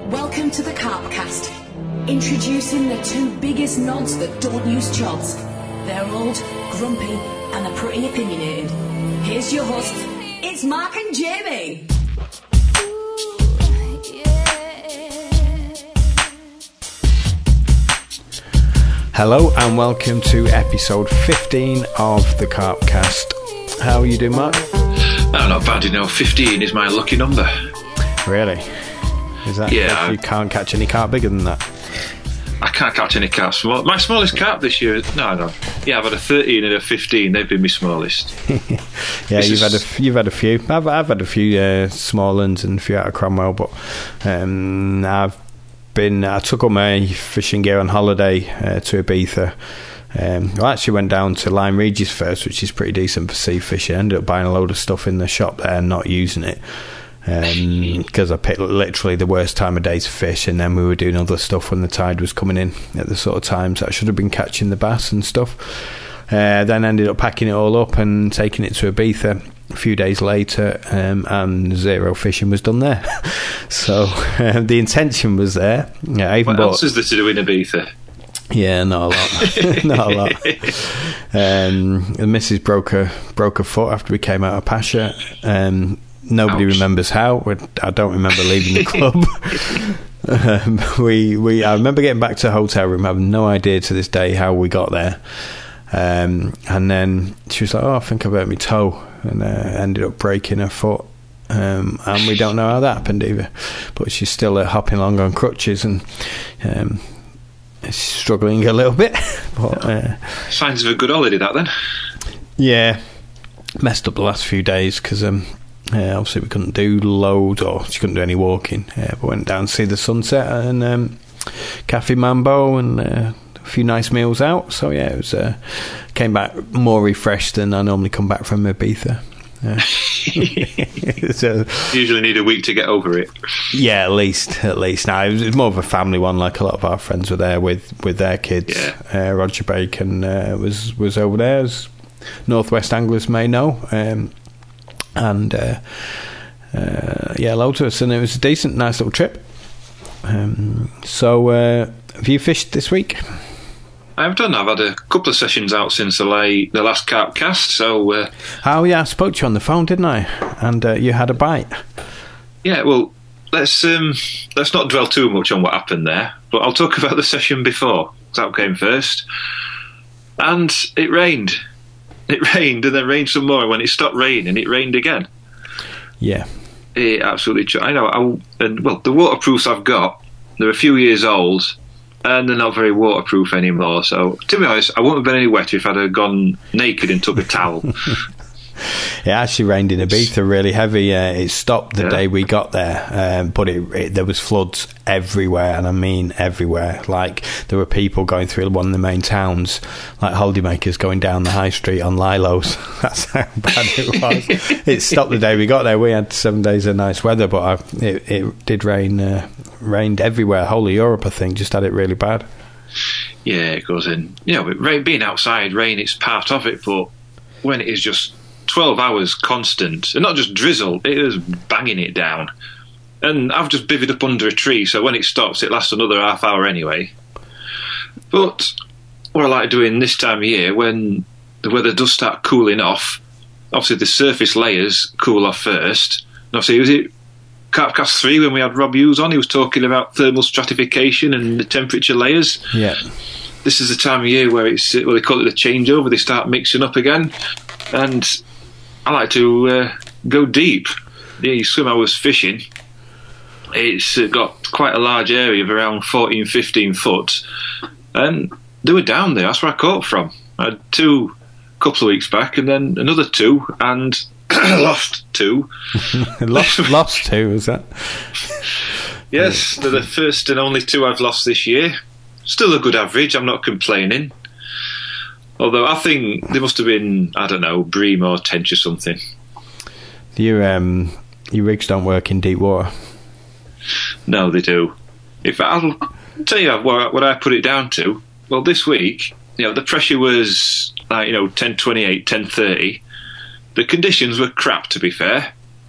Welcome to the Carpcast. Introducing the two biggest nods that don't use chods. They're old, grumpy, and they're pretty opinionated. Here's your hosts, it's Mark and Jamie. Hello and welcome to episode 15 of the Carpcast. How are you doing, Mark? Oh, not bad, 15 is my lucky number. Really? Is that you can't catch any carp bigger than that? I can't catch any carp small. My smallest carp this year, no. Yeah, I've had a 13 and a 15. They've been my smallest. Yeah, you've had a few. I've had a few small ones and a few out of Cromwell, but I took all my fishing gear on holiday to Ibiza. I actually went down to Lyme Regis first, which is pretty decent for sea fishing. I ended up buying a load of stuff in the shop there and not using it because I picked literally the worst time of day to fish, and then we were doing other stuff when the tide was coming in at the sort of times that I should have been catching the bass and stuff. Then ended up packing it all up and taking it to Ibiza a few days later, and zero fishing was done there. So the intention was there. Yeah, I even what else is there to do in Ibiza? Yeah, not a lot. Not a lot. The missus broke her foot after we came out of Pasha. Nobody remembers how. I don't remember leaving the club. I remember getting back to the hotel room. I have no idea to this day how we got there. And then she was like, "Oh, I think I've hurt my toe," and ended up breaking her foot. And we don't know how that happened either. But she's still hopping along on crutches and struggling a little bit. But, signs of a good holiday, that then. Yeah, messed up the last few days because obviously we couldn't do loads, or she couldn't do any walking. But went down to see the sunset and Cafe Mambo and a few nice meals out. So yeah, it was came back more refreshed than I normally come back from Ibiza. So, usually need a week to get over it. Yeah, at least. Now it was more of a family one. Like a lot of our friends were there with their kids. Yeah. Roger Bacon was over there, as Northwest Anglers may know, and loads of us, and it was a decent, nice little trip. So have you fished this week? I've done. I've had a couple of sessions out since the last carp cast. So, oh yeah, I spoke to you on the phone, didn't I? And you had a bite. Yeah. Well, let's not dwell too much on what happened there. But I'll talk about the session before. That came first, and it rained. It rained, and then rained some more. When it stopped raining, it rained again. Yeah. It absolutely. I know. The waterproofs I've got, they're a few years old. And they're not very waterproof anymore. So, to be honest, I wouldn't have been any wetter if I'd have gone naked and took a towel. It actually rained in Ibiza really heavy. It stopped the day we got there, but there was floods everywhere, and I mean everywhere. Like, there were people going through one of the main towns, like holidaymakers going down the high street on Lilos. That's how bad it was. It stopped the day we got there. We had 7 days of nice weather, but it did rain. Rained everywhere. Whole of Europe, I think, just had it really bad. Yeah, it goes in. Being outside, rain, it's part of it, but when it is just 12 hours constant, and not just drizzle, it is banging it down. And I've just bivvied up under a tree, so when it stops, it lasts another half hour anyway. But what I like doing this time of year, when the weather does start cooling off, obviously the surface layers cool off first. And obviously, was it Carpcast 3 when we had Rob Hughes on? He was talking about thermal stratification and the temperature layers. Yeah. This is the time of year where they call it the changeover. They start mixing up again, and I like to go deep. The swim I was fishing, it's got quite a large area of around 14, 15 foot, and they were down there. That's where I caught from. I had two a couple of weeks back, and then another two, and lost two. lost two, was that? Yes, they're the first and only two I've lost this year. Still a good average, I'm not complaining. Although I think they must have been, I don't know, bream or tench or something. Your rigs don't work in deep water? No, they do. I'll tell you what I put it down to. Well, this week, the pressure was 1028, 1030. The conditions were crap, to be fair.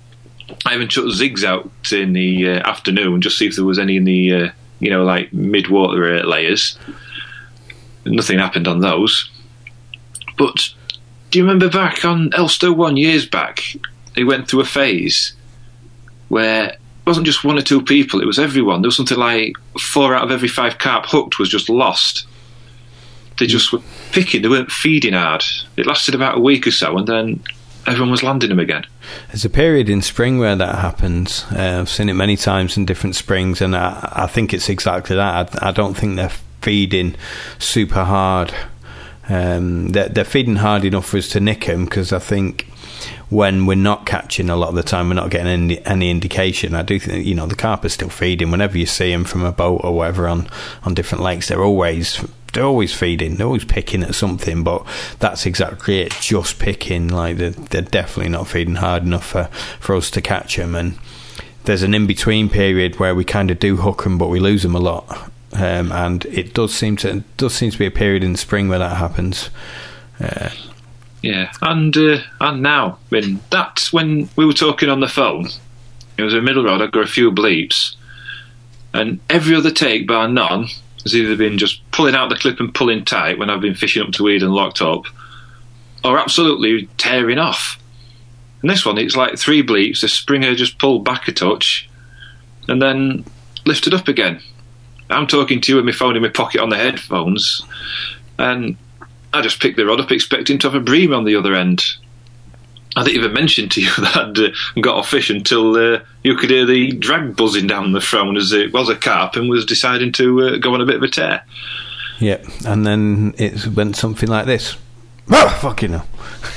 I even chucked zigs out in the afternoon just see if there was any in the like mid-water layers. Nothing happened on those. But do you remember back on Elstow 1 years back, they went through a phase where it wasn't just one or two people, it was everyone. There was something like 4 out of every 5 carp hooked was just lost. They just were picking, they weren't feeding hard. It lasted about a week or so, and then everyone was landing them again. There's a period in spring where that happens. I've seen it many times in different springs, and I think it's exactly that. I don't think they're feeding super hard. They're feeding hard enough for us to nick them, because I think when we're not catching, a lot of the time we're not getting any indication. I do think the carp are still feeding. Whenever you see them from a boat or whatever on different lakes, they're always feeding, they're always picking at something. But that's exactly it, just picking. Like they're definitely not feeding hard enough for us to catch them. And there's an in-between period where we kind of do hook them, but we lose them a lot. And it does seem to be a period in the spring where that happens. Yeah, and now, that's when we were talking on the phone. It was a middle road. I got a few bleeps, and every other take bar none has either been just pulling out the clip and pulling tight when I've been fishing up to weed and locked up, or absolutely tearing off. And this one, it's like 3 bleeps. The springer just pulled back a touch, and then lifted up again. I'm talking to you with my phone in my pocket on the headphones, and I just picked the rod up expecting to have a bream on the other end. I didn't even mention to you that I'd got off fish until you could hear the drag buzzing down the phone as it was a carp and was deciding to go on a bit of a tear. Yep, and then it went something like this. Oh, fucking hell.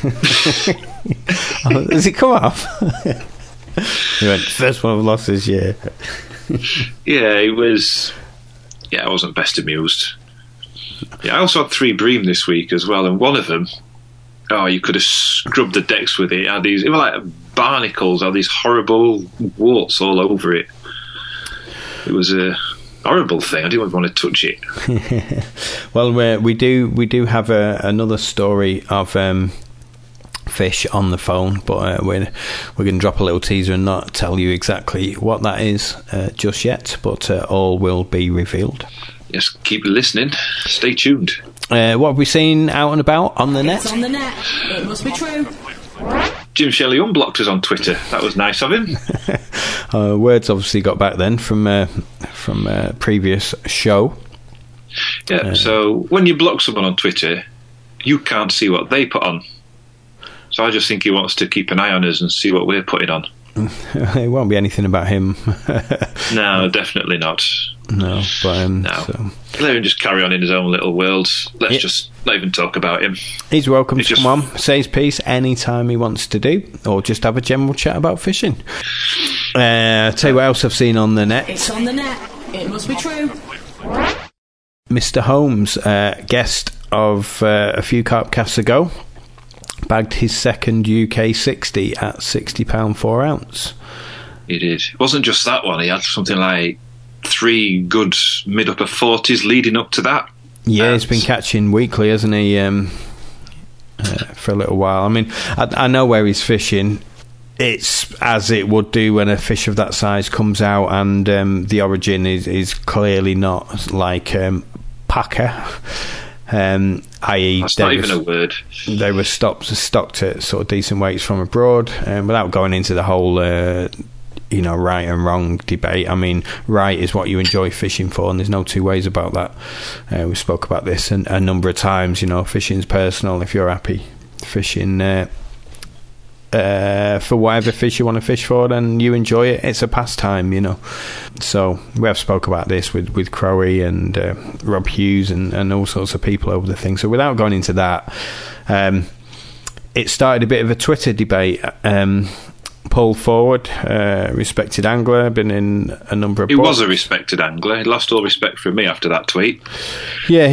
Has it come off? He went, first one I've lost this year. Yeah, it was... Yeah, I wasn't best amused. Yeah, I also had 3 bream this week as well, and one of them, you could have scrubbed the decks with it. It were like barnacles, had these horrible warts all over it. It was a horrible thing. I didn't want to touch it. Well, we do have another story of fish on the phone, but we're going to drop a little teaser and not tell you exactly what that is just yet, but all will be revealed. Yes, keep listening. Stay tuned. What have we seen out and about on the net? It's on the net. It must be true. Jim Shelley unblocked us on Twitter. That was nice of him. Words obviously got back then from a previous show. Yeah, so when you block someone on Twitter, you can't see what they put on. So I just think he wants to keep an eye on us and see what we're putting on. It won't be anything about him. No, definitely not. No, but no. So. Let him just carry on in his own little world. Let's just not even talk about him. He's welcome to come on, say his piece anytime he wants to do, or just have a general chat about fishing. Tell you what else I've seen on the net. It's on the net. It must be true. Mr. Holmes, guest of a few carp casts ago, bagged his second UK 60 at £60 4 ounce. He did. It wasn't just that one. He had something like 3 good mid-upper 40s leading up to that. Yeah, he's been catching weekly, hasn't he, for a little while. I mean, I know where he's fishing. It's as it would do when a fish of that size comes out, and the origin is clearly not like packer. I.e., that's not even a word. They were stocked at sort of decent weights from abroad, without going into the whole right and wrong debate. I mean, right is what you enjoy fishing for, and there's no two ways about that. We spoke about this a number of times. Fishing's personal. If you're happy fishing for whatever fish you want to fish for, then you enjoy it. It's a pastime, So we have spoke about this with Crowe and Rob Hughes and all sorts of people over the thing. So without going into that, it started a bit of a Twitter debate. Paul Forward, respected angler, been in a number of books. He was a respected angler. He lost all respect from me after that tweet. Yeah,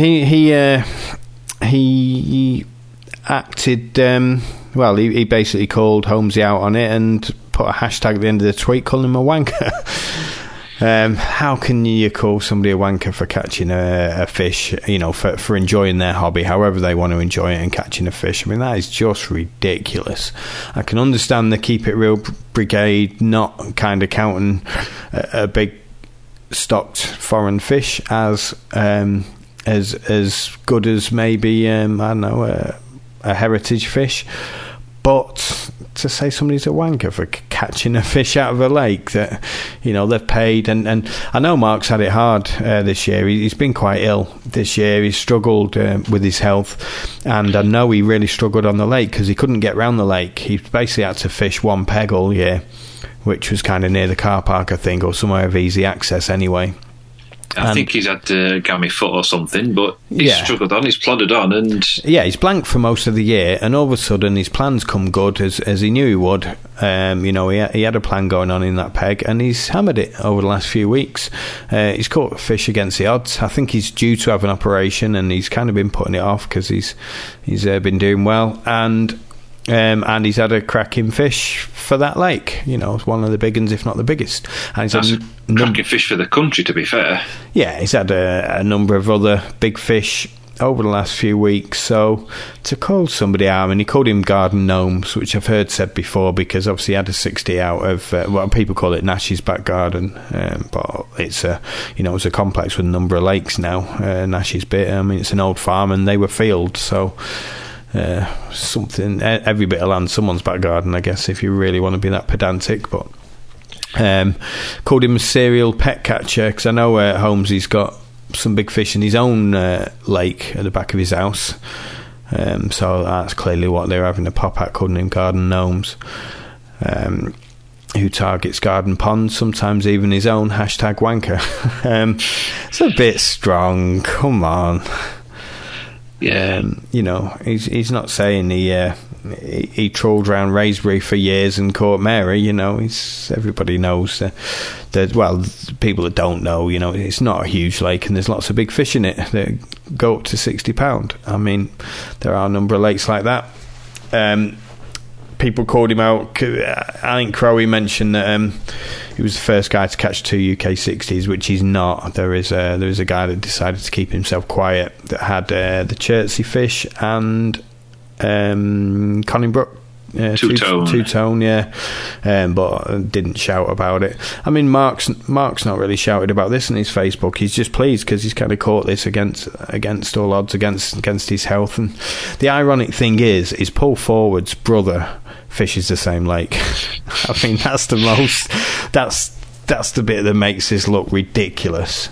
he acted... he basically called Holmesy out on it and put a hashtag at the end of the tweet calling him a wanker. How can you call somebody a wanker for catching a fish, for enjoying their hobby, however they want to enjoy it, and catching a fish? I mean, that is just ridiculous. I can understand the Keep It Real brigade not kind of counting a big stocked foreign fish as good as maybe, I don't know, a heritage fish. But to say somebody's a wanker for catching a fish out of a lake that, they've paid, and I know Mark's had it hard this year. He's been quite ill this year. He's struggled with his health, and I know he really struggled on the lake because he couldn't get round the lake. He basically had to fish one peg all year, which was kind of near the car park, I think, or somewhere of easy access anyway. I think he's had gammy foot or something, but he's struggled on, he's plodded on, and he's blanked for most of the year, and all of a sudden his plans come good, as he knew he would. He had a plan going on in that peg, and he's hammered it over the last few weeks. He's caught fish against the odds. I think he's due to have an operation, and he's kind of been putting it off because he's been doing well, and he's had a cracking fish for that lake. It's one of the big ones, if not the biggest. And he's that's a cracking fish for the country, to be fair. Yeah, he's had a number of other big fish over the last few weeks. So to call somebody out, and he called him garden gnomes, which I've heard said before, because obviously he had a 60 out of people call it Nash's back garden, but it's it's a complex with a number of lakes now. Nash's bit, I mean, it's an old farm, and they were fields, so. Something, every bit of land, someone's back garden, I guess, if you really want to be that pedantic. But called him a serial pet catcher, because I know Holmesy's got some big fish in his own lake at the back of his house, so that's clearly what they're having a pop at, calling him garden gnomes, who targets garden ponds, sometimes even his own #wanker. It's a bit strong, come on. Yeah, he's not saying he trawled around Raisbury for years and caught Mary. Everybody knows that. People that don't know, it's not a huge lake, and there's lots of big fish in it that go up to £60. I mean, there are a number of lakes like that. People called him out. I think Crowe mentioned that he was the first guy to catch 2 UK 60s, which he's not. There is a guy that decided to keep himself quiet that had the Chertsey fish and Conningbrook. Two-tone, yeah, but didn't shout about it. I mean, Mark's not really shouted about this on his Facebook. He's just pleased because he's kind of caught this against all odds, against his health. And the ironic thing is Paul Forward's brother fishes the same lake. I mean, that's the bit that makes this look ridiculous.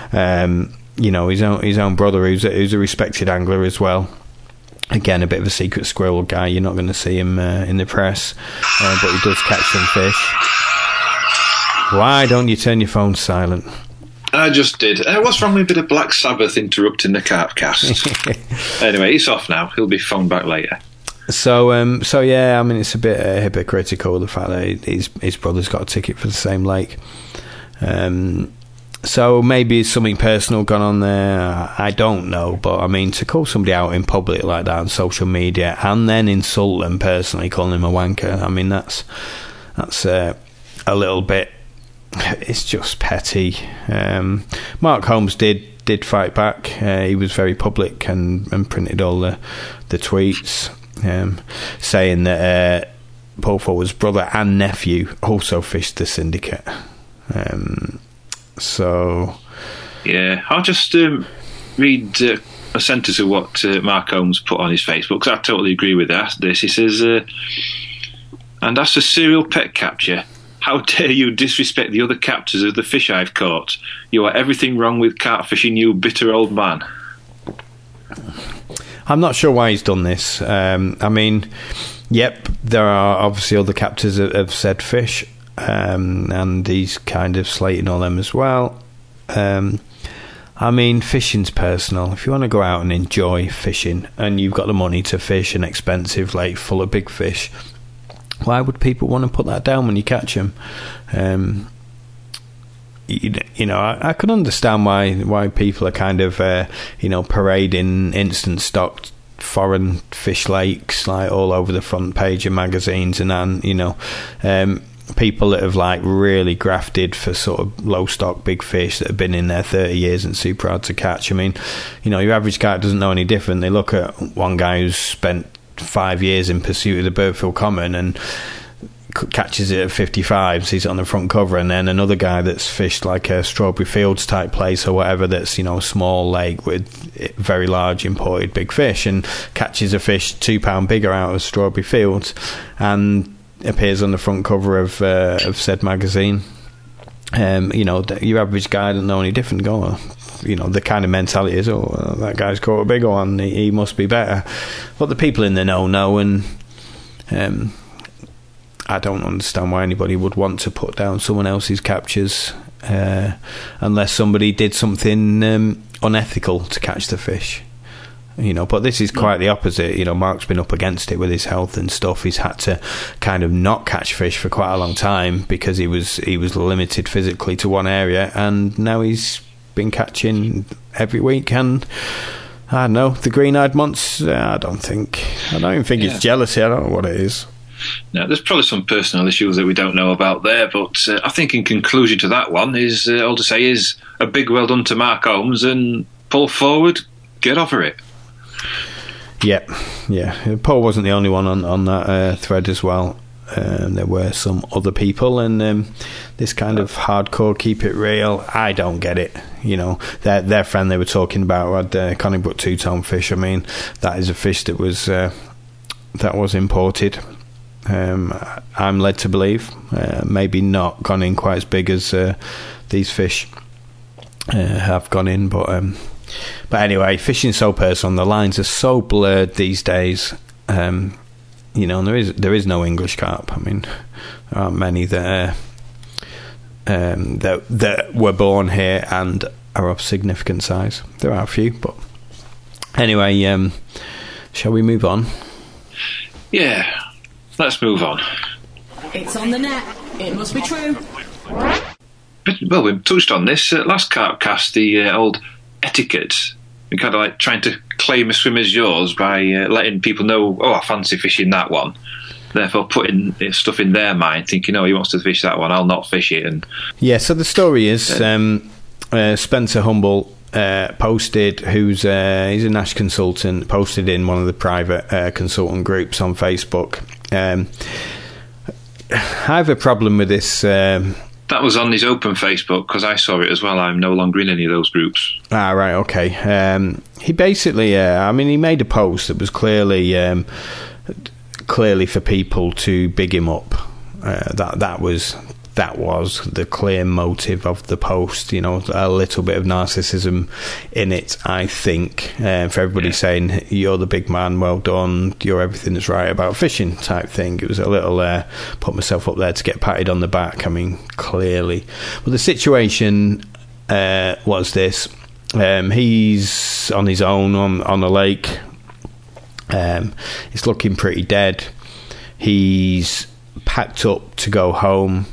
His own brother, who's a respected angler as well. Again, a bit of a secret squirrel guy. You're not going to see him in the press, but he does catch some fish. Why don't you turn your phone silent? I just did. What's wrong with a bit of Black Sabbath interrupting the Carpcast? Anyway, he's off now. He'll be phoned back later. So yeah, I mean, it's a bit hypocritical, the fact that his brother's got a ticket for the same lake. So maybe something personal gone on there. I don't know, but I mean, to call somebody out in public like that on social media and then insult them personally, calling them a wanker, I mean, that's a little bit. It's just petty. Mark Holmes did fight back. He was very public and printed all the tweets, saying that Paul Forward's brother and nephew also fished the syndicate. So, yeah, I'll just read a sentence of what Mark Holmes put on his Facebook, because I totally agree with this. He says, and that's a serial pet capture. How dare you disrespect the other captors of the fish I've caught? You are everything wrong with carp fishing, you bitter old man. I'm not sure why he's done this. I mean, yep, there are obviously other captors of said fish. And he's kind of slating on them as well. I mean, fishing's personal. If you want to go out and enjoy fishing and you've got the money to fish an expensive lake full of big fish, why would people want to put that down when you catch them? I can understand why people are kind of parading instant stocked foreign fish lakes like all over the front page of magazines and people that have like really grafted for sort of low stock big fish that have been in there 30 years and super hard to catch. I mean, your average guy doesn't know any different. They look at one guy who's spent 5 years in pursuit of the Burfield Common and catches it at 55, sees it on the front cover, and then another guy that's fished like a Strawberry Fields type place or whatever, that's a small lake with very large imported big fish, and catches a fish £2 bigger out of Strawberry Fields and appears on the front cover of said magazine. Your average guy doesn't know any different. The kind of mentality is, that guy's caught a bigger one, he must be better. But the people in the know, and I don't understand why anybody would want to put down someone else's captures unless somebody did something unethical to catch the fish. But this is quite the opposite. Mark's been up against it with his health and stuff. He's had to kind of not catch fish for quite a long time because he was limited physically to one area, and now he's been catching every week. And I don't know, the green-eyed months, I don't even think it's jealousy. I don't know what it is. No, there's probably some personal issues that we don't know about there, but I think in conclusion to that one is all to say is a big well done to Mark Holmes, and pull forward, get over it. Yeah. Paul wasn't the only one on that thread as well. There were some other people, and this kind of hardcore keep it real, I don't get it. Their friend they were talking about had Conningbrook two-tone fish. I mean, that is a fish that was imported. I'm led to believe maybe not gone in quite as big as these fish have gone in, but anyway, fishing's so personal. The lines are so blurred these days. And there is no English carp. I mean, there aren't many that were born here and are of significant size. There are a few, but anyway, shall we move on? Yeah. Let's move on. It's on the net. It must be true. Well, we touched on this last carp cast, the old etiquette. You're kind of like trying to claim a swim as yours by letting people know, I fancy fishing that one. Therefore, putting stuff in their mind, thinking, he wants to fish that one, I'll not fish it. And so the story is Spencer Humble posted, he's a Nash consultant, posted in one of the private consultant groups on Facebook. I have a problem with this. That was on his open Facebook, because I saw it as well. I'm no longer in any of those groups. Right, okay. He basically, he made a post that was clearly for people to big him up. That was the clear motive of the post. A little bit of narcissism in it, I think, for everybody saying, you're the big man, well done, you're everything that's right about fishing type thing. It was a little put myself up there to get patted on the back. I mean, clearly. Well, the situation was this. He's on his own on a lake. It's looking pretty dead. He's packed up to go home.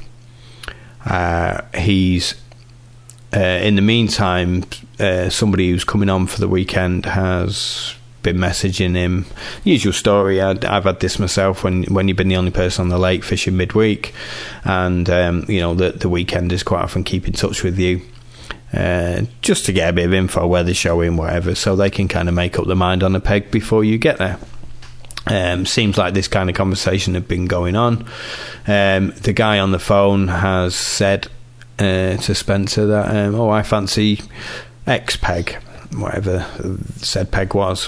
He's in the meantime, somebody who's coming on for the weekend has been messaging him. Usual story. I've had this myself when you've been the only person on the lake fishing midweek, and the weekenders quite often keep in touch with you just to get a bit of info, where they're showing, whatever, so they can kind of make up their mind on a peg before you get there. Seems like this kind of conversation had been going on. The guy on the phone has said to Spencer that I fancy X peg, whatever said peg was.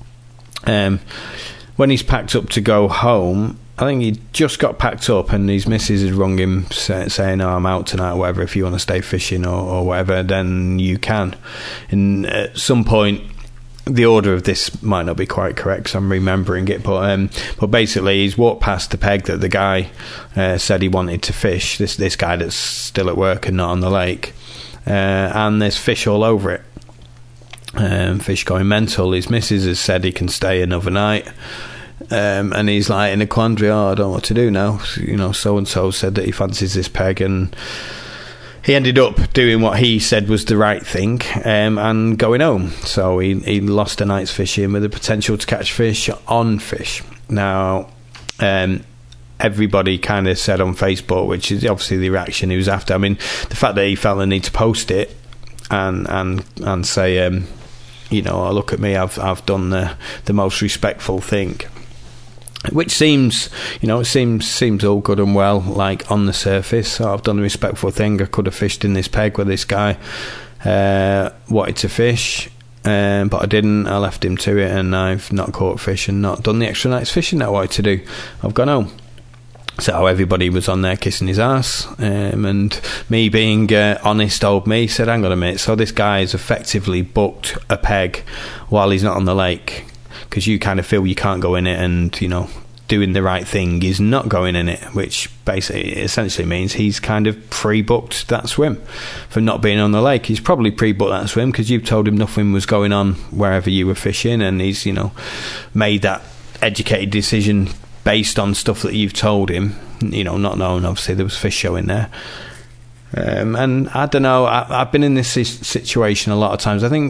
When he's packed up to go home, I think he just got packed up and his missus had rung him saying, I'm out tonight or whatever, if you want to stay fishing or whatever, then you can. And at some point, the order of this might not be quite correct because I'm remembering it, but basically he's walked past the peg that the guy said he wanted to fish, this guy that's still at work and not on the lake, and there's fish all over it, fish going mental. His missus has said he can stay another night, and he's like in a quandary. I don't know what to do now. So and so said that he fancies this peg, and he ended up doing what he said was the right thing, and going home. So he lost a night's fishing with the potential to catch fish on fish. Now, everybody kind of said on Facebook, which is obviously the reaction he was after. I mean, the fact that he felt the need to post it and say, you know, oh, look at me, I've done the most respectful thing, which seems, you know, it seems all good and well, like on the surface. So I've done the respectful thing. I could have fished in this peg where this guy wanted to fish, but I didn't. I left him to it, and I've not caught fish and not done the extra night's fishing that I wanted to do. I've gone home. So everybody was on there kissing his ass, and me being honest old me said, hang on a minute, so this guy has effectively booked a peg while he's not on the lake, because you kind of feel you can't go in it, and, you know, doing the right thing is not going in it, which basically essentially means he's kind of pre-booked that swim for not being on the lake. He's probably pre-booked that swim because you've told him nothing was going on wherever you were fishing, and he's, you know, made that educated decision based on stuff that you've told him, you know, not knowing obviously there was fish showing there. And I don't know, I've been in this situation a lot of times. I think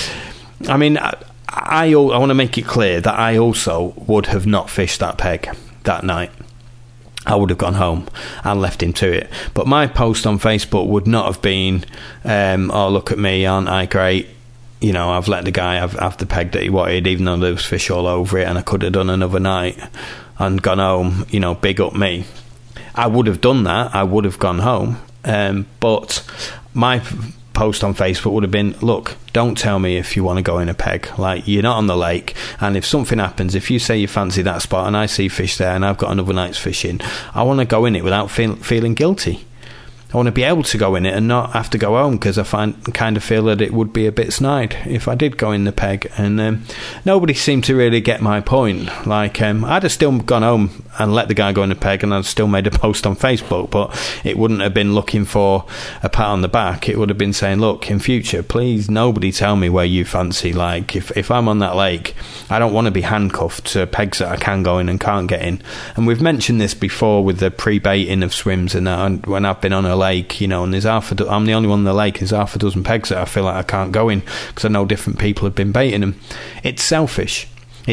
I want to make it clear that I also would have not fished that peg that night. I would have gone home and left him to it. But my post on Facebook would not have been, oh, look at me, aren't I great? You know, I've let the guy have the peg that he wanted, even though there was fish all over it, and I could have done another night and gone home, you know, big up me. I would have done that. I would have gone home. But my post on Facebook would have been, look, don't tell me if you want to go in a peg. Like, you're not on the lake, and if something happens, if you say you fancy that spot and I see fish there and I've got another night's fishing, I want to go in it without feeling guilty. I want to be able to go in it and not have to go home, because I kind of feel that it would be a bit snide if I did go in the peg. And nobody seemed to really get my point. Like, I'd have still gone home and let the guy go in the peg, and I'd still made a post on Facebook, but it wouldn't have been looking for a pat on the back. It would have been saying, look, in future, please nobody tell me where you fancy. Like, if I'm on that lake, I don't want to be handcuffed to pegs that I can go in and can't get in. And we've mentioned this before with the pre-baiting of swims and that, and when I've been on a lake, you know, and there's I'm the only one on the lake, there's half a dozen pegs that I feel like I can't go in because I know different people have been baiting them. It's selfish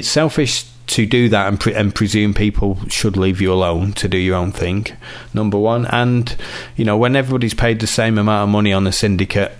to do that and presume people should leave you alone to do your own thing, number one. And, you know, when everybody's paid the same amount of money on a syndicate,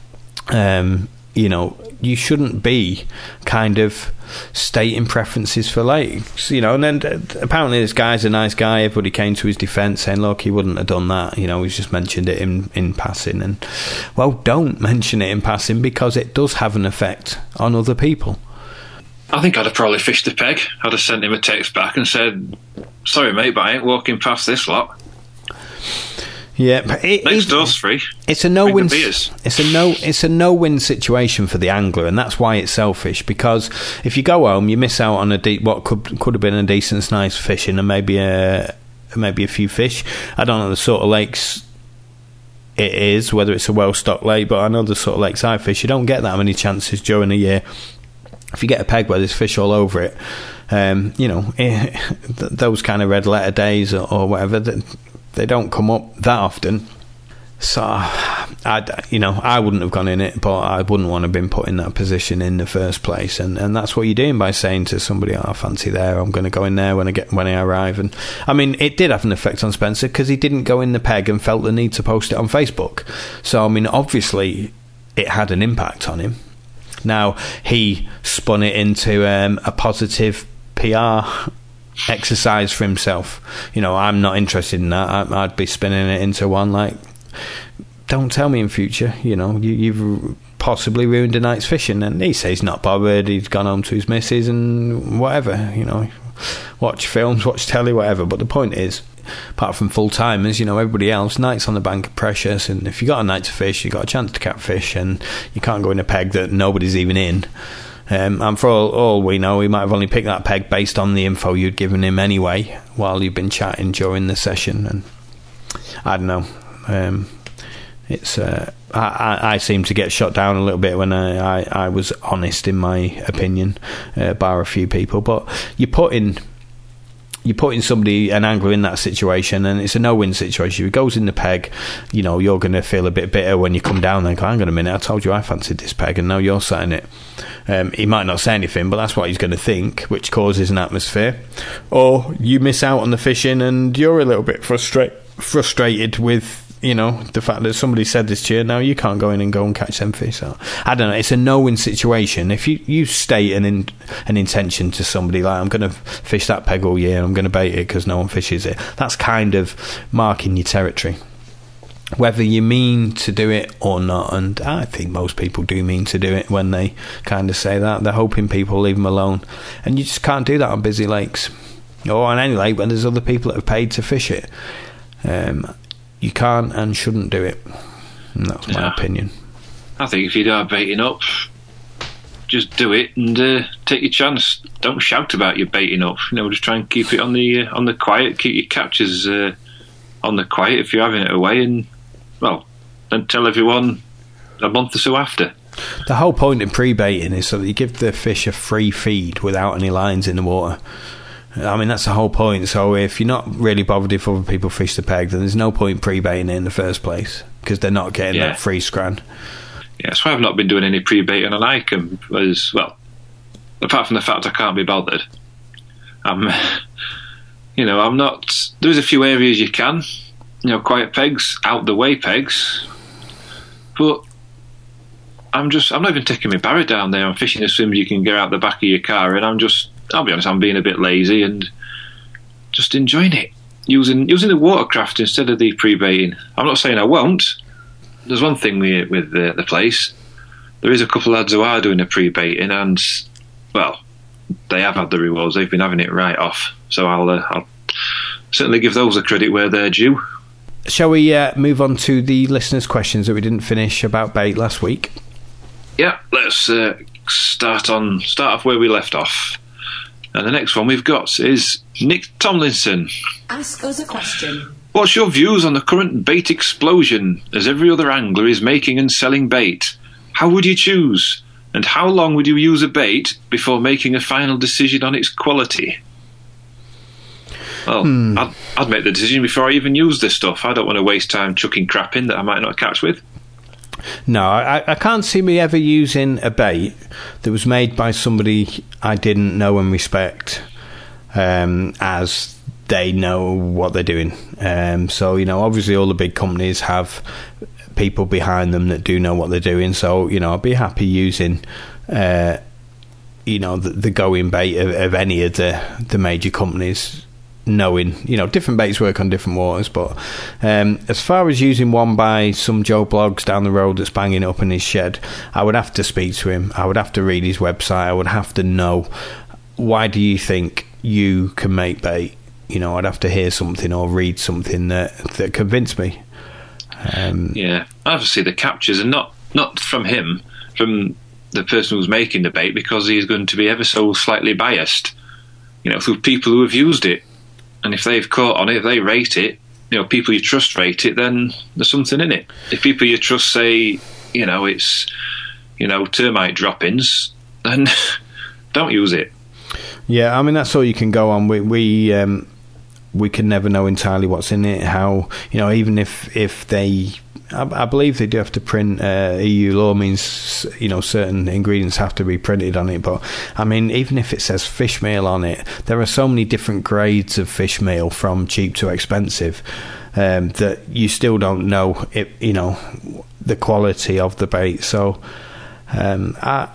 you know, you shouldn't be kind of stating preferences for lakes, you know. And then apparently this guy's a nice guy. Everybody came to his defence saying, look, he wouldn't have done that, you know, he's just mentioned it in passing. And, well, don't mention it in passing, because it does have an effect on other people. I think I'd have probably fished the peg. I'd have sent him a text back and said, sorry mate, but I ain't walking past this lot. Yeah, but next door's free. It's a no-win. It's a no-win situation for the angler, and that's why it's selfish. Because if you go home, you miss out on what could have been a decent, nice fishing, and maybe a few fish. I don't know the sort of lakes it is, whether it's a well-stocked lake, but I know the sort of lakes I fish, you don't get that many chances during a year. If you get a peg where there's fish all over it, you know, those kind of red letter days or whatever, they don't come up that often. So, I wouldn't have gone in it, but I wouldn't want to have been put in that position in the first place. And that's what you're doing by saying to somebody, oh, I fancy there, I'm going to go in there when I arrive. And I mean, it did have an effect on Spencer, because he didn't go in the peg and felt the need to post it on Facebook. So, I mean, obviously it had an impact on him. Now, he spun it into a positive PR exercise for himself. You know, I'm not interested in that. I'd be spinning it into one like, don't tell me in future, you know, you've possibly ruined a night's fishing. And he says he's not bothered, he's gone home to his missus and whatever, you know, watch films, watch telly, whatever. But the point is, apart from full-timers, you know, everybody else, nights on the bank are precious, and if you got a night to fish, you got a chance to catfish, and you can't go in a peg that nobody's even in. And for all we know, he might have only picked that peg based on the info you'd given him anyway while you've been chatting during the session. And I don't know. It's I seem to get shot down a little bit when I was honest in my opinion, bar a few people. But you're putting you're putting an angler in that situation, and it's a no-win situation. If he goes in the peg, you're going to feel a bit bitter when you come down and go, hang on a minute, I told you I fancied this peg and now you're setting it. He might not say anything, but that's what he's going to think, which causes an atmosphere. Or you miss out on the fishing and you're a little bit frustrated with the fact that somebody said this to you, now you can't go in and catch them fish. So, I don't know, it's a no-win situation. If you state an intention to somebody, like, I'm going to fish that peg all year, I'm going to bait it because no one fishes it, that's kind of marking your territory. Whether you mean to do it or not, and I think most people do mean to do it when they kind of say that, they're hoping people leave them alone. And you just can't do that on busy lakes, or on any lake when there's other people that have paid to fish it. You can't and shouldn't do it. And that's my opinion. I think if you are baiting up, just do it and take your chance. Don't shout about your baiting up. Just try and keep it on the quiet. Keep your catches on the quiet if you're having it away, and then tell everyone a month or so after. The whole point of pre-baiting is so that you give the fish a free feed without any lines in the water. I mean, that's the whole point. So if you're not really bothered if other people fish the peg, then there's no point pre-baiting it in the first place, because they're not getting that free scran. Yeah, that's why I've not been doing any pre-baiting on Icombe, as well, apart from the fact I can't be bothered. I'm not... There's a few areas you can, quiet pegs, out the way pegs, but I'm not even taking my barra down there. I'm fishing the swims you can get out the back of your car, and I'll be honest, I'm being a bit lazy and just enjoying it, using the watercraft instead of the pre-baiting. I'm not saying I won't. There's one thing with the place. There is a couple of lads who are doing the pre-baiting, and they have had the rewards. They've been having it right off. So I'll certainly give those the credit where they're due. Shall we move on to the listeners' questions that we didn't finish about bait last week? Yeah, let's start off where we left off. And the next one we've got is Nick Tomlinson. Ask us a question. What's your views on the current bait explosion, as every other angler is making and selling bait? How would you choose? And how long would you use a bait before making a final decision on its quality? Well, I'd make the decision before I even use this stuff. I don't want to waste time chucking crap in that I might not catch with. No, I can't see me ever using a bait that was made by somebody I didn't know and respect, as they know what they're doing. So, obviously all the big companies have people behind them that do know what they're doing. So, I'd be happy using, the going bait of any of the major companies, knowing different baits work on different waters. But as far as using one by some Joe Bloggs down the road that's banging it up in his shed, I would have to speak to him. I would have to read his website. I would have to know, why do you think you can make bait? I'd have to hear something or read something that convinced me. Obviously the captures are not from him, from the person who's making the bait, because he's going to be ever so slightly biased, through people who have used it. And if they've caught on it, if they rate it, people you trust rate it, then there's something in it. If people you trust say, it's, termite droppings, then don't use it. Yeah, I mean, that's all you can go on. We can never know entirely what's in it. How, even if they... I believe they do have to print. EU law means certain ingredients have to be printed on it. But I mean, even if it says fish meal on it, there are so many different grades of fish meal, from cheap to expensive, that you still don't know the quality of the bait. So I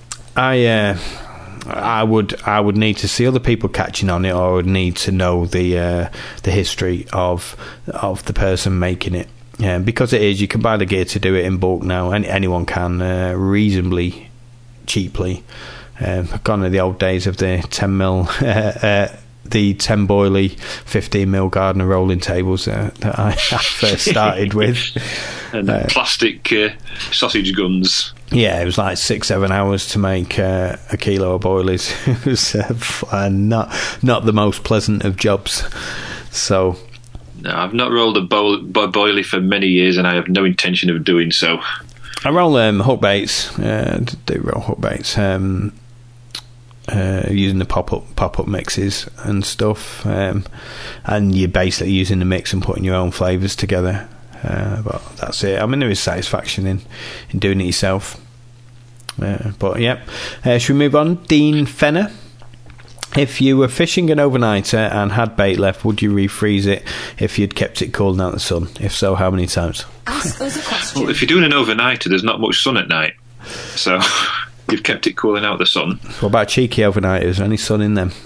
would need to see other people catching on it, or I would need to know the history of the person making it. Yeah, because you can buy the gear to do it in bulk now, and anyone can reasonably cheaply. Gone are the old days of the 10mm, the 10 boilie 15mm Gardner rolling tables that I first started with, and plastic sausage guns. Yeah, it was like 6-7 hours to make a kilo of boilies. It was not the most pleasant of jobs. So. No, I've not rolled a boilie for many years, and I have no intention of doing so. I roll hook baits. Do roll hook baits. using the pop-up mixes and stuff, and you're basically using the mix and putting your own flavours together. But that's it. I mean, there is satisfaction in doing it yourself. But yeah, should we move on? Dean Fenner. If you were fishing an overnighter and had bait left, would you refreeze it if you'd kept it cold and out in the sun? If so, how many times? Ask us a question. Well, if you're doing an overnighter, there's not much sun at night, so you've kept it cooling out the sun. What about cheeky overnighters? Is there any sun in them?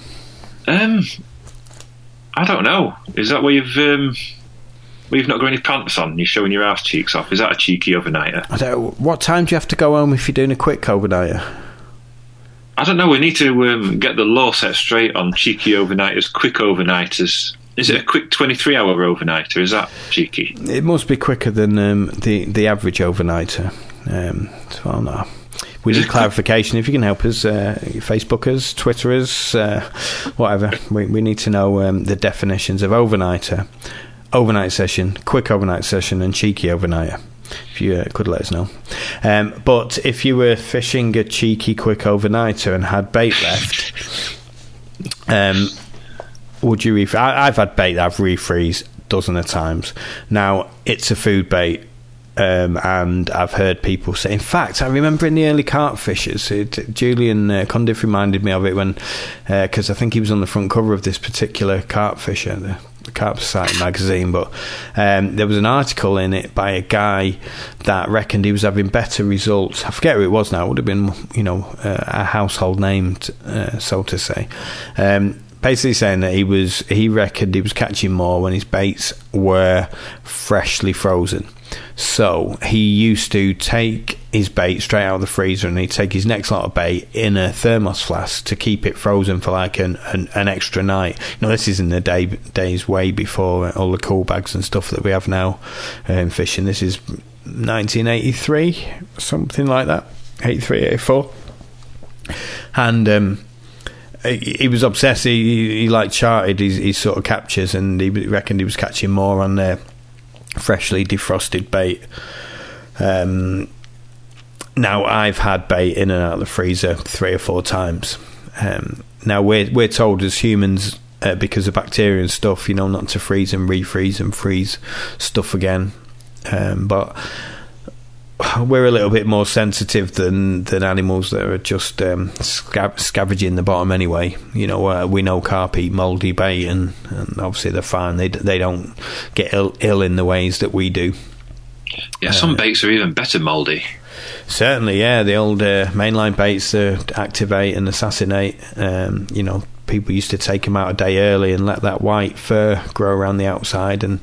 I don't know. Is that where you've not got any pants on? You're showing your arse cheeks off. Is that a cheeky overnighter? I don't know. What time do you have to go home if you're doing a quick overnighter? I don't know. We need to get the law set straight on cheeky overnighters, quick overnighters. Is it a quick 23-hour overnighter? Is that cheeky? It must be quicker than the average overnighter. So no. We need clarification. If you can help us, Facebookers, Twitterers, whatever. We need to know the definitions of overnighter, overnight session, quick overnight session, and cheeky overnighter. If you could let us know. But if you were fishing a cheeky quick overnighter and had bait left, would you refreeze? I've had bait that I've refreezed dozens of times. Now, it's a food bait. And I've heard people say, in fact, I remember in the early carp fishers, Julian Condiff reminded me of it when, because I think he was on the front cover of this particular carp fisher, the Carp Society magazine, but there was an article in it by a guy that reckoned he was having better results. I forget who it was now. It would have been, a household name, so to say. Basically saying that he reckoned he was catching more when his baits were freshly frozen. So he used to take his bait straight out of the freezer and he'd take his next lot of bait in a thermos flask to keep it frozen for like an extra night. This is in the days way before all the cool bags and stuff that we have now in fishing. This is 1983, something like that, 83, 84. And he was obsessed. He like charted his sort of captures, and he reckoned he was catching more on their freshly defrosted bait. Now, I've had bait in and out of the freezer 3 or 4 times. Now we're told as humans, because of bacteria and stuff, not to freeze and refreeze and freeze stuff again. But we're a little bit more sensitive than animals that are just scavenging the bottom anyway. We know carp eat mouldy bait, and obviously they're fine. They don't get ill in the ways that we do. Yeah, some baits are even better mouldy. Certainly, yeah. The old mainline baits, the Activate and Assassinate, people used to take them out a day early and let that white fur grow around the outside, and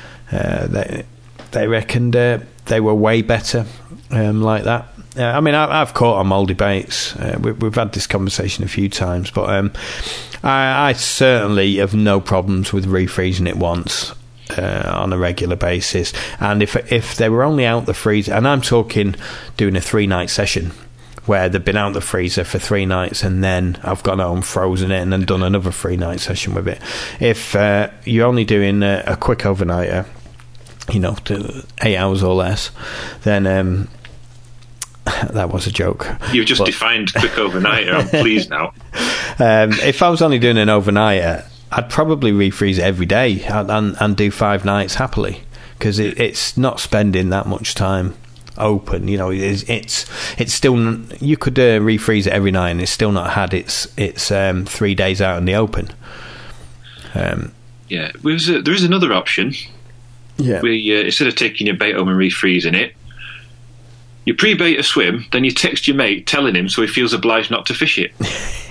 they reckoned they were way better like that. I mean, I've caught on mouldy baits. We've had this conversation a few times, but I certainly have no problems with refreezing it once on a regular basis. And if they were only out the freezer, and I'm talking doing a 3-night session where they've been out the freezer for 3 nights and then I've gone home, frozen it, and then done another 3-night session with it. If you're only doing a quick overnighter, 8 hours or less, then that was a joke. You've just defined quick overnighter. I'm pleased now. If I was only doing an overnighter, I'd probably refreeze it every day and do 5 nights happily, because it's not spending that much time open. It's still, you could refreeze it every night and it's still not had its 3 days out in the open. Yeah, there is another option. Yeah. Instead of taking your bait home and refreezing it, you pre-bait a swim, then you text your mate telling him so he feels obliged not to fish it.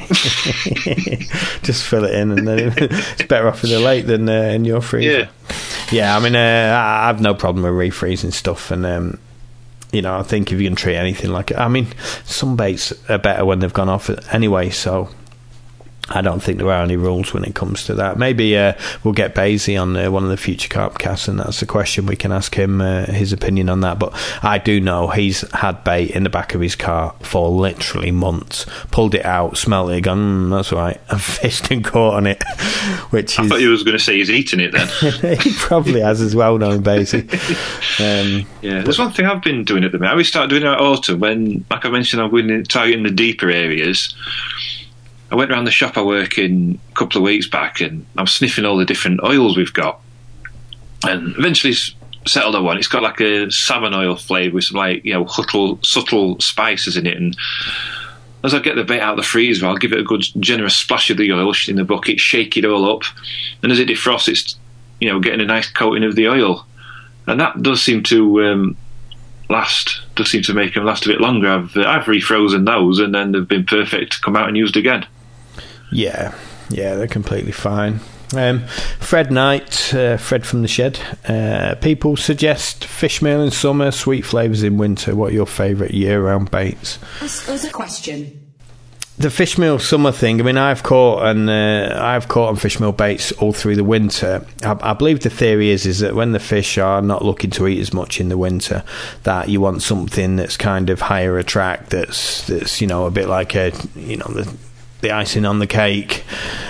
Just fill it in, and then it's better off in the lake than in your freezer. Yeah. I mean, I have no problem with refreezing stuff, and I think if you can treat anything like it, I mean, some baits are better when they've gone off anyway, so I don't think there are any rules when it comes to that. Maybe we'll get Basie on one of the future Carpcasts, and that's the question. We can ask him his opinion on that. But I do know he's had bait in the back of his car for literally months. Pulled it out, smelled it, gone, that's right, and fished and caught on it. I thought you was going to say he's eaten it then. He probably has as well, knowing Basie. Yeah, there's one thing I've been doing at the minute. I always start doing it at autumn when, like I mentioned, I'm going to target in the deeper areas. I went around the shop I work in a couple of weeks back, and I'm sniffing all the different oils we've got, and eventually settled on one. It's got like a salmon oil flavour with some subtle spices in it, and as I get the bait out of the freezer, I'll give it a good generous splash of the oil in the bucket, shake it all up, and as it defrosts, it's getting a nice coating of the oil, and that does seem to make them last a bit longer. I've refrozen those, and then they've been perfect to come out and used again. Yeah, they're completely fine. Fred Knight, Fred from the Shed. People suggest fish meal in summer, sweet flavours in winter. What are your favourite year-round baits? As a question. The fish meal summer thing. I mean, I've caught on fish meal baits all through the winter. I believe the theory is that when the fish are not looking to eat as much in the winter, that you want something that's kind of higher attract. That's a bit like the icing on the cake.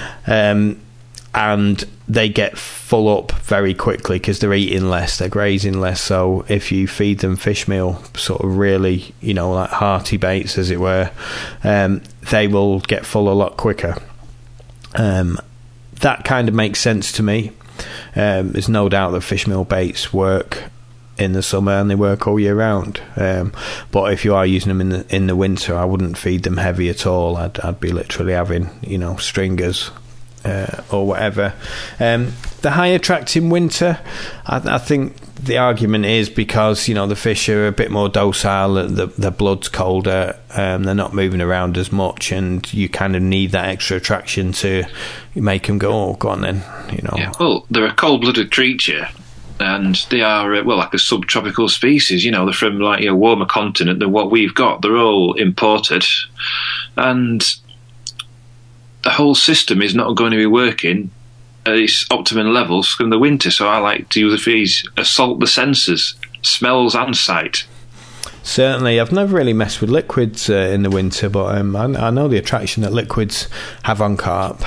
And they get full up very quickly because they're eating less, they're grazing less. So if you feed them fish meal, sort of really, like hearty baits, as it were, they will get full a lot quicker. That kind of makes sense to me. There's no doubt that fish meal baits work in the summer and they work all year round. But if you are using them in the winter, I wouldn't feed them heavy at all. I'd be literally having, stringers. Or whatever. The high attract in winter, I think the argument is because the fish are a bit more docile, the blood's colder, they're not moving around as much, and you kind of need that extra attraction to make them go, go on then. Yeah, well, they're a cold-blooded creature, and they are like a subtropical species. They're from like a warmer continent than what we've got. They're all imported, and the whole system is not going to be working at its optimum levels in the winter, so I like to use the phrase assault the senses, smells and sight. Certainly, I've never really messed with liquids in the winter, but I know the attraction that liquids have on carp.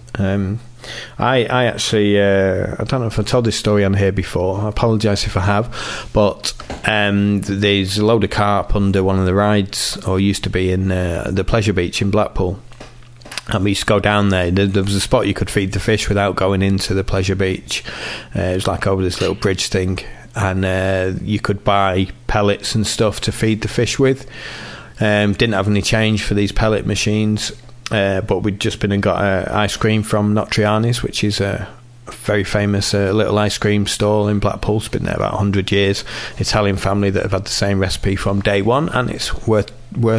I actually, I don't know if I told this story on here before, I apologise if I have, but there's a load of carp under one of the rides, or used to be in the Pleasure Beach in Blackpool. And we used to go down there. There was a spot you could feed the fish without going into the Pleasure Beach. It was like over this little bridge thing, and you could buy pellets and stuff to feed the fish with. Didn't have any change for these pellet machines, but we'd just been and got ice cream from Notriani's, which is a very famous little ice cream stall in Blackpool. It's been there about 100 years. Italian family that have had the same recipe from day one, and it's worth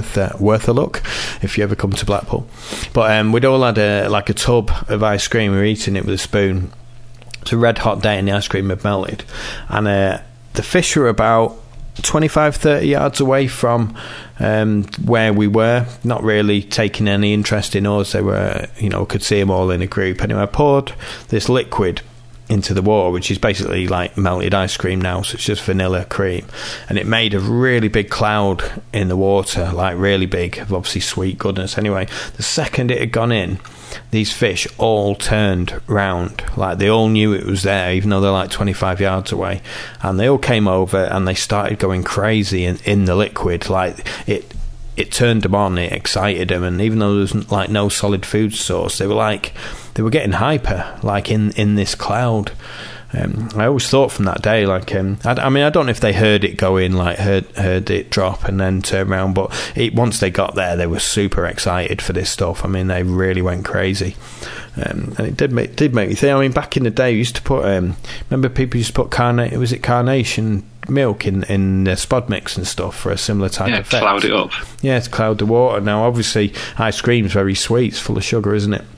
a look if you ever come to Blackpool. But we'd all had a tub of ice cream. We were eating it with a spoon. It's a red hot day and the ice cream had melted, and the fish were about 25-30 yards away from where we were, not really taking any interest in us. They were, could see them all in a group. Anyway, I poured this liquid into the water, which is basically like melted ice cream now, so it's just vanilla cream, and it made a really big cloud in the water, like really big, of obviously sweet goodness. Anyway, the second it had gone in, these fish all turned round, like they all knew it was there, even though they're like 25 yards away, and they all came over and they started going crazy in the liquid. Like it turned them on, it excited them, and even though there was like no solid food source, they were getting hyper, like in this cloud. I always thought from that day, like I don't know if they heard it go in, like heard it drop and then turn around, but once they got there, they were super excited for this stuff. I mean, they really went crazy, and it did make me think. I mean, back in the day, we used to put remember people used to put carnation milk in the spod mix and stuff for a similar type of effect. Cloud it up. Yeah, to cloud the water. Now, obviously, ice cream's very sweet. It's full of sugar, isn't it?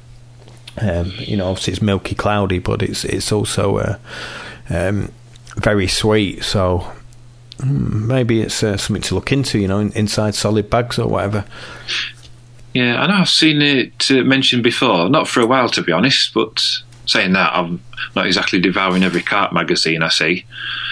Obviously it's milky cloudy, but it's also very sweet, so maybe it's something to look into, inside solid bags or whatever. Yeah, I know I've seen it mentioned before, not for a while to be honest, but saying that, I'm not exactly devouring every carp magazine I see,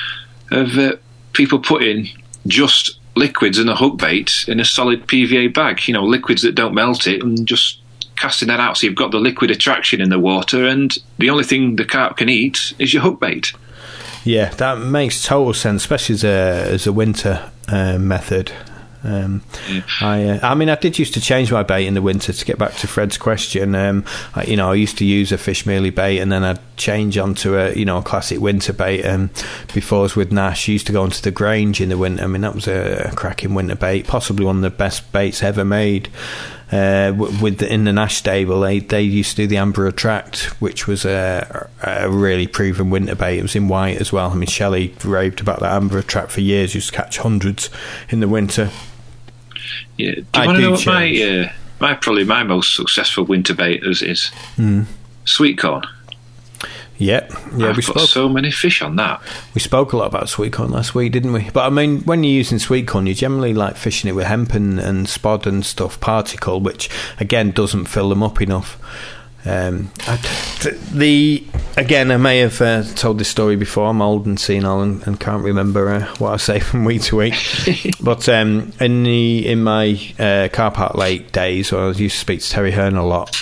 of people putting just liquids and a hook bait in a solid PVA bag, liquids that don't melt it, and just casting that out, so you've got the liquid attraction in the water, and the only thing the carp can eat is your hook bait. Yeah, that makes total sense, especially as a winter method. I mean, I did used to change my bait in the winter. To get back to Fred's question, I used to use a fish mealy bait, and then I'd change onto a classic winter bait. Before I was with Nash, I used to go onto the Grange in the winter. I mean, that was a cracking winter bait, possibly one of the best baits ever made. In the Nash stable, they used to do the Amber Attract, which was a really proven winter bait. It was in white as well. I mean, Shelley raved about that Amber Attract for years. Used to catch hundreds in the winter. Yeah, do you want to know what my most successful winter bait is? Sweet corn. Yeah, we spoke so many fish on that. We spoke a lot about sweet corn last week, didn't we? But I mean, when you're using sweet corn, you're generally like fishing it with hemp and spod and stuff, particle, which again doesn't fill them up enough. I may have told this story before. I'm old and senile and can't remember what I say from week to week. But in my car park lake days, where I used to speak to Terry Hearn a lot,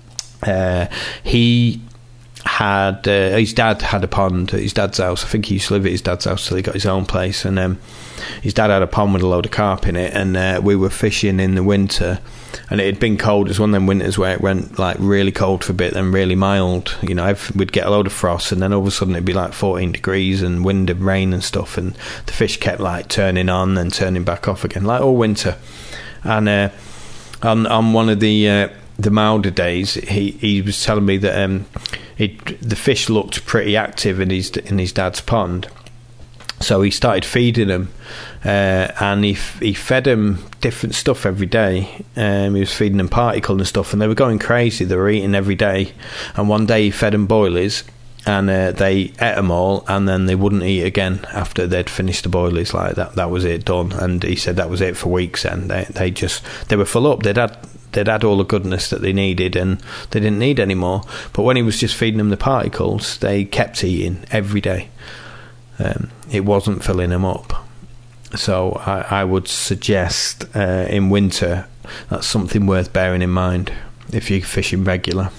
he had his dad had a pond at his dad's house. I think he used to live at his dad's house till he got his own place, and his dad had a pond with a load of carp in it, and we were fishing in the winter, and it had been cold. It was one of them winters where it went like really cold for a bit, then really mild. We'd get a load of frost, and then all of a sudden it'd be like 14 degrees and wind and rain and stuff, and the fish kept like turning on and turning back off again, like all winter. And on one of the milder days, he was telling me that the fish looked pretty active in his dad's pond, so he started feeding them, and he fed them different stuff every day. He was feeding them particle and stuff, and they were going crazy. They were eating every day, and one day he fed them boilies, and they ate them all, and then they wouldn't eat again after they'd finished the boilies. Like that was it, done. And he said that was it for weeks, and they were full up. They'd had all the goodness that they needed, and they didn't need any more. But when he was just feeding them the particles, they kept eating every day. It wasn't filling them up. So I would suggest in winter that's something worth bearing in mind if you're fishing regular.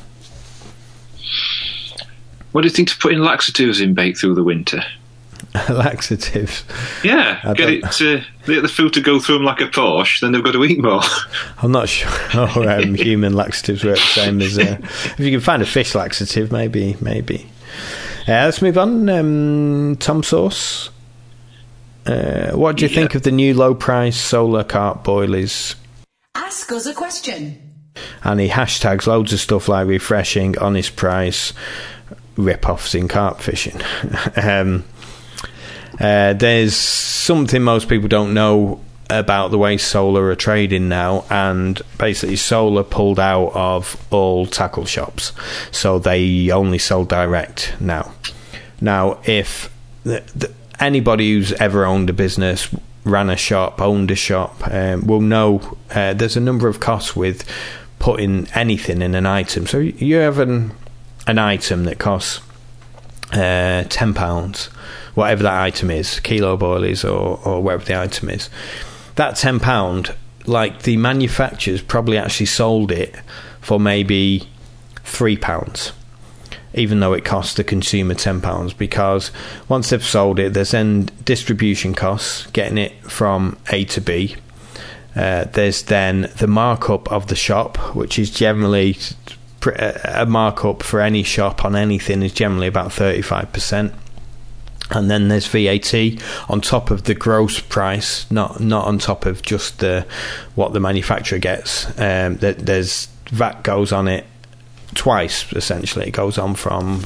What do you think to put in laxatives in bait through the winter? Laxatives? Yeah, get the food to go through them like a Porsche, then they've got to eat more. I'm not sure human laxatives work the same as... if you can find a fish laxative, maybe. Let's move on. Tom Sauce, what do you think of the new low-price solar carp boilies? Ask us a question. And he hashtags loads of stuff like refreshing, honest price, rip-offs in carp fishing. There's something most people don't know about the way Solar are trading now, and basically Solar pulled out of all tackle shops, so they only sell direct now. If anybody who's ever owned a business, ran a shop, owned a shop, will know there's a number of costs with putting anything in an item. So you have an item that costs £10, whatever that item is, kilo boilies or whatever the item is. That £10, like the manufacturers probably actually sold it for maybe £3, even though it cost the consumer £10, because once they've sold it, there's then distribution costs, getting it from A to B. There's then the markup of the shop, which is generally a markup for any shop on anything is generally about 35%. And then there's VAT on top of the gross price, not on top of just what the manufacturer gets. There's VAT goes on it twice, essentially. It goes on from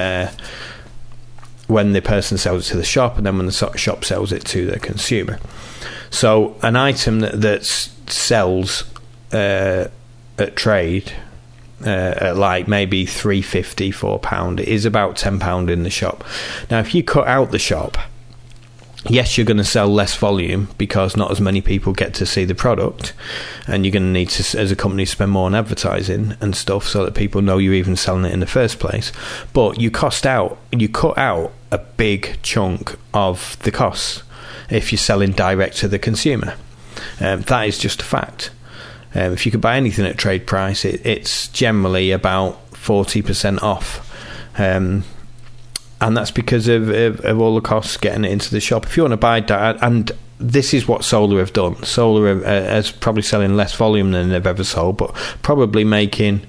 when the person sells it to the shop, and then when the shop sells it to the consumer. So an item that sells at trade at like maybe £3.50, £4, it is about £10 in the shop. Now if you cut out the shop, yes, you're going to sell less volume because not as many people get to see the product, and you're going to need to, as a company, spend more on advertising and stuff so that people know you're even selling it in the first place. But you cut out a big chunk of the costs if you're selling direct to the consumer. That is just a fact. If you could buy anything at trade price, it's generally about 40% off. And that's because of all the costs getting it into the shop. If you want to buy direct, and this is what Solar have done. Solar is probably selling less volume than they've ever sold, but probably making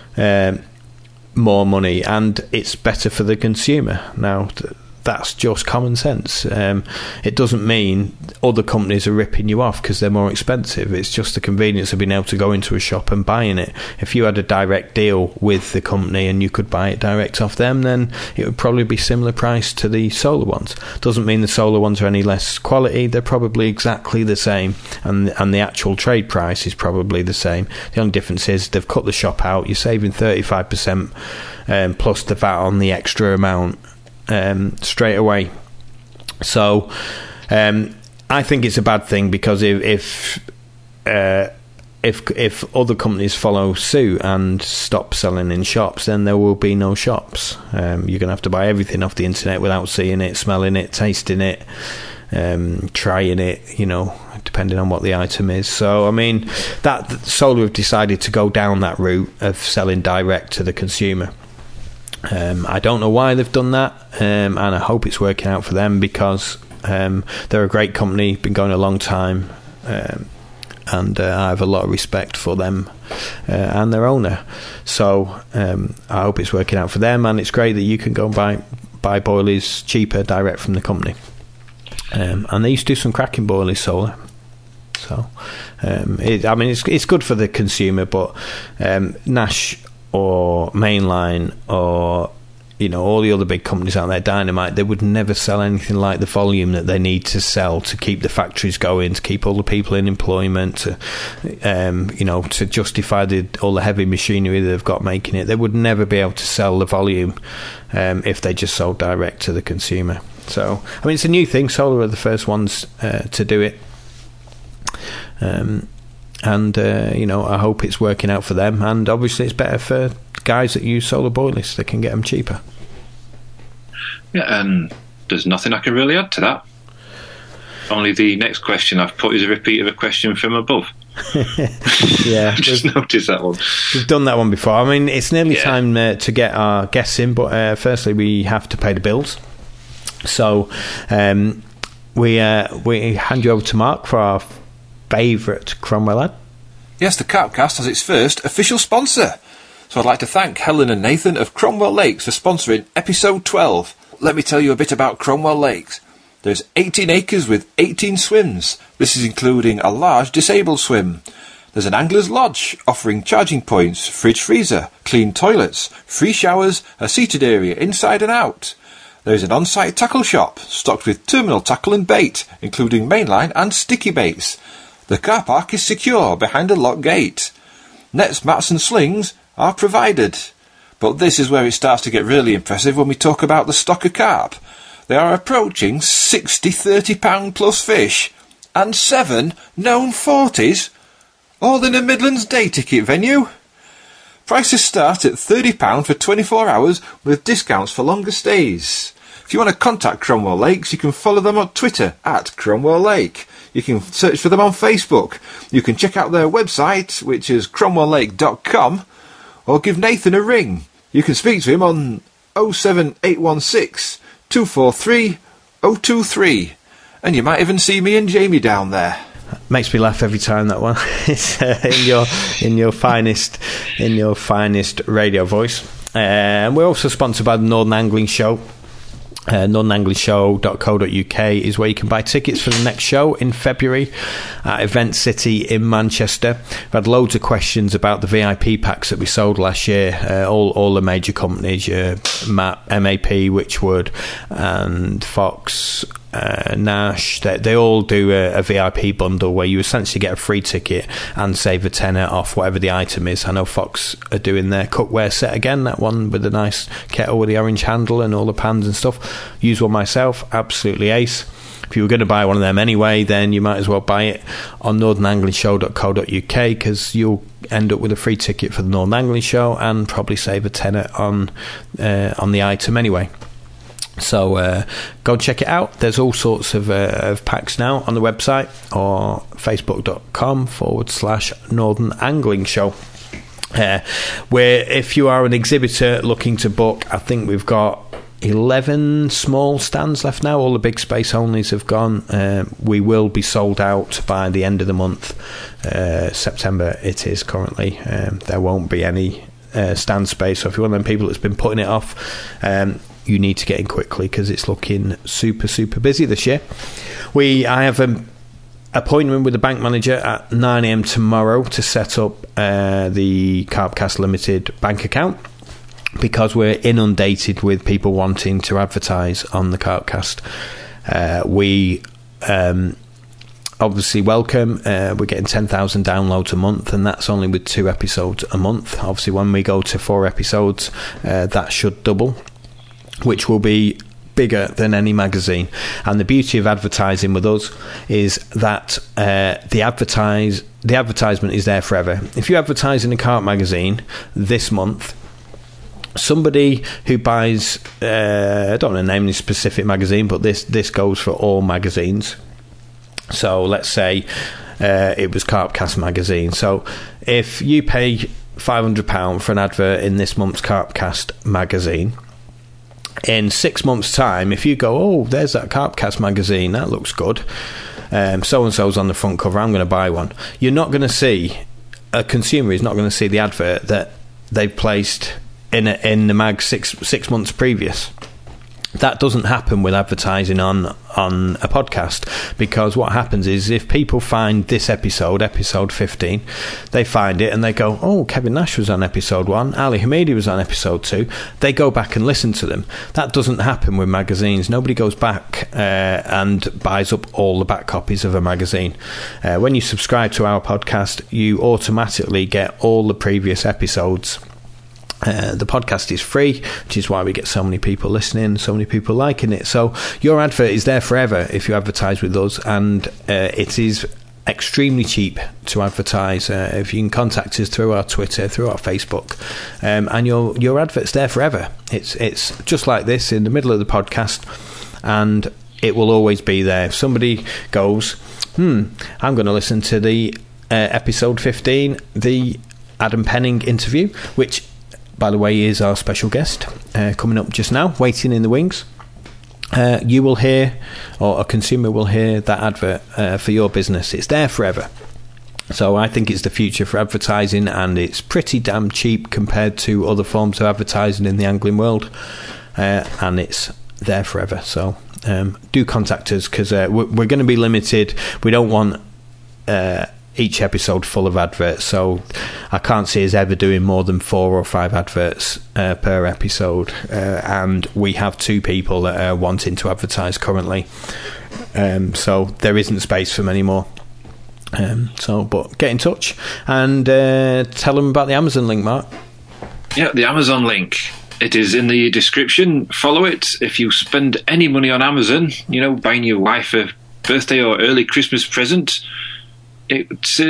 more money, and it's better for the consumer. Now, that's just common sense. It doesn't mean other companies are ripping you off because they're more expensive. It's just the convenience of being able to go into a shop and buying it. If you had a direct deal with the company and you could buy it direct off them, then it would probably be similar price to the Solar ones. Doesn't mean the Solar ones are any less quality. They're probably exactly the same, and the actual trade price is probably the same. The only difference is they've cut the shop out. You're saving 35% plus the VAT on the extra amount straight away. So I think it's a bad thing, because if other companies follow suit and stop selling in shops, then there will be no shops. You're going to have to buy everything off the internet without seeing it, smelling it, tasting it, trying it, depending on what the item is. So I mean, that Solar have decided to go down that route of selling direct to the consumer. I don't know why they've done that, and I hope it's working out for them, because they're a great company, been going a long time, and I have a lot of respect for them and their owner. So I hope it's working out for them, and it's great that you can go and buy boilies cheaper direct from the company. And they used to do some cracking boilies, Solar. So it's good for the consumer, but Nash or Mainline or all the other big companies out there, Dynamite, they would never sell anything like the volume that they need to sell to keep the factories going, to keep all the people in employment, to justify all the heavy machinery that they've got making it. They would never be able to sell the volume if they just sold direct to the consumer. So I mean, it's a new thing. Solar are the first ones to do it. And I hope it's working out for them, and obviously it's better for guys that use Solar boilers. They can get them cheaper. Yeah, and there's nothing I can really add to that. Only the next question I've put is a repeat of a question from above. Yeah, I've just noticed that one. We've done that one before. I mean, it's nearly time to get our guests in, but firstly we have to pay the bills. So we hand you over to Mark for our favourite Cromwell ad. Yes, the Carpcast has its first official sponsor. So I'd like to thank Helen and Nathan of Cromwell Lakes for sponsoring episode 12. Let me tell you a bit about Cromwell Lakes. There's 18 acres with 18 swims. This is including a large disabled swim. There's an angler's lodge offering charging points, fridge freezer, clean toilets, free showers, a seated area inside and out. There's an on-site tackle shop stocked with terminal tackle and bait, including mainline and sticky baits. The car park is secure behind a locked gate. Nets, mats and slings are provided. But this is where it starts to get really impressive when we talk about the stock of carp. They are approaching 60 £30 plus fish, and 7 known 40s, all in a Midlands day ticket venue. Prices start at £30 for 24 hours with discounts for longer stays. If you want to contact Cromwell Lakes, you can follow them on Twitter at Cromwell Lake. You can search for them on Facebook. You can check out their website, which is cromwelllake.com, or give Nathan a ring. You can speak to him on 07816 243 023, and you might even see me and Jamie down there. Makes me laugh every time, that one. It's in your finest radio voice. We're also sponsored by the Northern Angling Show. NorthernAnglingShow.co.uk is where you can buy tickets for the next show in February at Event City in Manchester. We've had loads of questions about the VIP packs that we sold last year. All the major companies, MAP, Witchwood and Fox, Nash, they all do a VIP bundle where you essentially get a free ticket and save a tenner off whatever the item is. I know Fox are doing their cookware set again, that one with the nice kettle with the orange handle and all the pans and stuff. Use one myself, absolutely ace. If you were going to buy one of them anyway, then you might as well buy it on northernanglingshow.co.uk, because you'll end up with a free ticket for the Northern Angling Show and probably save a tenner on the item anyway. So go check it out. There's all sorts of packs now on the website or facebook.com/Northern Angling Show. Where if you are an exhibitor looking to book, I think we've got 11 small stands left now. All the big space onlys have gone. We will be sold out by the end of the month. September it is currently. There won't be any stand space, so if you're one of them people that's been putting it off, you need to get in quickly because it's looking super busy this year. I have an appointment with the bank manager at 9 a.m. tomorrow to set up the Carpcast Limited bank account, because we're inundated with people wanting to advertise on the Carpcast. We obviously welcome. We're getting 10,000 downloads a month, and that's only with 2 episodes a month. Obviously, when we go to 4 episodes, that should double, which will be bigger than any magazine. And the beauty of advertising with us is that the advertisement is there forever. If you advertise in a Carp magazine this month, somebody who buys, I don't want to name this specific magazine, but this goes for all magazines. So let's say it was Carpcast magazine. So if you pay £500 for an advert in this month's Carpcast magazine, in 6 months' time, if you go, oh, there's that Carpcast magazine, that looks good, so-and-so's on the front cover, I'm going to buy one. You're not going to see, a consumer is not going to see the advert that they've placed in the mag six months previous. That doesn't happen with advertising on a podcast, because what happens is, if people find this episode 15, they find it and they go, oh, Kevin Nash was on episode 1, Ali Hamidi was on episode 2, they go back and listen to them. That doesn't happen with magazines. Nobody goes back and buys up all the back copies of a magazine. When you subscribe to our podcast, you automatically get all the previous episodes. The podcast is free, which is why we get so many people listening, so many people liking it. So your advert is there forever if you advertise with us, and it is extremely cheap to advertise. If you can contact us through our Twitter, through our Facebook, and your advert's there forever. It's just like this in the middle of the podcast, and it will always be there. If somebody goes, I'm going to listen to the episode 15, the Adam Penning interview, which, by the way, is our special guest coming up just now, waiting in the wings. You will hear, or a consumer will hear, that advert for your business. It's there forever. So I think it's the future for advertising, and it's pretty damn cheap compared to other forms of advertising in the angling world, and it's there forever. So do contact us, because we're going to be limited. We don't want each episode full of adverts, so I can't see us ever doing more than 4 or 5 adverts per episode, and we have 2 people that are wanting to advertise currently, so there isn't space for many more. But get in touch and tell them about the Amazon link, Mark. Yeah, the Amazon link, it is in the description. Follow it. If you spend any money on Amazon, buying your wife a birthday or early Christmas present, it's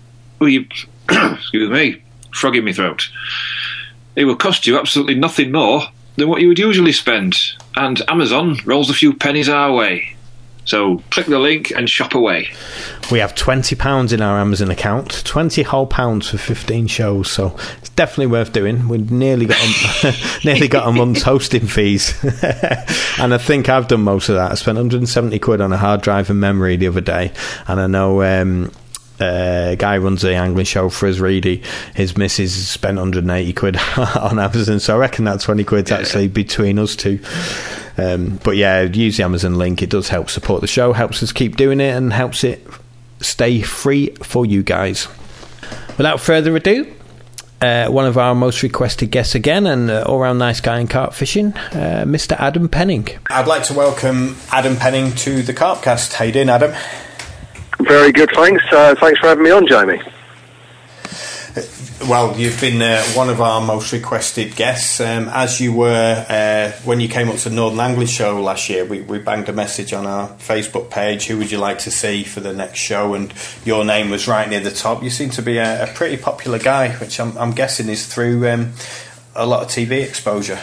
excuse me, frog in my throat. It will cost you absolutely nothing more than what you would usually spend, and Amazon rolls a few pennies our way. So click the link and shop away. We have £20 in our Amazon account, £20 whole pounds for 15 shows, so it's definitely worth doing. We've nearly got a month's hosting fees, and I think I've done most of that. I spent £170 on a hard drive and memory the other day, and I know guy runs the angling show for us, Reedy. His missus spent £180 on Amazon, so I reckon that £20 actually between us two. But yeah, use the Amazon link. It does help support the show, helps us keep doing it, and helps it stay free for you guys. Without further ado, one of our most requested guests again, and all-round nice guy in carp fishing, Mr. Adam Penning. I'd like to welcome Adam Penning to the Carpcast. How you doing, Adam? Very good, thanks. Thanks for having me on, Jamie. Well, you've been one of our most requested guests, as you were when you came up to the Northern Angling Show last year. We banged a message on our Facebook page, who would you like to see for the next show, and your name was right near the top. You seem to be a pretty popular guy, which I'm guessing is through a lot of TV exposure.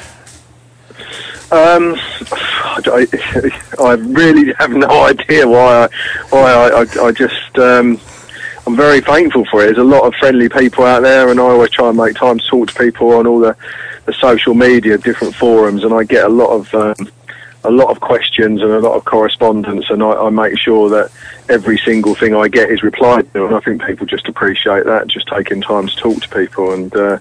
I really have no idea why I just I'm very thankful for it. There's a lot of friendly people out there, and I always try and make time to talk to people on all the social media, different forums, and I get a lot of questions and a lot of correspondence, and I make sure that every single thing I get is replied to, and I think people just appreciate that, just taking time to talk to people. And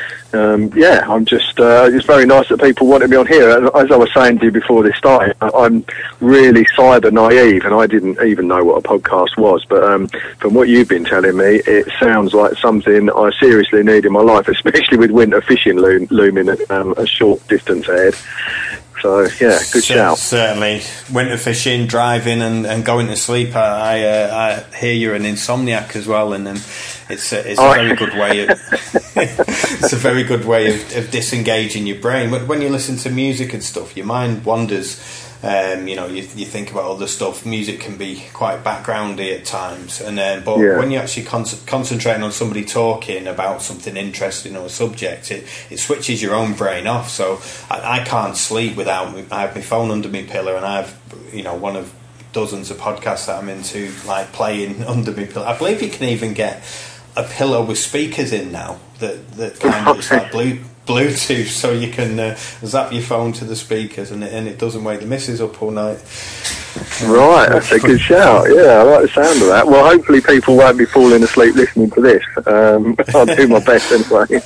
I'm just it's very nice that people wanted me on here. As I was saying to you before this started, I'm really cyber naive, and I didn't even know what a podcast was, but from what you've been telling me, it sounds like something I seriously need in my life, especially with winter fishing looming a short distance ahead. So, yeah, good shout. Certainly. Winter fishing, driving and going to sleep. I hear you're an insomniac as well, and it's a very good way of, it's a very good way of disengaging your brain. When you listen to music and stuff, your mind wanders. You think about other stuff. Music can be quite backgroundy at times, but when you're actually concentrating on somebody talking about something interesting or a subject, it switches your own brain off. So I can't sleep without. I have my phone under my pillow, and I have one of dozens of podcasts that I'm into, like playing under my pillow. I believe you can even get a pillow with speakers in now that kind of it's like Bluetooth, so you can zap your phone to the speakers, and it doesn't wake the missus up all night. Right, that's a good shout. Yeah, I like the sound of that. Well, hopefully people won't be falling asleep listening to this. I'll do my best anyway.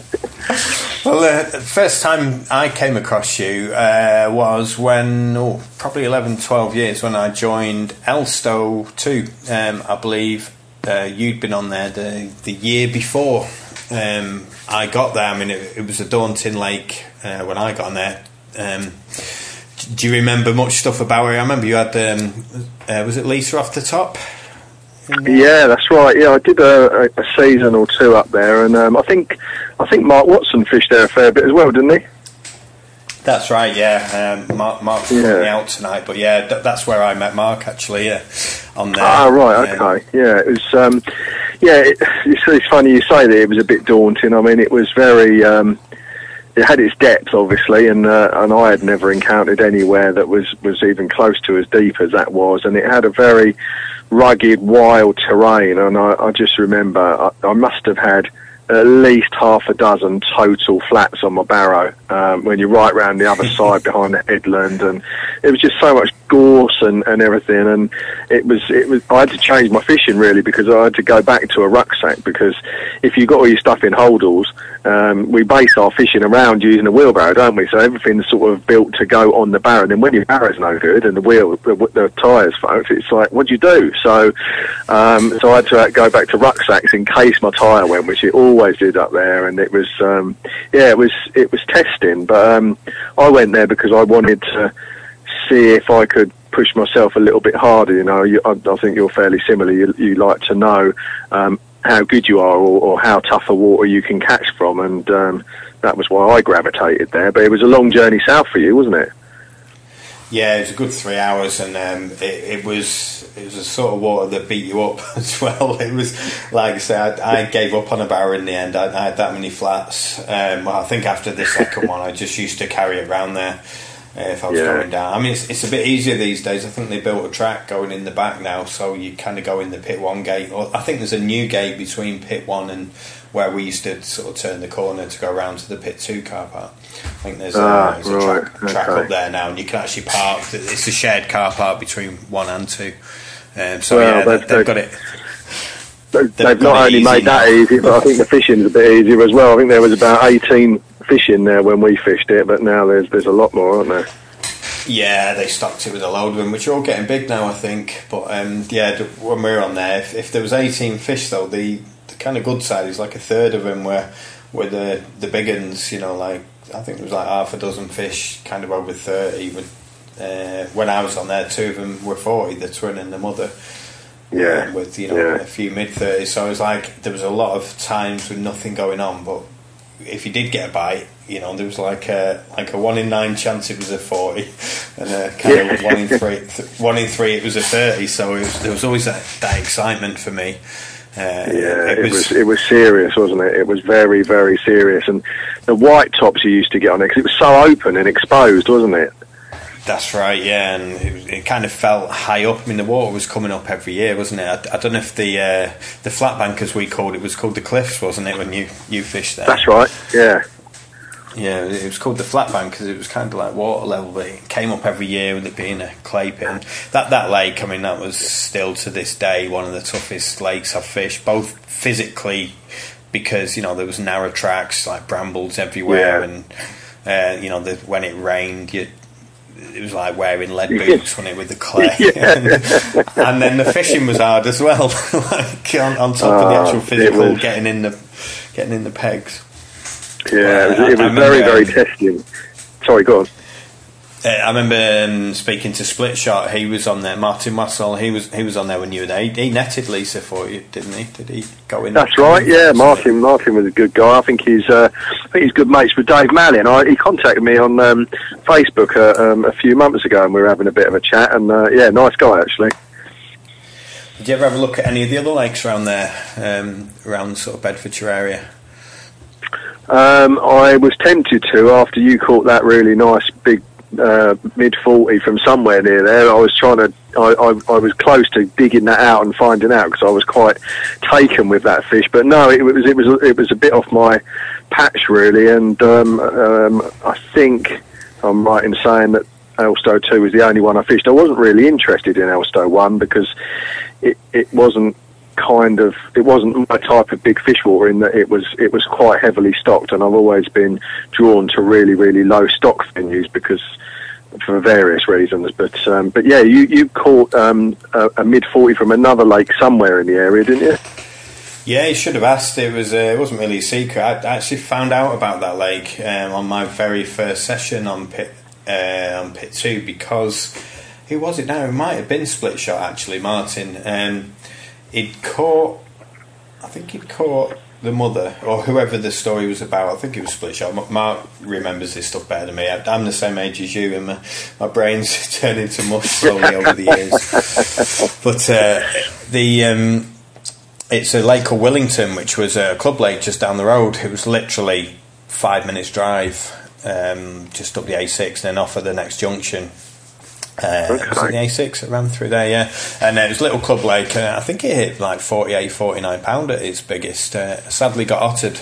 Well, the first time I came across you was when, probably 11, 12 years, when I joined Elstow 2. I believe you'd been on there the year before I got there. I mean, it was a daunting lake when I got on there. Do you remember much stuff about it? I remember you had, was it Lisa off the top? Yeah, that's right. Yeah, I did a season or two up there, and I think Mark Watson fished there a fair bit as well, didn't he? That's right. Yeah, Mark's currently out tonight, but yeah, that's where I met Mark actually. Yeah, on there. Ah, right. Okay. Yeah, it was. It's funny you say that it was a bit daunting. I mean, it was very. It had its depth, obviously, and I had never encountered anywhere that was even close to as deep as that was, and it had a very rugged, wild terrain, and I just remember I must have had at least half a dozen total flats on my barrow when you're right round the other side behind the headland, and it was just so much gorse and everything, and it was I had to change my fishing really, because I had to go back to a rucksack, because if you got all your stuff in holdalls, we base our fishing around using a wheelbarrow, don't we? So everything's sort of built to go on the barrow. And then when your barrow's no good and the tyres fucked, it's like, what do you do? So I had to go back to rucksacks in case my tyre went, which it always did up there. And it was it was testing. But I went there because I wanted to see if I could push myself a little bit harder. I think you're fairly similar. You like to know how good you are, or how tough a water you can catch from, and that was why I gravitated there. But it was a long journey south for you, wasn't it? Yeah, it was a good 3 hours, and it was a sort of water that beat you up as well. It was, like I said, I gave up on a barrow in the end. I had that many flats. I think after the second one, I just used to carry it around there if I was going down. I mean, it's a bit easier these days. I think they built a track going in the back now, so you kind of go in the pit 1 gate. I think there's a new gate between pit 1 and where we used to sort of turn the corner to go around to the pit 2 car park. I think there's a track up there now, and you can actually park. It's a shared car park between 1 and 2. They've got it. They've not only made that easy, but I think the fishing's a bit easier as well. I think there was about 18 fish in there when we fished it, but now there's a lot more, aren't there? Yeah, they stocked it with a load of them, which are all getting big now, I think. But when we were on there, if there was 18 fish though, the kind of good side is like a third of them were the big ones. Like I think there was like half a dozen fish, kind of over 30. When I was on there, 2 of them were 40, the twin and the mother. Yeah, with a few mid-30s. So it was like there was a lot of times with nothing going on, but if you did get a bite, there was like a 1 in 9 chance it was a 40, and a kind of 1 in 3 it was a 30. So there was always that excitement for me. It was serious, wasn't it? It was very, very serious, and the white tops you used to get on it because it was so open and exposed, wasn't it? That's right, yeah, and it kind of felt high up. I mean, the water was coming up every year, wasn't it? I don't know if the flat bank, as we called it, was called the Cliffs, wasn't it, when you fished there? That's right, yeah. Yeah, it was called the Flat Bank because it was kind of like water level, but it came up every year with it being a clay pit. And that lake, I mean, that was still to this day one of the toughest lakes I've fished, both physically because, there was narrow tracks, like brambles everywhere, and, when it rained, it was like wearing lead boots with the clay. And then the fishing was hard as well, like on top of the actual physical, getting in the pegs. Yeah, it was very, very testing. Sorry, go on. I remember speaking to Split Shot. He was on there. Martin Wassell. He was on there when you were there. He netted Lisa for you, didn't he? Did he go in? That's right. Yeah, Martin was a good guy. I think he's good mates with Dave Malley. And he contacted me on Facebook a few months ago, and we were having a bit of a chat. And nice guy actually. Did you ever have a look at any of the other lakes around there, around sort of Bedfordshire area? I was tempted to after you caught that really nice big mid-40 from somewhere near there. I was I was close to digging that out and finding out because I was quite taken with that fish. But no, it was a bit off my patch really, and I think I'm right in saying that Elstow 2 was the only one I fished. I wasn't really interested in Elstow 1 because it wasn't my type of big fish water, in that it was quite heavily stocked, and I've always been drawn to really, really low stock venues because for various reasons. But yeah, you caught a mid-40 from another lake somewhere in the area, didn't you? Yeah, you should have asked. It wasn't really a secret. I actually found out about that lake on my very first session on Pit 2 because who was it now? It might have been Split Shot actually, Martin. He'd caught the mother, or whoever the story was about. I think it was Split Shot. Mark remembers this stuff better than me. I'm the same age as you, and my brain's turned into mush slowly over the years. But it's a lake called Willington, which was a club lake just down the road. It was literally 5 minutes drive, just up the A6 and then off at the next junction. Was it the A6 that ran through there? Yeah, and it was a little club lake. I think it hit like 48, 49 pound at its biggest. Sadly got ottered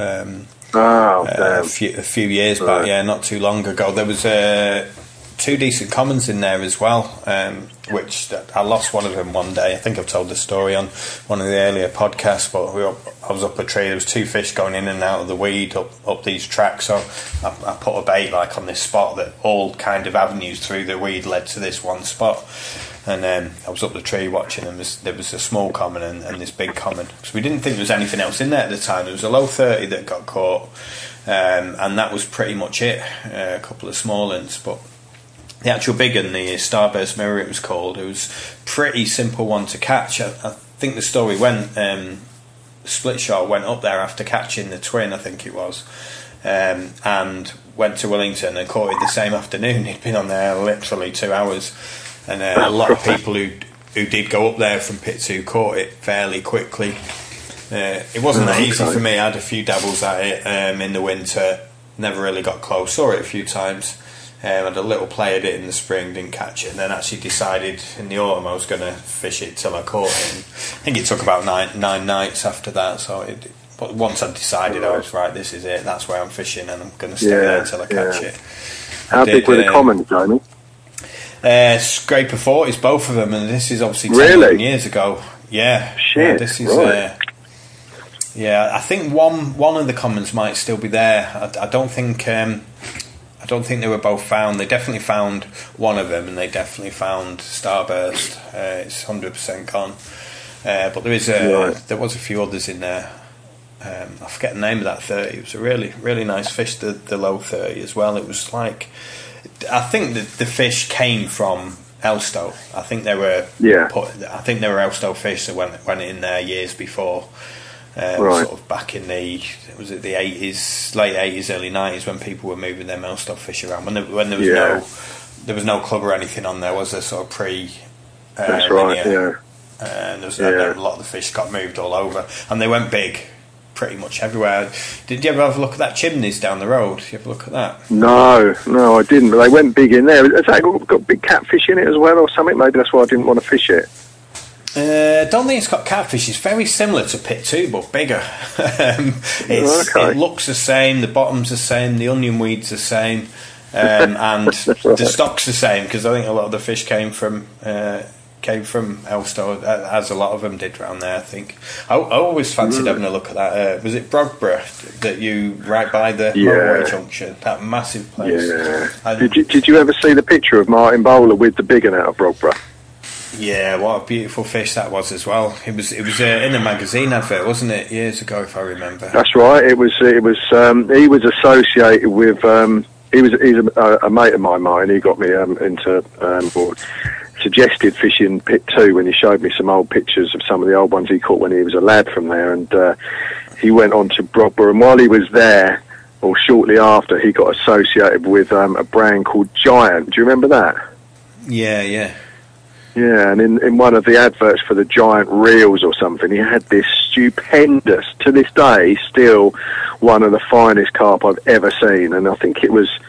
a few years back. Yeah, not too long ago. There was 2 decent commons in there as well, which I lost one of them one day. I think I've told the story on one of the earlier podcasts, but I was up a tree. There was 2 fish going in and out of the weed up these tracks, so I put a bait like on this spot that all kind of avenues through the weed led to this one spot. And I was up the tree watching, and there was a small common and this big common. So we didn't think there was anything else in there at the time. There was a low 30 that got caught, and that was pretty much it. A couple of small ones, but the actual big one, the Starburst Mirror it was called, it was a pretty simple one to catch. I think the story went, Split Shot went up there after catching the twin, I think it was, and went to Willington and caught it the same afternoon. He'd been on there literally 2 hours, and a lot of people who did go up there from Pit 2 caught it fairly quickly. It wasn't that easy for me. I had a few dabbles at it in the winter, never really got close, saw it a few times. Had a little play at it in the spring, didn't catch it, and then actually decided in the autumn I was going to fish it till I caught it. And I think it took about nine nights after that. But once I decided, I was right. This is it. That's where I'm fishing, and I'm going to stay there till I catch it. How big were the commons, Jamie? Scraper 40s, both of them, and this is obviously 10 years ago. Yeah, shit. This is. Yeah, I think one of the commons might still be there. I don't think. I don't think they were both found. They definitely found one of them, and they definitely found Starburst. It's 100% gone. But there was a few others in there. I forget the name of that 30. It was a really, really nice fish. The low 30 as well. It was like, I think that the fish came from Elstow. I think they were. I think they were Elstow fish that went in there years before. Sort of back in the 80s, late 80s, early 90s, when people were moving their Elstow fish around. When there was no club or anything on there, was there sort of pre? That's right. Yeah. And there was a lot of the fish got moved all over, and they went big, pretty much everywhere. Did you ever have a look at that Chimneys down the road? Did you ever look at that? No, I didn't. But they went big in there. Has that got big catfish in it as well, or something? Maybe that's why I didn't want to fish it. Don't think it's got catfish. It's very similar to Pit 2, but bigger. It looks the same. The bottom's the same. The onion weed's the same, and the stock's the same, because I think a lot of the fish came from Elstow, as a lot of them did around there. I think I always fancied having a look at that. Was it Brogborough that you right by the motorway junction? That massive place. Yeah. Did you ever see the picture of Martin Bowler with the big one out of Brogborough? Yeah, what a beautiful fish that was as well. It was in a magazine advert, wasn't it, years ago, if I remember? That's right. It was. He was associated with. He's a mate of mine, Martin. He got me into or suggested fishing Pit 2 when he showed me some old pictures of some of the old ones he caught when he was a lad from there, and he went on to Brogborough, and while he was there, or shortly after, he got associated with a brand called Giant. Do you remember that? Yeah. Yeah, and in one of the adverts for the Giant reels or something, he had this stupendous, to this day, still one of the finest carp I've ever seen, and I think it was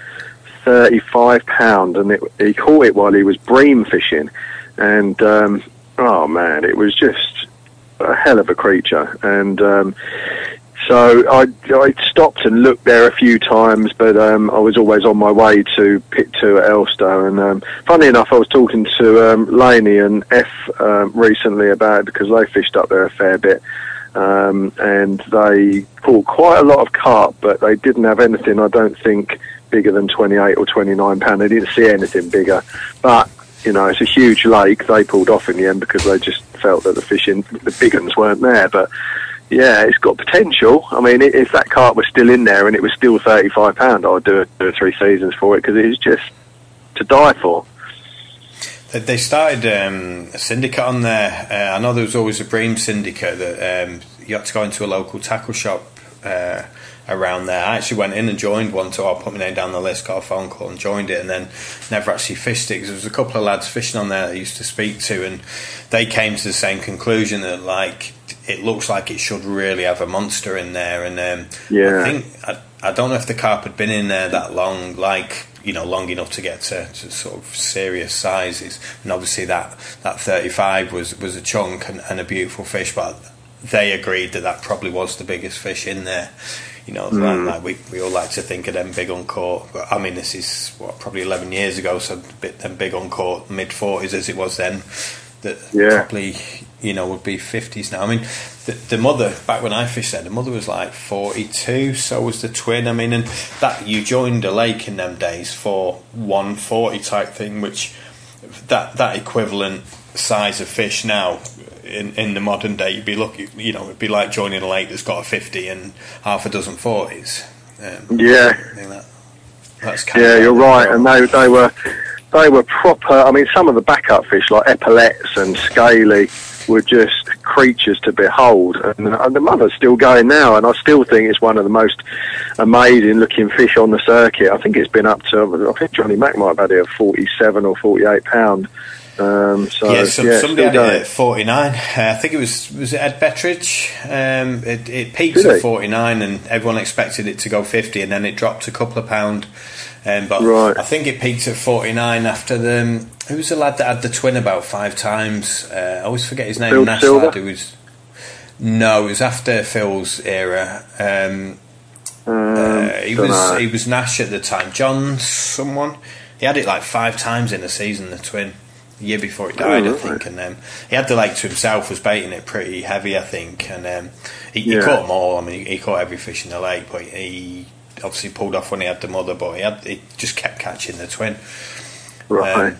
£35, and he caught it while he was bream fishing, and oh man, it was just a hell of a creature. And so I stopped and looked there a few times, but I was always on my way to Pit 2 at Elstow. And funny enough, I was talking to Laney and F recently about it, because they fished up there a fair bit, and they caught quite a lot of carp, but they didn't have anything, I don't think, bigger than 28 or 29 pound. They didn't see anything bigger, but you know, it's a huge lake. They pulled off in the end because they just felt that the big ones weren't there. But yeah, it's got potential. I mean, if that carp was still in there and it was still £35, I would do 3 seasons for it, because it is just to die for. They started a syndicate on there. I know there was always a bream syndicate that you had to go into a local tackle shop around there. I actually went in and joined one, so I put my name down the list, got a phone call and joined it, and then never actually fished it, because there was a couple of lads fishing on there that I used to speak to, and they came to the same conclusion that, like, it looks like it should really have a monster in there. And I think I don't know if the carp had been in there that long, like, you know, long enough to get to sort of serious sizes. And obviously that 35 was a chunk and a beautiful fish, but they agreed that probably was the biggest fish in there. You know, like we all like to think of them big uncaught. But I mean, this is probably 11 years ago, so them big uncaught mid-40s as it was then. That probably, you know, would be 50s now. I mean, the mother, back when I fished there, the mother was like 42, so was the twin. I mean, and that you joined a lake in them days for 140 type thing, which that equivalent size of fish now in the modern day, you'd be lucky, you know, it'd be like joining a lake that's got a 50 and half a dozen 40s. That's kind of you're right, and they were proper. I mean, some of the backup fish like epaulets and scaly were just creatures to behold, and the mother's still going now, and I still think it's one of the most amazing looking fish on the circuit. I think it's been up to, I think Johnny Mack might have had it at 47 or 48 pound. Somebody had it at 49. I think it was it Ed Bettridge. It peaked at 49, and everyone expected it to go 50, and then it dropped a couple of pound. But I think it peaked at 49 after who was the lad that had the twin about 5 times? I always forget his name. Nash lad, it was after Phil's era. He was Nash at the time. John someone. He had it like 5 times in a season, the twin. The year before he died, I think, and he had the lake to himself, was baiting it pretty heavy, I think, and he caught them all. I mean, he caught every fish in the lake, but he obviously pulled off when he had the mother, but he just kept catching the twin. Right.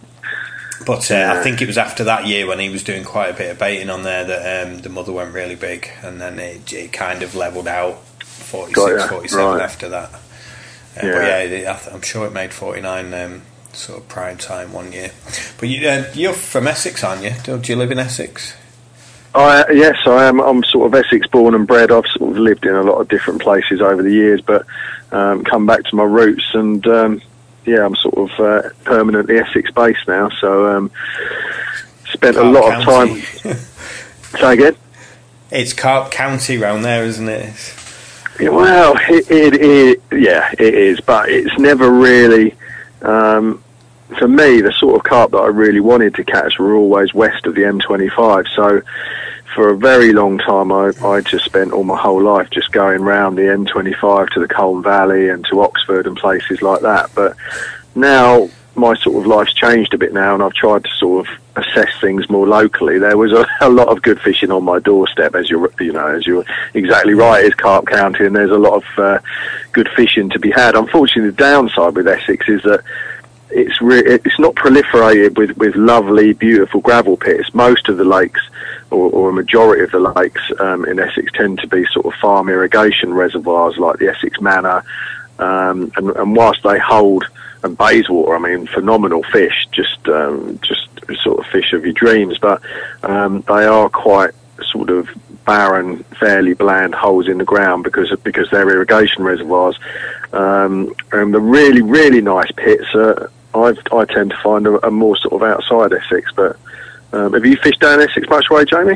I think it was after that year when he was doing quite a bit of baiting on there that the mother went really big, and then it kind of levelled out 46, 47 after that. But I'm sure it made 49 sort of prime time one year. But you're from Essex, aren't you? Do you live in Essex? Yes, I am. I'm sort of Essex born and bred. I've sort of lived in a lot of different places over the years, but come back to my roots, and I'm sort of permanently Essex based now. So spent a lot of time. Say again? It's Carp County round there, isn't it? Well, it is, but it's never really. for me, the sort of carp that I really wanted to catch were always west of the M25. So for a very long time, I just spent all my whole life just going round the M25 to the Colne Valley and to Oxford and places like that. But now my sort of life's changed a bit now, and I've tried to sort of assess things more locally. There was a lot of good fishing on my doorstep, as you're exactly right. It's Carp County, and there's a lot of good fishing to be had. Unfortunately, the downside with Essex is that it's not proliferated with lovely, beautiful gravel pits. Most of the lakes, or a majority of the lakes in Essex, tend to be sort of farm irrigation reservoirs, like the Essex Manor, and whilst they hold, and Bayswater, I mean, phenomenal fish, just sort of fish of your dreams, but they are quite sort of barren, fairly bland holes in the ground because they're irrigation reservoirs. And the really, really nice pits, I tend to find are more sort of outside Essex. But have you fished down Essex much way, Jamie?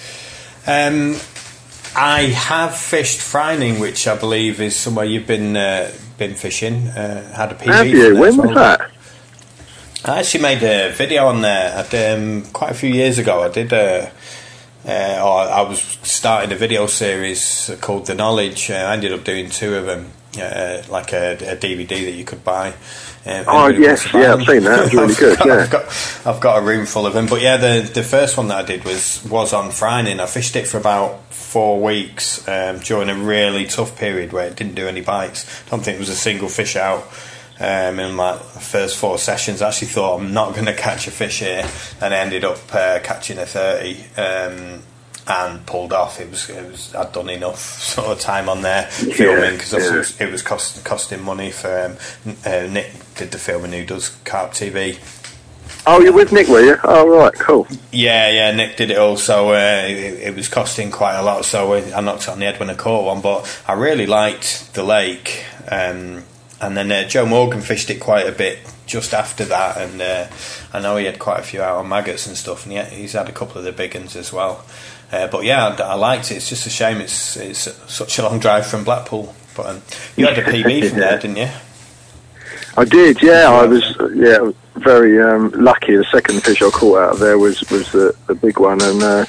I have fished Freining, which I believe is somewhere you've been fishing. Had a PB. Have you? When was that? I actually made a video on there quite a few years ago. I did I was starting a video series called The Knowledge. I ended up doing 2 of them, like a DVD that you could buy. Oh yes, yeah, I've seen that. It's really good. I've got a room full of them. But yeah, the first one that I did was on Freining. I fished it for about 4 weeks during a really tough period where it didn't do any bites. I don't think there was a single fish out. In my first 4 sessions, I actually thought I'm not going to catch a fish here, and I ended up catching a 30 and pulled off. It was I'd done enough sort of time on there filming, because it was costing money for Nick did the filming, who does Carp TV. Oh, you're with Nick, were you? Oh, right, cool. Yeah, Nick did it all, so it was costing quite a lot, so I knocked it on the head when I caught one, but I really liked the lake. And then Joe Morgan fished it quite a bit just after that, and I know he had quite a few out on maggots and stuff, and he's had a couple of the big ones as well. But yeah, I liked it. It's just a shame it's such a long drive from Blackpool. But you had a PB from there, didn't you? I did, yeah. I was very lucky. The second fish I caught out of there was the big one, and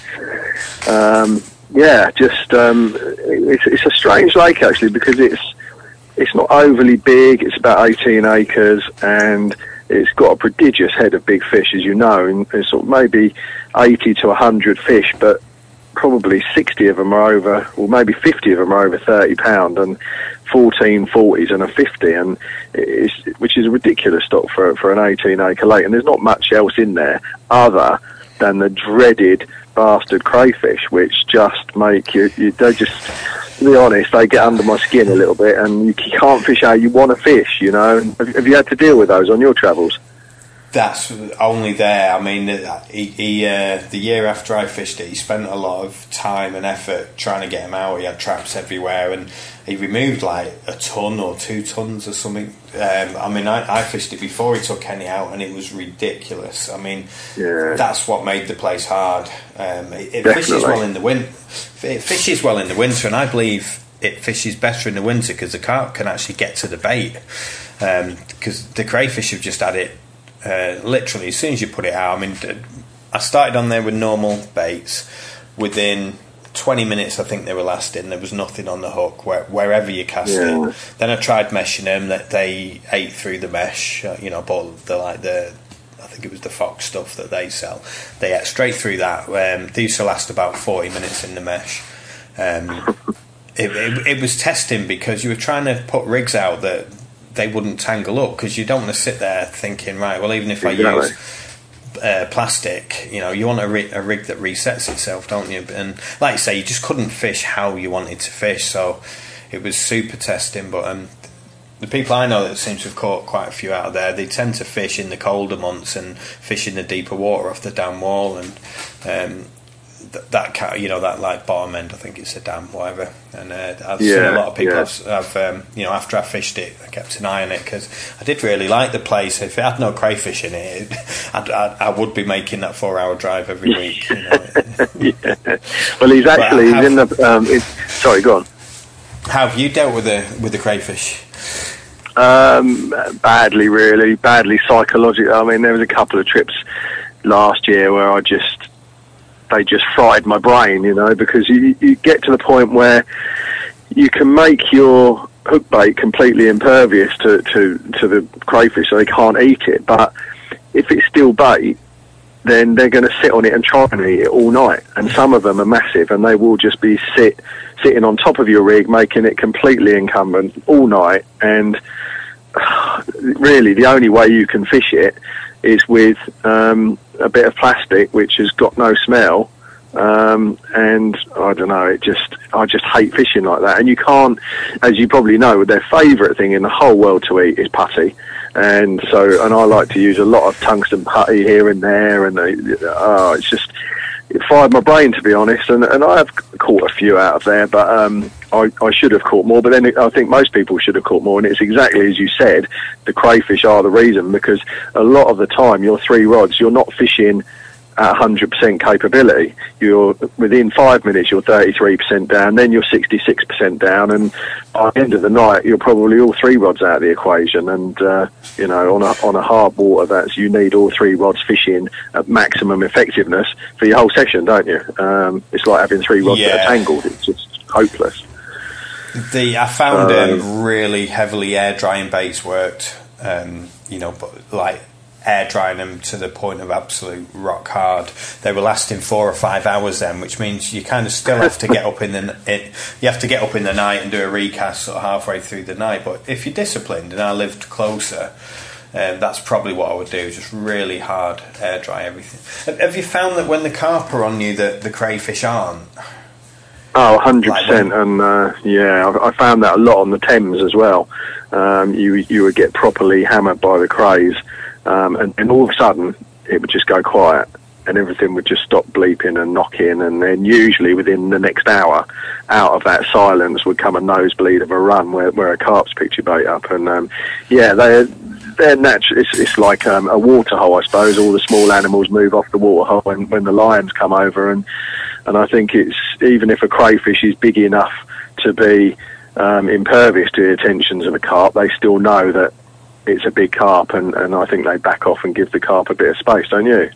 it's a strange lake actually, because it's not overly big. It's about 18 acres, and it's got a prodigious head of big fish, as you know. And it's sort of maybe 80 to 100 fish, but probably 60 of them are over, or maybe 50 of them are over 30 pound, and 14 40s and a 50, and which is a ridiculous stock for an 18 acre lake. And there's not much else in there other than the dreaded bastard crayfish, which just make they just, to be honest, they get under my skin a little bit, and you can't fish how you want to fish, you know. Have you had to deal with those on your travels? That's only there. I mean, he the year after I fished it, he spent a lot of time and effort trying to get him out. He had traps everywhere, and he removed like a ton or 2 tons or something. I mean, I fished it before he took any out, and it was ridiculous. I mean, that's what made the place hard. It fishes well in the winter. It fishes well in the winter, and I believe it fishes better in the winter because the carp can actually get to the bait. Because the crayfish have just had it. Literally, as soon as you put it out, I mean, I started on there with normal baits. Within 20 minutes, I think they were lasting. There was nothing on the hook wherever you cast it. Then I tried meshing them. That they ate through the mesh. Bought I think it was the Fox stuff that they sell. They ate straight through that. They used to last about 40 minutes in the mesh. It was testing because you were trying to put rigs out that they wouldn't tangle up, because you don't want to sit there thinking, right, well, even if I use plastic, you want a rig that resets itself, don't you? And like you say, you just couldn't fish how you wanted to fish, so it was super testing. But the people I know that seem to have caught quite a few out of there, they tend to fish in the colder months and fish in the deeper water off the dam wall, and that like bottom end, I think it's a dam, whatever. And I've seen a lot of people after I fished it, I kept an eye on it, because I did really like the place. If it had no crayfish in it, I would be making that 4-hour drive every week. Well, he's in the sorry, go on. How have you dealt with the crayfish? Badly, really. Badly psychologically. I mean, there was a couple of trips last year where they just fried my brain, because you get to the point where you can make your hook bait completely impervious to the crayfish, so they can't eat it. But if it's still bait, then they're going to sit on it and try and eat it all night. And some of them are massive, and they will just be sitting on top of your rig, making it completely incumbent all night. And really, the only way you can fish it is with a bit of plastic, which has got no smell. And I don't know, I just hate fishing like that. And you can't, as you probably know, their favourite thing in the whole world to eat is putty. And I like to use a lot of tungsten putty here and there, and it fired my brain, to be honest. And I have caught a few out of there, but I should have caught more. But then I think most people should have caught more. And it's exactly as you said, the crayfish are the reason, because a lot of the time your 3 rods, you're not fishing at 100% capability. You're within 5 minutes, you're 33% down, then you're 66% down, and by the end of the night, you're probably all 3 rods out of the equation. And on a hard water, you need all 3 rods fishing at maximum effectiveness for your whole session, don't you? It's like having 3 rods that are tangled. It's just hopeless. I found really heavily air drying baits worked. But like air drying them to the point of absolute rock hard. They were lasting 4 or 5 hours then, which means you kind of still have to get up in the night and do a recast sort of halfway through the night. But if you're disciplined, and I lived closer, that's probably what I would do, just really hard air dry everything. Have you found that when the carp are on you that the crayfish aren't? Oh, 100%, and I found that a lot on the Thames as well. You would get properly hammered by the crays, and all of a sudden it would just go quiet, and everything would just stop bleeping and knocking, and then usually within the next hour, out of that silence would come a nosebleed of a run where a carp's picked your bait up, and they're natural. It's like a water hole, I suppose. All the small animals move off the water hole when the lions come over, and I think it's, even if a crayfish is big enough to be impervious to the attentions of a carp, they still know that it's a big carp, and I think they back off and give the carp a bit of space, don't you?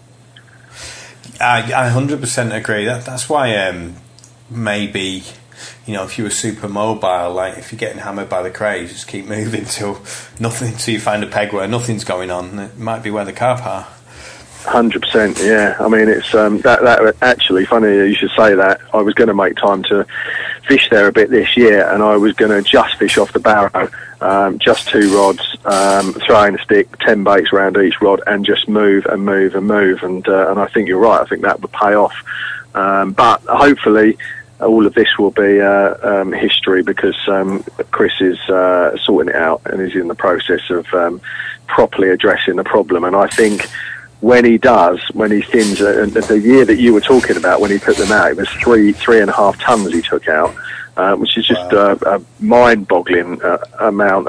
I 100% agree. That's why maybe, if you were super mobile, like if you're getting hammered by the crays, just keep moving till you find a peg where nothing's going on. It might be where the carp are. 100%, yeah. I mean, it's that actually funny you should say that. I was going to make time to fish there a bit this year, and I was going to just fish off the Barrow, just 2 rods, throwing a stick, 10 baits around each rod, and just move and move and move. And I think you're right. I think that would pay off. But hopefully, all of this will be history, because Chris is sorting it out and is in the process of properly addressing the problem. And I think when he thins, and the year that you were talking about when he put them out, it was 3.5 tons he took out, which is just a mind-boggling amount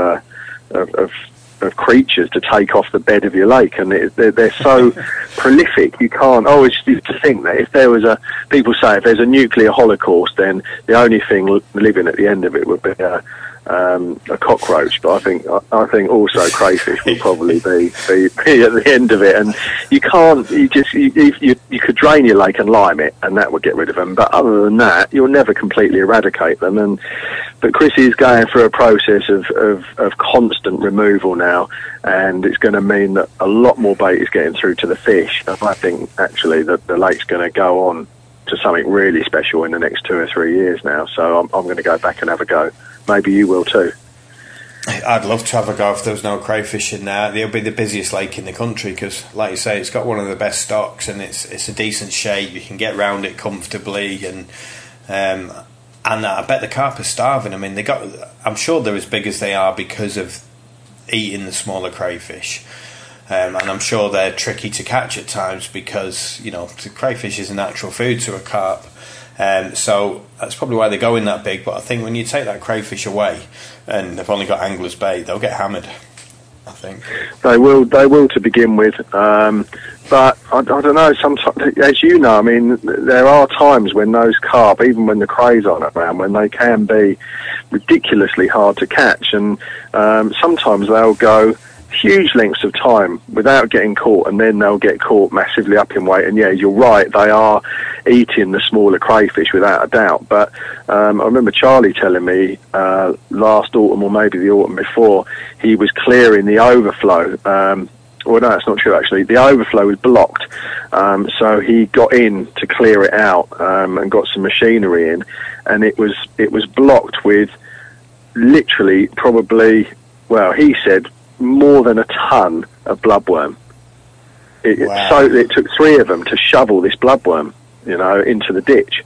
of creatures to take off the bed of your lake, and they're so prolific. You can't always used to think that if people say if there's a nuclear holocaust, then the only thing living at the end of it would be a cockroach. But I think also crayfish will probably be at the end of it. And you could drain your lake and lime it, and that would get rid of them. But other than that, you'll never completely eradicate them. But Chris is going through a process of constant removal now, and it's going to mean that a lot more bait is getting through to the fish. And I think actually that the lake's going to go on to something really special in the next 2 or 3 years now. So I'm going to go back and have a go. Maybe you will too. I'd love to have a go if there was no crayfish in there. It'll be the busiest lake in the country, because, like you say, it's got one of the best stocks, and it's a decent shape. You can get round it comfortably, and I bet the carp are starving. I mean, I'm sure they're as big as they are because of eating the smaller crayfish. And I'm sure they're tricky to catch at times, because the crayfish is a natural food to a carp. So that's probably why they're going that big. But I think when you take that crayfish away and they've only got angler's bait, they'll get hammered, I think. They will to begin with. But I don't know. Sometimes, as you know, I mean, there are times when those carp, even when the crays aren't around, when they can be ridiculously hard to catch, and sometimes they'll go huge lengths of time without getting caught, and then they'll get caught massively up in weight. And yeah, you're right, they are eating the smaller crayfish without a doubt. But I remember Charlie telling me last autumn, or maybe the autumn before, he was clearing the overflow. Well, no, that's not true, actually. The overflow was blocked, so he got in to clear it out and got some machinery in, and it was blocked with literally probably, well, he said, more than a ton of bloodworm. Wow. So it took 3 of them to shovel this bloodworm, into the ditch.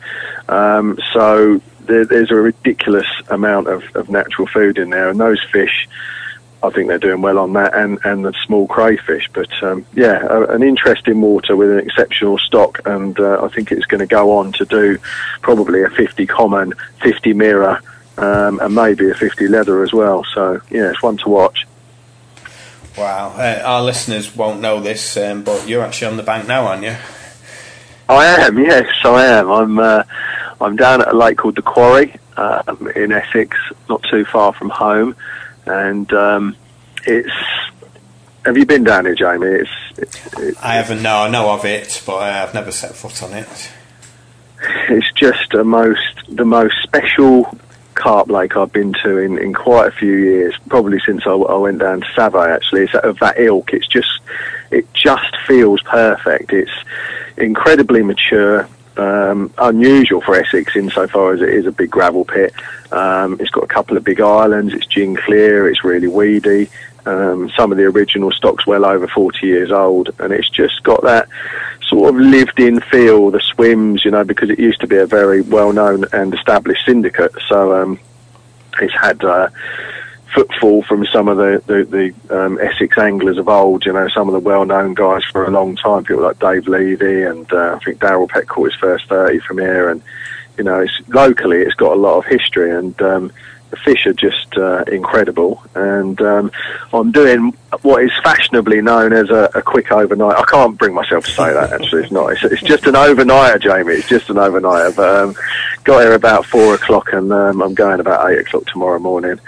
So there's a ridiculous amount of natural food in there, and those fish, I think they're doing well on that, and the small crayfish. But an interesting water with an exceptional stock, and I think it's going to go on to do probably a 50 common, 50 mirror, and maybe a 50 leather as well. So yeah, it's one to watch. Wow, our listeners won't know this, but you're actually on the bank now, aren't you? I am, yes, I am. I'm down at a lake called the Quarry in Essex, not too far from home, and it's. Have you been down here, Jamie? I haven't. No, I know of it, but I've never set foot on it. It's just the most special carp lake I've been to in quite a few years, probably since I went down to Savay. Actually, it's of that ilk. It just feels perfect. It's incredibly mature, unusual for Essex insofar as it is a big gravel pit. It's got a couple of big islands. It's gin clear. It's really weedy. Some of the original stock's well over 40 years old, and it's just got that sort of lived-in feel, the swims, because it used to be a very well-known and established syndicate. So it's had footfall from some of the Essex anglers of old, some of the well-known guys for a long time, people like Dave Levy, and I think Darryl Peck caught his first 30 from here, and locally it's got a lot of history, and the fish are just incredible, and I'm doing what is fashionably known as a quick overnight. I can't bring myself to say that, actually. It's not. It's just an overnighter, Jamie. It's just an overnighter. But got here about 4 o'clock, and I'm going about 8 o'clock tomorrow morning.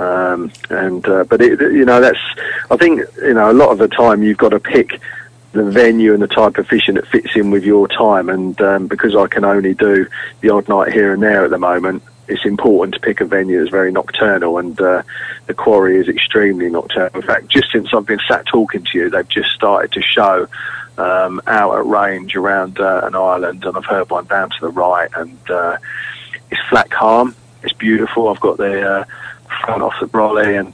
But that's. I think a lot of the time you've got to pick the venue and the type of fishing that fits in with your time, and because I can only do the odd night here and there at the moment, it's important to pick a venue that's very nocturnal, and the Quarry is extremely nocturnal. In fact, just since I've been sat talking to you, they've just started to show out at range around an island, and I've heard one down to the right, and it's flat calm. It's beautiful. I've got the front off the brolly, and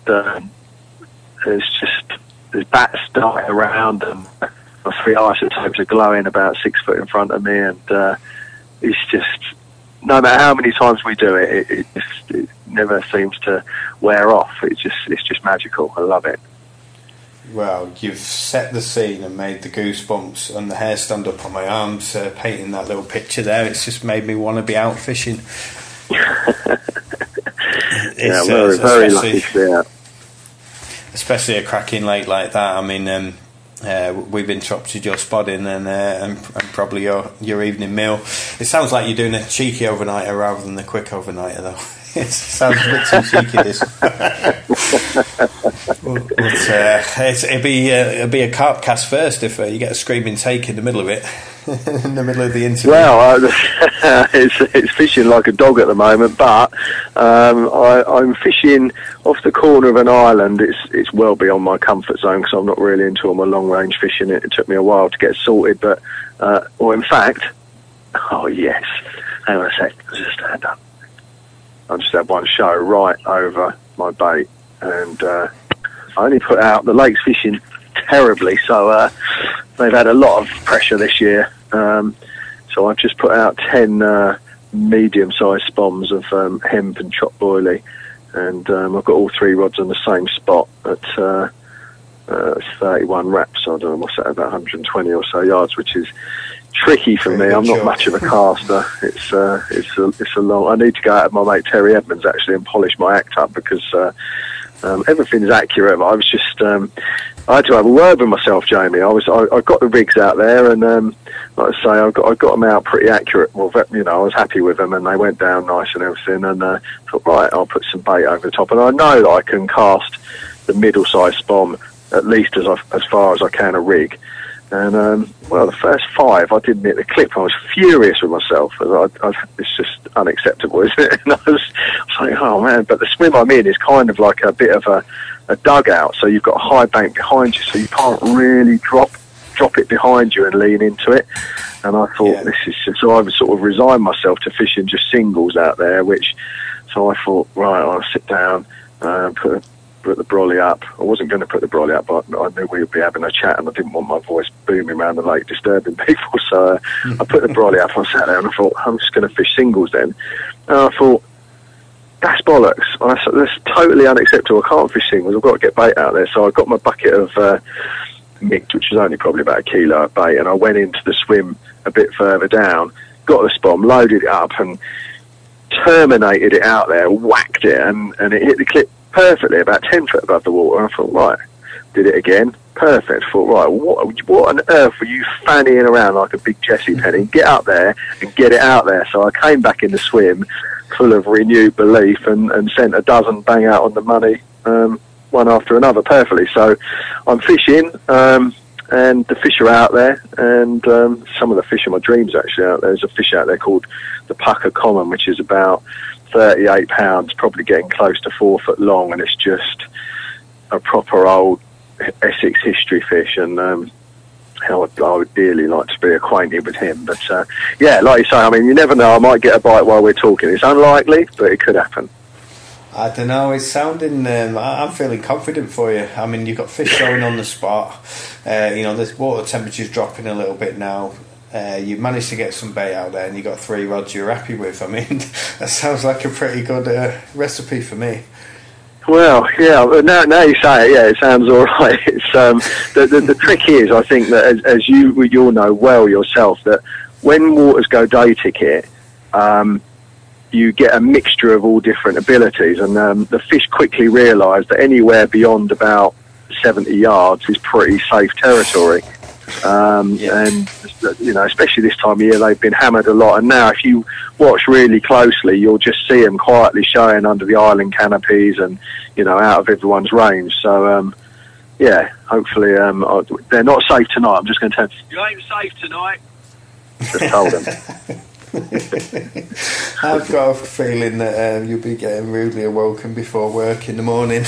there's bats darting around, and my 3 isotopes are glowing about 6 foot in front of me, and it's just, no matter how many times we do it, it never seems to wear off. It's just magical. I love it. Well, you've set the scene and made the goosebumps and the hair stand up on my arms, painting that little picture there. It's just made me want to be out fishing. Yeah, I'm very lucky to be out. Especially a cracking lake like that. I mean, we've interrupted your spodding and probably your evening meal. It sounds like you're doing a cheeky overnighter rather than the quick overnighter, though. It sounds a bit too cheeky, this. It'd be a carp cast first if you get a screaming take in the middle of it, in the middle of the interview. Well, it's fishing like a dog at the moment, but I'm fishing off the corner of an island. It's well beyond my comfort zone because I'm not really into all my long range fishing. It took me a while to get sorted, but in fact, oh yes, hang on a sec, let's just stand up. I just had one show right over my bait, and I only put out, the lake's fishing terribly, so they've had a lot of pressure this year. So I've just put out 10 medium-sized spoms of hemp and chop boilie, and I've got all 3 rods on the same spot at 31 wraps. So I don't know what's that, about 120 or so yards, which is tricky for me. I'm not much of a caster. It's a long. I need to go out with my mate Terry Edmonds actually and polish my act up because everything's accurate. But I was just, I had to have a word with myself, Jamie. I got the rigs out there, and like I say, I got them out pretty accurate. Well, you know, I was happy with them, and they went down nice and everything. And thought, right, I'll put some bait over the top, and I know that I can cast the middle-sized spom at least as far as I can a rig. And well, the first 5 I didn't hit the clip. I was furious with myself. It's just unacceptable, isn't it? And I was like, oh man! But the swim I'm in is kind of like a bit of a dugout, so you've got a high bank behind you, so you can't really drop it behind you and lean into it. And I thought, this is just, so I sort of resigned myself to fishing just singles out there. So I thought, right, I'll sit down, put the brolly up. I wasn't going to put the brolly up, but I knew we would be having a chat, and I didn't want my voice booming around the lake disturbing people. So I put the brolly up. I sat there and I thought, I'm just going to fish singles then. And I thought, that's bollocks. That's totally unacceptable. I can't fish singles. I've got to get bait out there. So I got my bucket of mixed, which was only probably about 1 kilo of bait, and I went into the swim a bit further down, got the spom, loaded it up, and terminated it out there, whacked it, and it hit the clip perfectly about 10 foot above the water. And I thought, right, did it again, perfect. I thought, right, what on earth were you fannying around like a big Jessie penny? Get up there and get it out there. So I came back in the swim full of renewed belief and sent a dozen bang out on the money, one after another, perfectly. So I'm fishing, and the fish are out there, and some of the fish are my dreams actually out there. There's a fish out there called the Pucker Common, which is about 38 pounds, probably getting close to 4 foot long, and it's just a proper old Essex history fish, and I would dearly like to be acquainted with him. But yeah, like you say, I mean, you never know, I might get a bite while we're talking. It's unlikely, but it could happen. I don't know, it's sounding, I'm feeling confident for you. I mean, you've got fish going on the spot, you know, the water temperature's dropping a little bit now. You've managed to get some bait out there, and you've got 3 rods you're happy with. I mean, that sounds like a pretty good recipe for me. Well, yeah. Now you say it, yeah, it sounds all right. It's the trick is, I think that as you'll know well yourself, that when waters go day ticket, you get a mixture of all different abilities, and the fish quickly realise that anywhere beyond about 70 yards is pretty safe territory. And you know, especially this time of year, they've been hammered a lot, and now if you watch really closely, you'll just see them quietly showing under the island canopies, and you know, out of everyone's range. So yeah, hopefully they're not safe tonight. I'm just going to tell them, you ain't safe tonight. Just told them. I've got a feeling that you'll be getting rudely awoken before work in the morning.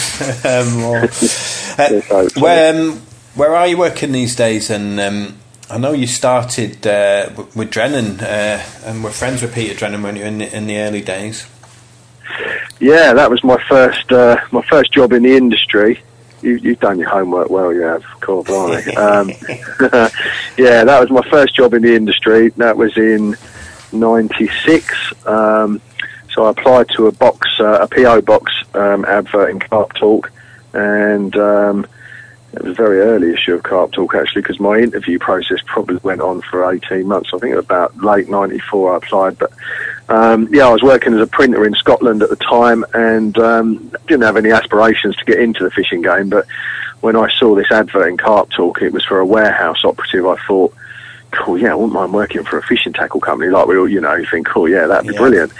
Where are you working these days? And I know you started with Drennan, and were friends with Peter Drennan when you were in the early days. Yeah, that was my first job in the industry. You've done your homework well, you have, cool, blimey. Yeah, that was my first job in the industry. That was in '96. So I applied to a PO box advert in Carp Talk, and it was a very early issue of Carp Talk actually, because my interview process probably went on for 18 months. I think about late '94 I applied, but yeah, I was working as a printer in Scotland at the time, and didn't have any aspirations to get into the fishing game. But when I saw this advert in Carp Talk, it was for a warehouse operative. I thought, cool, yeah, I wouldn't mind working for a fishing tackle company. Like we all, you know, you think, cool, yeah, that'd be brilliant.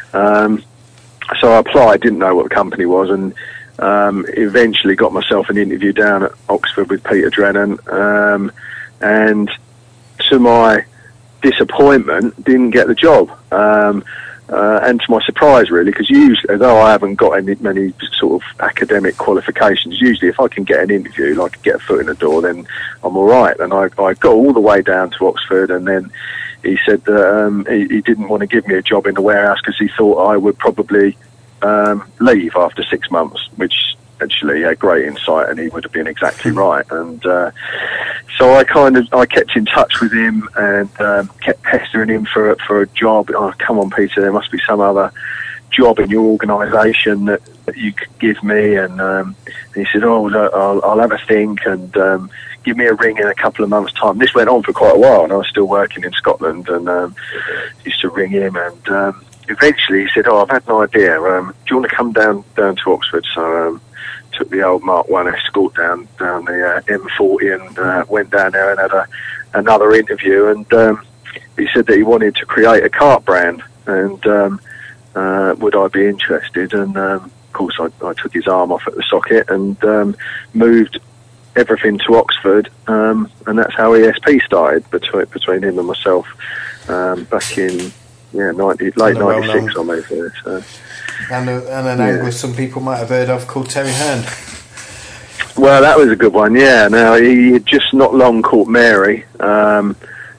So I applied, didn't know what the company was, and eventually got myself an interview down at Oxford with Peter Drennan, and to my disappointment, didn't get the job. And to my surprise, really, because usually, although I haven't got many sort of academic qualifications, usually if I can get an interview, like get a foot in the door, then I'm all right. And I got all the way down to Oxford, and then he said that he didn't want to give me a job in the warehouse because he thought I would probably leave after 6 months, which actually had great insight, and he would have been exactly right. And so I kept in touch with him and kept pestering him for a job. Oh, come on, Peter, there must be some other job in your organisation that you could give me. And he said, oh, I'll have a think, and give me a ring in a couple of months' time. This went on for quite a while, and I was still working in Scotland, and used to ring him, and eventually he said, oh, I've had an idea. Do you want to come down to Oxford? So took the old Mark 1 Escort down the M40 and went down there and had another interview. And he said that he wanted to create a kart brand, and would I be interested? And of course, I took his arm off at the socket and moved everything to Oxford, and that's how ESP started between him and myself back in late 96. I moved there. So. And an angler some people might have heard of called Terry Hearn. Well, that was a good one, yeah. Now, he had just not long caught Mary, and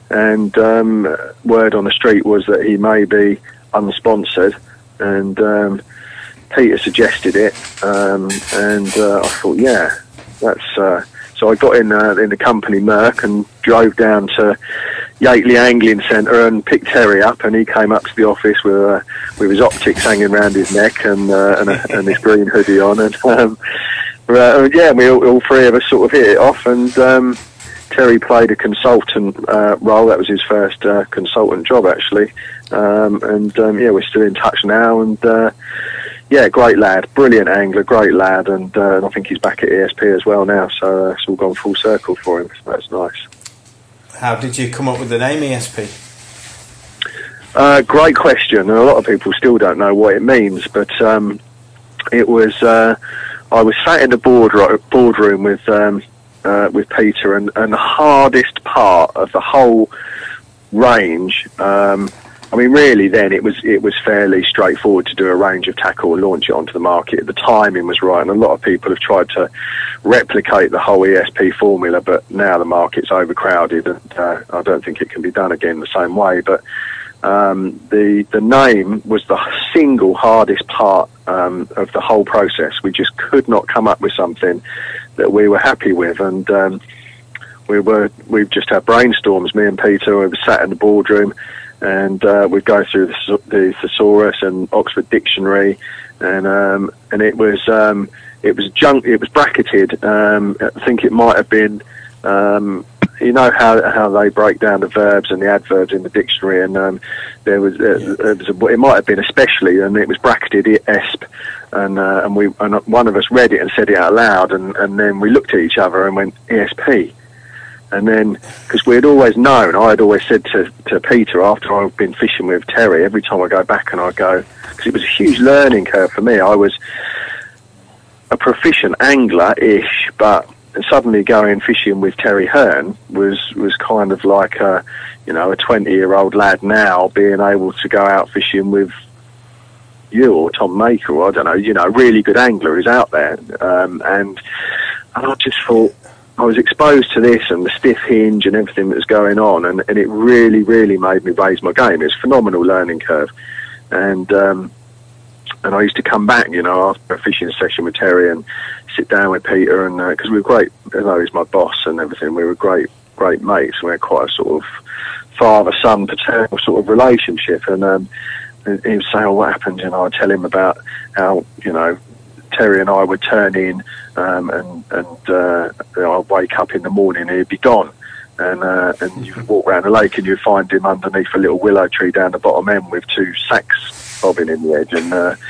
word on the street was that he may be unsponsored, and Peter suggested it, and I thought, yeah, that's... so I got in the company Merc and drove down to Yateley Angling Centre and picked Terry up, and he came up to the office with his optics hanging around his neck and his green hoodie on, and we all three of us sort of hit it off, and Terry played a consultant role. That was his first consultant job, actually, we're still in touch now, and great lad, brilliant angler, great lad, and I think he's back at ESP as well now, so it's all gone full circle for him, so that's nice. How did you come up with the name ESP? Great question, and a lot of people still don't know what it means, but it was I was sat in the boardroom with Peter, and the hardest part of the whole range, I mean, really, then it was fairly straightforward to do a range of tackle and launch it onto the market. The timing was right, and a lot of people have tried to replicate the whole ESP formula, but now the market's overcrowded, and I don't think it can be done again the same way. But the name was the single hardest part of the whole process. We just could not come up with something that we were happy with, and we've just had brainstorms. Me and Peter were sat in the boardroom, and we'd go through the thesaurus and Oxford Dictionary, and it was bracketed. I think it might have been, you know how they break down the verbs and the adverbs in the dictionary, and it might have been especially, and it was bracketed ESP, and one of us read it and said it out loud, and then we looked at each other and went ESP. And then, because we had always known, I had always said to Peter after I've been fishing with Terry, every time I go back and I go, because it was a huge learning curve for me. I was a proficient angler-ish, but suddenly going fishing with Terry Hearn was kind of like a 20-year-old lad now being able to go out fishing with you or Tom Maker, or I don't know, a really good angler who's out there. And I just thought, I was exposed to this and the stiff hinge and everything that was going on, and it really, really made me raise my game. It was a phenomenal learning curve, and I used to come back, after a fishing session with Terry and sit down with Peter, and because we were great, he's my boss and everything, we were great mates. We had quite a sort of father-son paternal sort of relationship, and he would say, "Oh, what happened?" I'd tell him about how Terry and I would turn in, and I'd wake up in the morning and he'd be gone. And you would walk around the lake and you'd find him underneath a little willow tree down the bottom end with two sacks bobbing in the edge.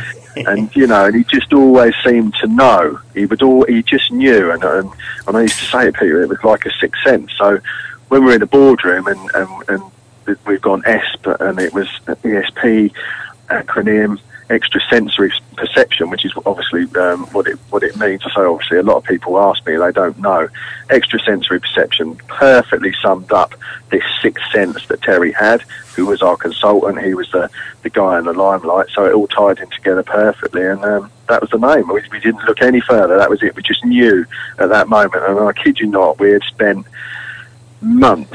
And he just always seemed to know. He just knew. And I used to say to Peter, it was like a sixth sense. So when we're in the boardroom and we've gone ESP, and it was ESP acronym, extrasensory perception, which is obviously what it means. So obviously a lot of people ask me, they don't know. Extrasensory perception perfectly summed up this sixth sense that Terry had, who was our consultant. He was the guy in the limelight, so it all tied in together perfectly, and that was the name. We didn't look any further. That was it. We just knew at that moment, and I kid you not, we had spent months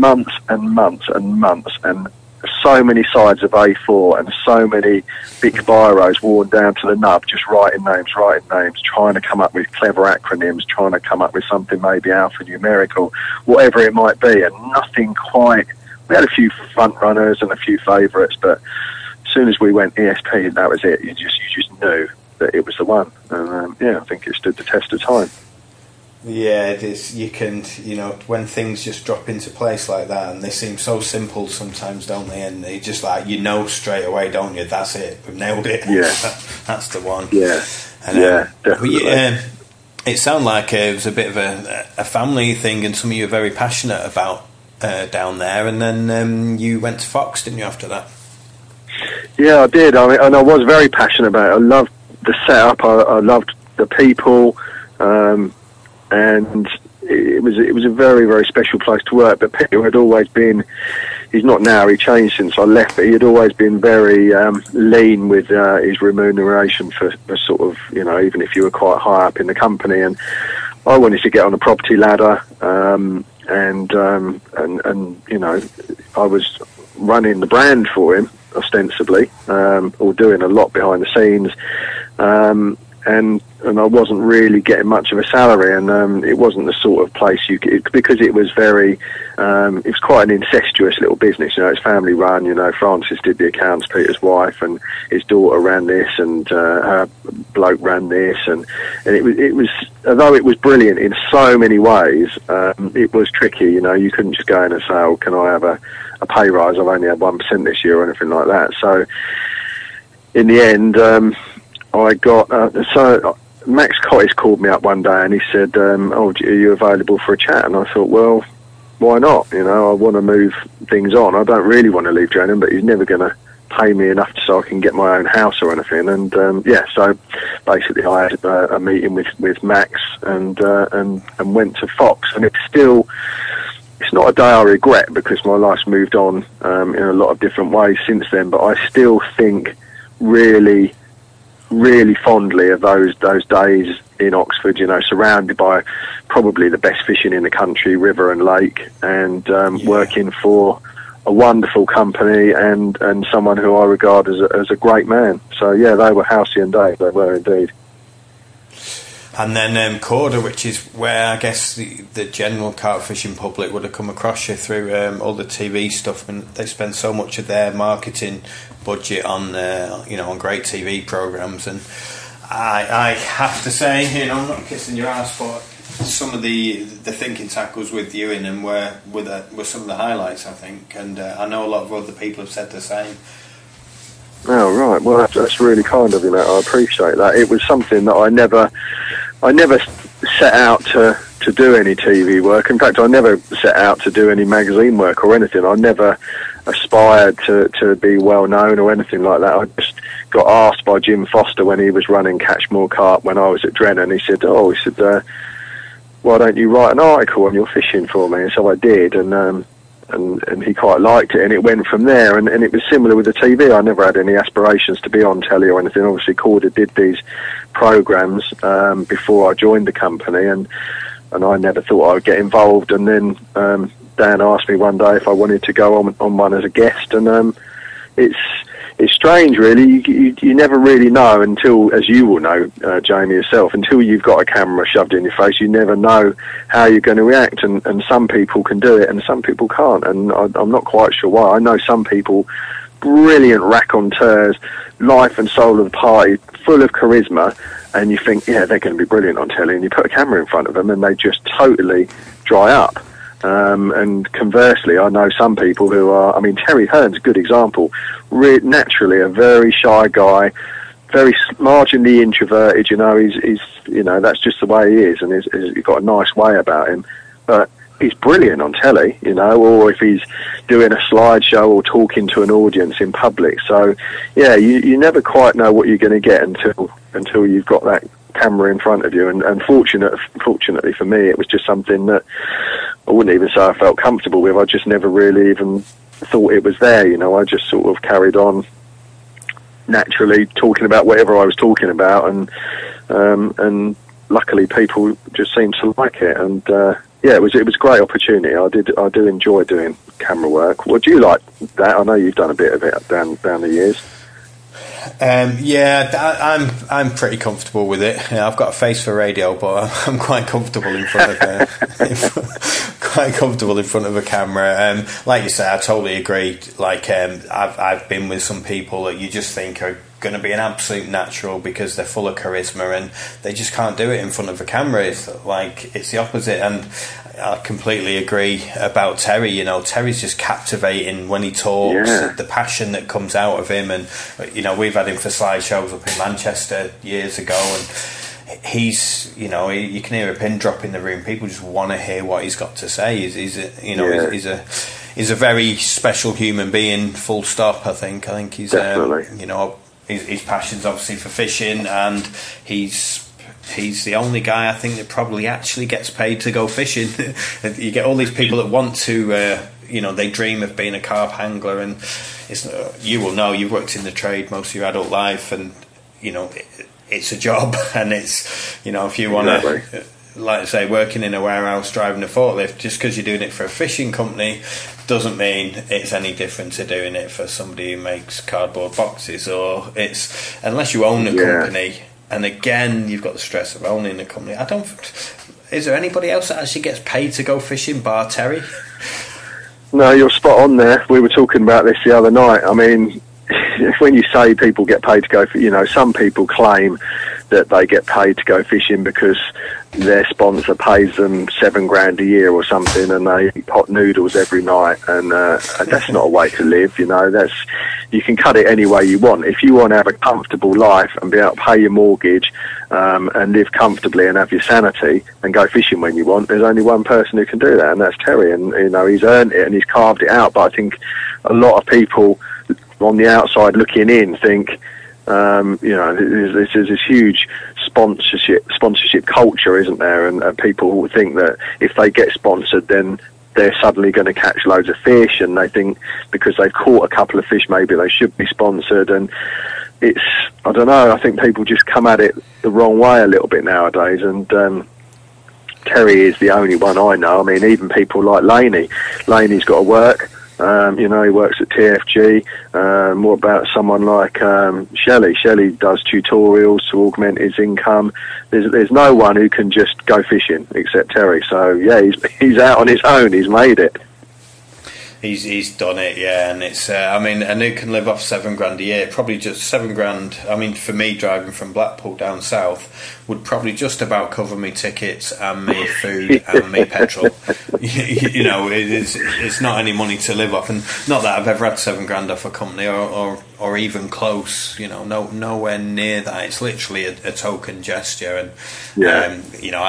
and so many sides of A4 and so many big biros worn down to the nub, just writing names, trying to come up with clever acronyms, trying to come up with something maybe alphanumerical, whatever it might be, and nothing quite. We had a few front runners and a few favourites, but as soon as we went ESP, that was it. You just knew that it was the one, and I think it stood the test of time. Yeah, it is. You can, when things just drop into place like that, and they seem so simple sometimes, don't they? And they just straight away, don't you? That's it. We've nailed it. Yeah, that's the one. Yeah, and, yeah, definitely. it sounded like it was a bit of a family thing and something you were very passionate about down there, and then you went to Fox, didn't you, after that? Yeah, I did. I mean, and I was very passionate about it. I loved the setup. I loved the people, and it was a very, very special place to work. But Peter had always been, he's not now, he changed since I left, but he had always been very lean with his remuneration for sort of, you know, even if you were quite high up in the company. And I wanted to get on a property ladder, and you know, I was running the brand for him ostensibly, or doing a lot behind the scenes, and I wasn't really getting much of a salary, and it wasn't the sort of place you could, because it was very, it was quite an incestuous little business, you know, it's family run, you know, Francis did the accounts, Peter's wife, and his daughter ran this, and her bloke ran this, and it was, although it was brilliant in so many ways, it was tricky, you know, you couldn't just go in and say, oh, can I have a pay rise? I've only had 1% this year or anything like that. So in the end, I got, so Max Cottis called me up one day and he said, oh, are you available for a chat? And I thought, well, why not? You know, I want to move things on. I don't really want to leave Drennan, but he's never going to pay me enough so I can get my own house or anything. And yeah, so basically I had a meeting with Max and went to Fox. And it's not a day I regret, because my life's moved on in a lot of different ways since then, but I still think really, really fondly of those days in Oxford, you know, surrounded by probably the best fishing in the country, river and lake, and working for a wonderful company and someone who I regard as a great man. So yeah, they were halcyon days, they were indeed. And then Corda, which is where I guess the general carp fishing public would have come across you through all the TV stuff, and they spend so much of their marketing budget on you know, on great TV programs. And I have to say, you know, I'm not kissing your ass, but some of the thinking tackles with you in them were some of the highlights, I think, and I know a lot of other people have said the same. Oh right, well that's really kind of you, mate. I appreciate that. It was something that I never set out to do any TV work. In fact, I never set out to do any magazine work or anything. I never aspired to be well known or anything like that. I just got asked by Jim Foster when he was running Catch More Carp when I was at Drennan. He said, why don't you write an article on your fishing for me? And so I did, and he quite liked it, and it went from there. And it was similar with the TV. I never had any aspirations to be on telly or anything. Obviously, Corda did these programs before I joined the company, and I never thought I would get involved. And then Dan asked me one day if I wanted to go on one as a guest, and it's strange, really. You never really know until, as you will know, Jamie, yourself, until you've got a camera shoved in your face, you never know how you're going to react. And some people can do it and some people can't. And I'm not quite sure why. I know some people, brilliant raconteurs, life and soul of the party, full of charisma, and you think, yeah, they're going to be brilliant on telly, and you put a camera in front of them and they just totally dry up. And conversely, I know some people who are, I mean, Terry Hearn's a good example, naturally a very shy guy, very marginally introverted, you know, he's you know, that's just the way he is, and he's got a nice way about him, but he's brilliant on telly, you know, or if he's doing a slideshow or talking to an audience in public. So, yeah, you never quite know what you're going to get until you've got that camera in front of you, and fortunately for me, it was just something that I wouldn't even say I felt comfortable with. I just never really even thought it was there, you know. I just sort of carried on naturally talking about whatever I was talking about, and luckily people just seemed to like it, and yeah, it was a great opportunity. I do enjoy doing camera work. Would you like that? I know you've done a bit of it down the years. Yeah, I'm pretty comfortable with it. Yeah, I've got a face for radio, but I'm quite comfortable in front of a camera. Like you say, I totally agree. Like I've been with some people that you just think are going to be an absolute natural because they're full of charisma, and they just can't do it in front of a camera. It's the opposite, and I completely agree about Terry. You know, Terry's just captivating when he talks. Yeah. The passion that comes out of him, and you know, we've had him for slideshows up in Manchester years ago, and he's, you know, you can hear a pin drop in the room. People just want to hear what he's got to say. He's a very special human being. Full stop. I think he's you know, his passion's obviously for fishing, and he's the only guy I think that probably actually gets paid to go fishing. You get all these people that want to, you know, they dream of being a carp angler, and it's, you will know, you've worked in the trade most of your adult life, and you know, it's a job, and it's, you know, if you want to, like I say, working in a warehouse driving a forklift, just because you're doing it for a fishing company doesn't mean it's any different to doing it for somebody who makes cardboard boxes, or it's, unless you own a company. And again, you've got the stress of owning a company. Is there anybody else that actually gets paid to go fishing, bar Terry? No, you're spot on there. We were talking about this the other night. I mean, when you say people get paid to go, you know, some people claim that they get paid to go fishing because their sponsor pays them $7,000 a year or something, and they eat hot noodles every night, and that's not a way to live. You know, you can cut it any way you want. If you want to have a comfortable life and be able to pay your mortgage and live comfortably and have your sanity and go fishing when you want, there's only one person who can do that, and that's Terry. And you know, he's earned it and he's carved it out. But I think a lot of people on the outside looking in think, you know, there's this huge sponsorship culture, isn't there? And people think that if they get sponsored, then they're suddenly going to catch loads of fish, and they think because they've caught a couple of fish, maybe they should be sponsored. And it's, I don't know, I think people just come at it the wrong way a little bit nowadays. And Terry is the only one I know. I mean, even people like Laney's got to work. You know, he works at TFG. More about someone like Shelley. Shelley does tutorials to augment his income. There's no one who can just go fishing except Terry. So yeah, he's out on his own. He's made it. He's done it, yeah, and it's I mean, and who can live off $7,000 a year? Probably just $7,000. I mean, for me, driving from Blackpool down south would probably just about cover me tickets and me food and me petrol. You know, it's not any money to live off, and not that I've ever had $7,000 off a company or even close. You know, nowhere near that. It's literally a token gesture, and you know,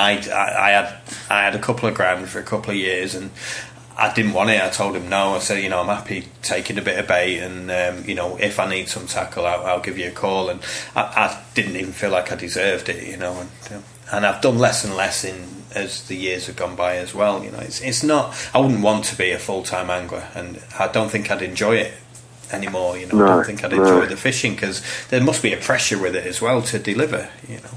I had a couple of grand for a couple of years, and I didn't want it. I told him no. I said, you know, I'm happy taking a bit of bait, and you know, if I need some tackle, I'll give you a call. And I didn't even feel like I deserved it, you know. And I've done less and less as the years have gone by as well. You know, it's not. I wouldn't want to be a full-time angler, and I don't think I'd enjoy it anymore. You know, I don't think I'd enjoy the fishing, because there must be a pressure with it as well to deliver. You know.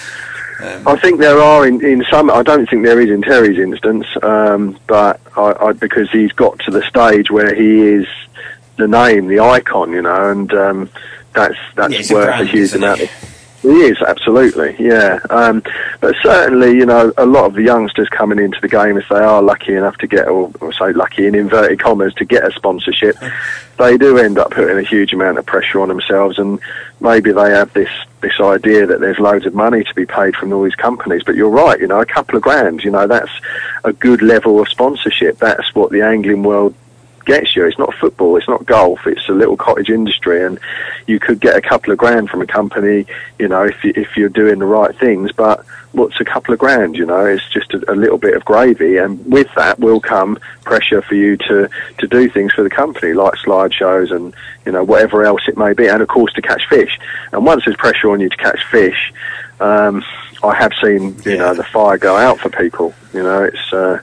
I think there are in some. I don't think there is in Terry's instance, but I because he's got to the stage where he is the name, the icon, you know, and that's worth a huge amount. He is, absolutely, yeah. But certainly, you know, a lot of the youngsters coming into the game, if they are lucky enough to get, or say lucky in inverted commas, to get a sponsorship, they do end up putting a huge amount of pressure on themselves, and maybe they have this idea that there's loads of money to be paid from all these companies. But you're right, you know, a couple of grand, you know, that's a good level of sponsorship. That's what the angling world gets you. It's not football, it's not golf, it's a little cottage industry, and you could get a couple of grand from a company, you know, if you're doing the right things. But what's a couple of grand, you know? It's just a little bit of gravy, and with that will come pressure for you to do things for the company, like slideshows and, you know, whatever else it may be, and of course to catch fish. And once there's pressure on you to catch fish, I have seen, you know, the fire go out for people. You know, it's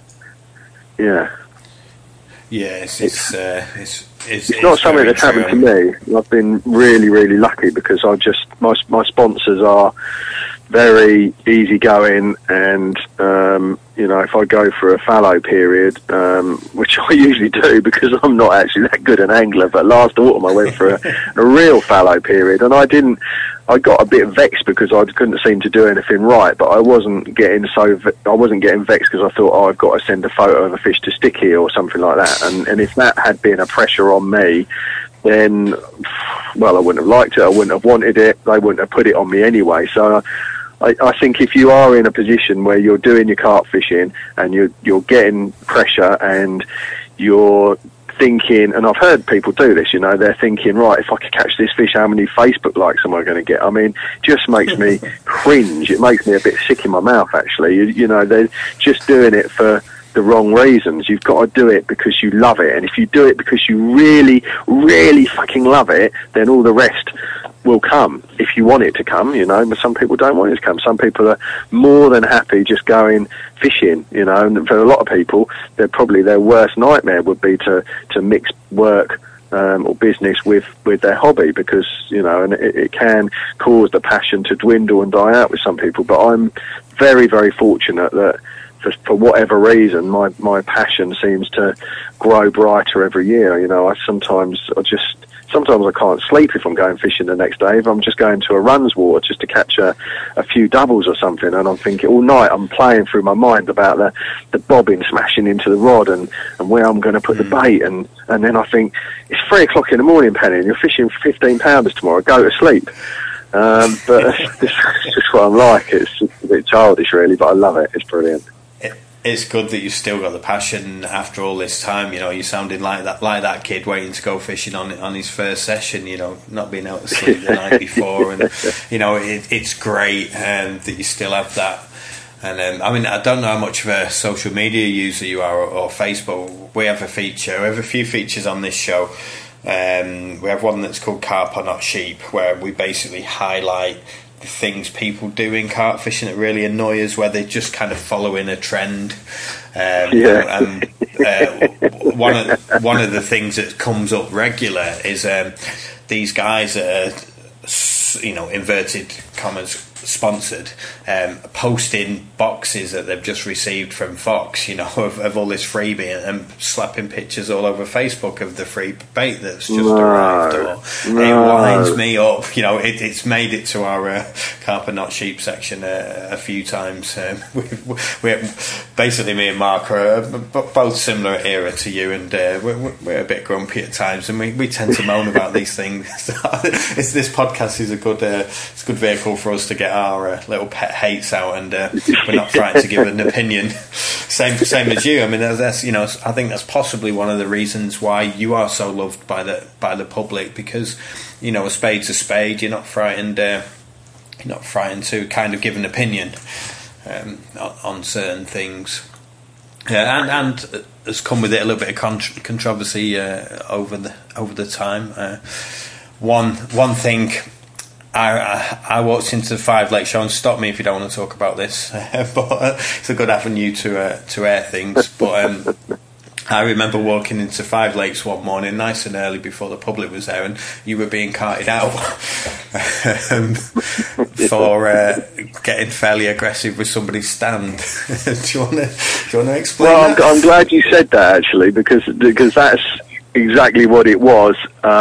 yeah, it's not something that's happened to me. I've been really, really lucky, because my sponsors are very easygoing, and you know, if I go for a fallow period, which I usually do because I'm not actually that good an angler, but last autumn I went for a real fallow period, and I got a bit vexed because I couldn't seem to do anything right, but I wasn't getting vexed because I thought, oh, I've got to send a photo of a fish to Sticky or something like that. And if that had been a pressure on me, then, well, I wouldn't have liked it. I wouldn't have wanted it. They wouldn't have put it on me anyway. So I think if you are in a position where you're doing your carp fishing and you're getting pressure and you're thinking, and I've heard people do this, you know, they're thinking, right, if I could catch this fish, how many Facebook likes am I going to get? I mean, just makes me cringe. It makes me a bit sick in my mouth, actually. You know, they're just doing it for the wrong reasons. You've got to do it because you love it, and if you do it because you really, really fucking love it, then all the rest will come if you want it to come, you know. But some people don't want it to come. Some people are more than happy just going fishing, you know. And for a lot of people, their worst nightmare would be to mix work or business with their hobby, because, you know, and it can cause the passion to dwindle and die out with some people. But I'm very, very fortunate that for whatever reason, my passion seems to grow brighter every year. You know, sometimes I can't sleep if I'm going fishing the next day. If I'm just going to a runs water just to catch a few doubles or something, and I'm thinking all night, I'm playing through my mind about the bobbin smashing into the rod and where I'm going to put the bait, and then I think, it's 3 o'clock in the morning, Penny, and you're fishing 15 pounders tomorrow, go to sleep. But it's just what I'm like. It's just a bit childish, really, but I love it. It's brilliant. It's good that you've still got the passion after all this time. You know, you're sounding like that kid waiting to go fishing on his first session, you know, not being able to sleep the night before. And, you know, it's great that you still have that. And I mean, I don't know how much of a social media user you are, or Facebook. We have a few features on this show. We have one that's called Carp or Not Sheep, where we basically highlight the things people do in carp fishing that really annoy us, where they're just kind of following a trend. One of the things that comes up regular is these guys that are, you know, inverted commas, sponsored, posting boxes that they've just received from Fox, you know, of all this freebie, and slapping pictures all over Facebook of the free bait that's just arrived. It winds me up. You know, it's made it to our Carp and Not Sheep section a few times. We're basically, me and Mark are both similar era to you, and we're a bit grumpy at times, and we tend to moan about these things. This podcast is a good vehicle for us to get our little pet hates out, and we're not frightened to give an opinion. Same as you. I mean, that's, you know, I think that's possibly one of the reasons why you are so loved by the public, because, you know, a spade's a spade. You're not frightened. You're not frightened to kind of give an opinion on certain things. And has come with it a little bit of controversy over the time. One thing. I walked into the Five Lakes show, and stop me if you don't want to talk about this, but it's a good avenue to air things. But I remember walking into Five Lakes one morning, nice and early before the public was there, and you were being carted out for getting fairly aggressive with somebody's stand. Do you want to explain? Well, that? I'm glad you said that, actually, because that's exactly what it was.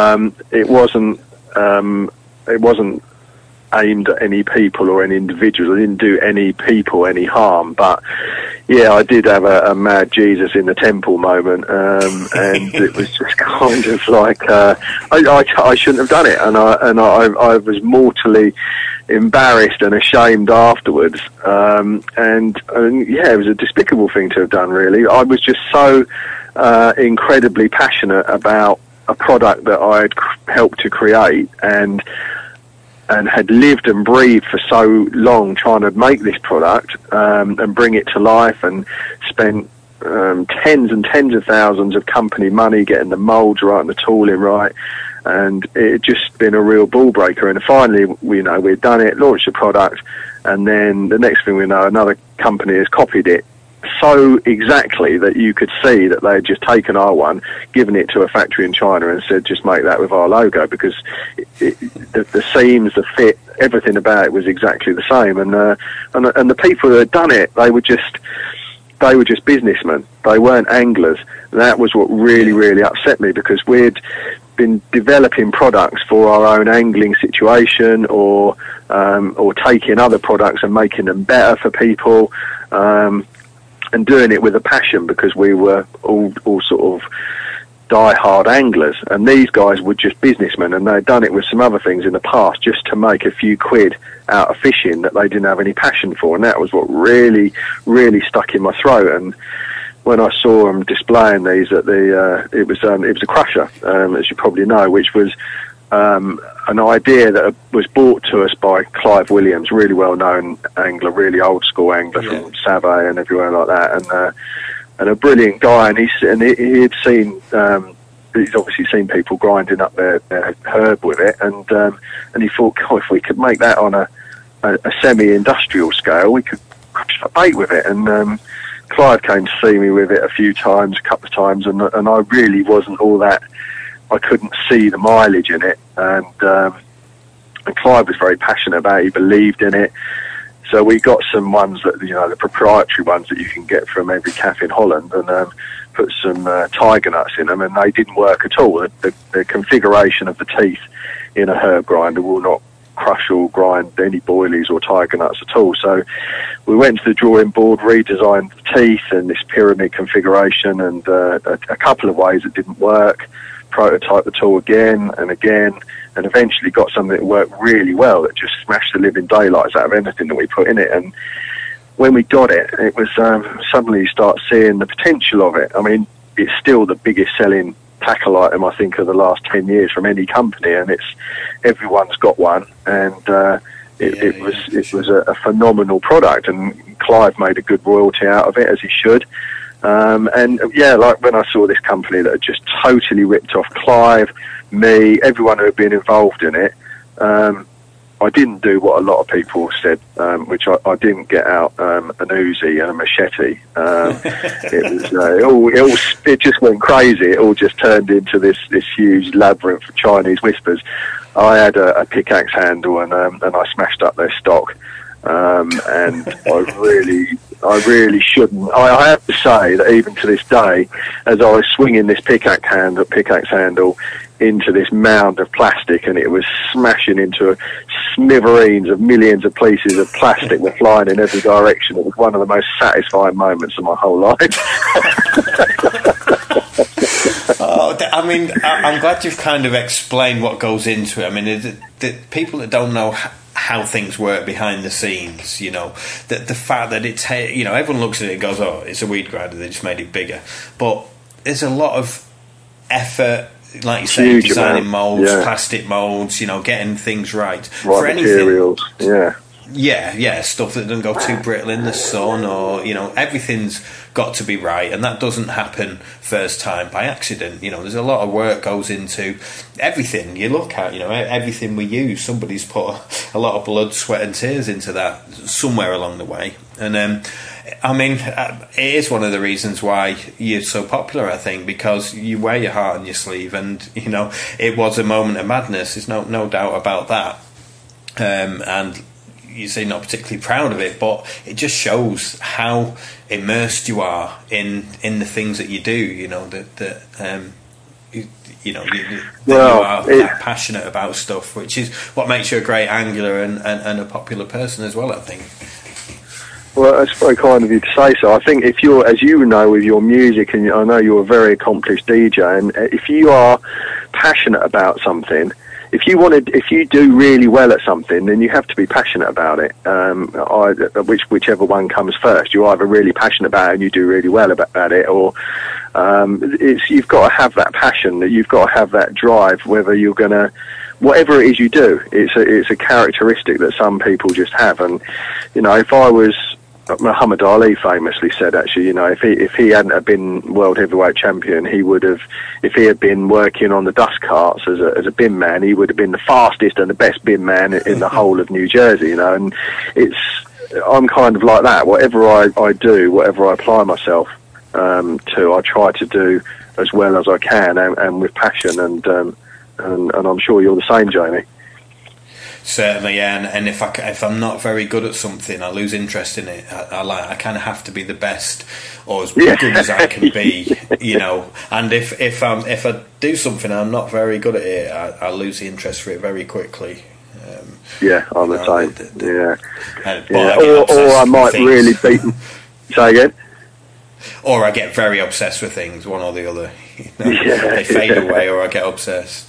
It wasn't aimed at any people or any individuals. I didn't do any people any harm, but yeah, I did have a mad Jesus in the temple moment, and it was just kind of like I shouldn't have done it, and I was mortally embarrassed and ashamed afterwards, and yeah, it was a despicable thing to have done, really. I was just so incredibly passionate about a product that I'd helped to create, and had lived and breathed for so long trying to make this product and bring it to life, and spent tens and tens of thousands of company money getting the moulds right and the tooling right, and it had just been a real ball breaker. And finally, we'd done it, launched the product, and then the next thing we know, another company has copied it so exactly that you could see that they had just taken our one, given it to a factory in China, and said, just make that with our logo, because the seams, the fit, everything about it was exactly the same. And the people who had done it, they were just businessmen. They weren't anglers. That was what really, really upset me, because we'd been developing products for our own angling situation, or taking other products and making them better for people, and doing it with a passion, because we were all sort of die-hard anglers, and these guys were just businessmen, and they'd done it with some other things in the past just to make a few quid out of fishing that they didn't have any passion for, and that was what really, really stuck in my throat. And when I saw them displaying these at it was a crusher, as you probably know, which was an idea that was brought to us by Clive Williams, really well-known angler, really old-school angler from Savoy and everywhere like that, and a brilliant guy. And he'd seen, he's obviously seen people grinding up their herb with it, and he thought, God, if we could make that on a semi-industrial scale, we could crush a bait with it. And Clive came to see me with it a couple of times, and I really wasn't all that. I couldn't see the mileage in it, and Clive was very passionate about it. He believed in it, so we got some ones that, you know, the proprietary ones that you can get from every cafe in Holland, and put some tiger nuts in them, and they didn't work at all. The configuration of the teeth in a herb grinder will not crush or grind any boilies or tiger nuts at all. So we went to the drawing board, redesigned the teeth and this pyramid configuration, and a couple of ways it didn't work. Prototype the tool again and again, and eventually got something that worked really well, that just smashed the living daylights out of anything that we put in it. And when we got it, it was suddenly you start seeing the potential of it. I mean, it's still the biggest selling tackle item, I think, of the last 10 years from any company, and everyone's got one, and it was a phenomenal product, and Clive made a good royalty out of it, as he should. And like when I saw this company that had just totally ripped off Clive, me, everyone who had been involved in it, I didn't do what a lot of people said, which I didn't get out an Uzi and a machete. It just went crazy. It all just turned into this huge labyrinth of Chinese whispers. I had a pickaxe handle, and I smashed up their stock. And I really shouldn't. I have to say that even to this day, as I was swinging this pickaxe handle into this mound of plastic, and it was smashing into smithereens of millions of pieces of plastic were flying in every direction. It was one of the most satisfying moments of my whole life. I mean, I'm glad you've kind of explained what goes into it. I mean, the people that don't know how things work behind the scenes, you know, the fact that it's, you know, everyone looks at it and goes, oh, it's a weed grinder, they just made it bigger. But there's a lot of effort, like you say, designing moulds, plastic moulds, you know, getting things right. For materials, anything, Yeah, stuff that doesn't go too brittle in the sun, or, you know, everything's got to be right, and that doesn't happen first time by accident. You know, there's a lot of work goes into everything you look at, you know, everything we use. Somebody's put a lot of blood, sweat and tears into that somewhere along the way. And I mean, it is one of the reasons why you're so popular, I think, because you wear your heart on your sleeve, and, you know, it was a moment of madness. There's no doubt about that. And you say not particularly proud of it, but it just shows how immersed you are in the things that you do. You know you are that passionate about stuff, which is what makes you a great angler and a popular person as well, I think. Well, it's very kind of you to say so. I think if you're, as you know, with your music, and I know you're a very accomplished DJ, and if you are passionate about something, if you do really well at something, then you have to be passionate about it. Whichever one comes first, you're either really passionate about it and you do really well about it, or you've got to have that passion, that you've got to have that drive. Whether you're gonna, whatever it is you do, it's a characteristic that some people just have. And you know, if I was, Muhammad Ali famously said, actually, you know, if he hadn't have been world heavyweight champion, he would have, if he had been working on the dust carts as a bin man, he would have been the fastest and the best bin man in the whole of New Jersey, you know. And I'm kind of like that. Whatever I do, whatever I apply myself to, I try to do as well as I can, and with passion, and I'm sure you're the same, Jamie. Certainly, yeah, and if I'm not very good at something, I lose interest in it. I kind of have to be the best, or as good as I can be, you know. And if I do something and I'm not very good at it, I lose the interest for it very quickly. I'm the same. Or I might really beat. Say again. Or I get very obsessed with things, one or the other. You know? They fade away, or I get obsessed.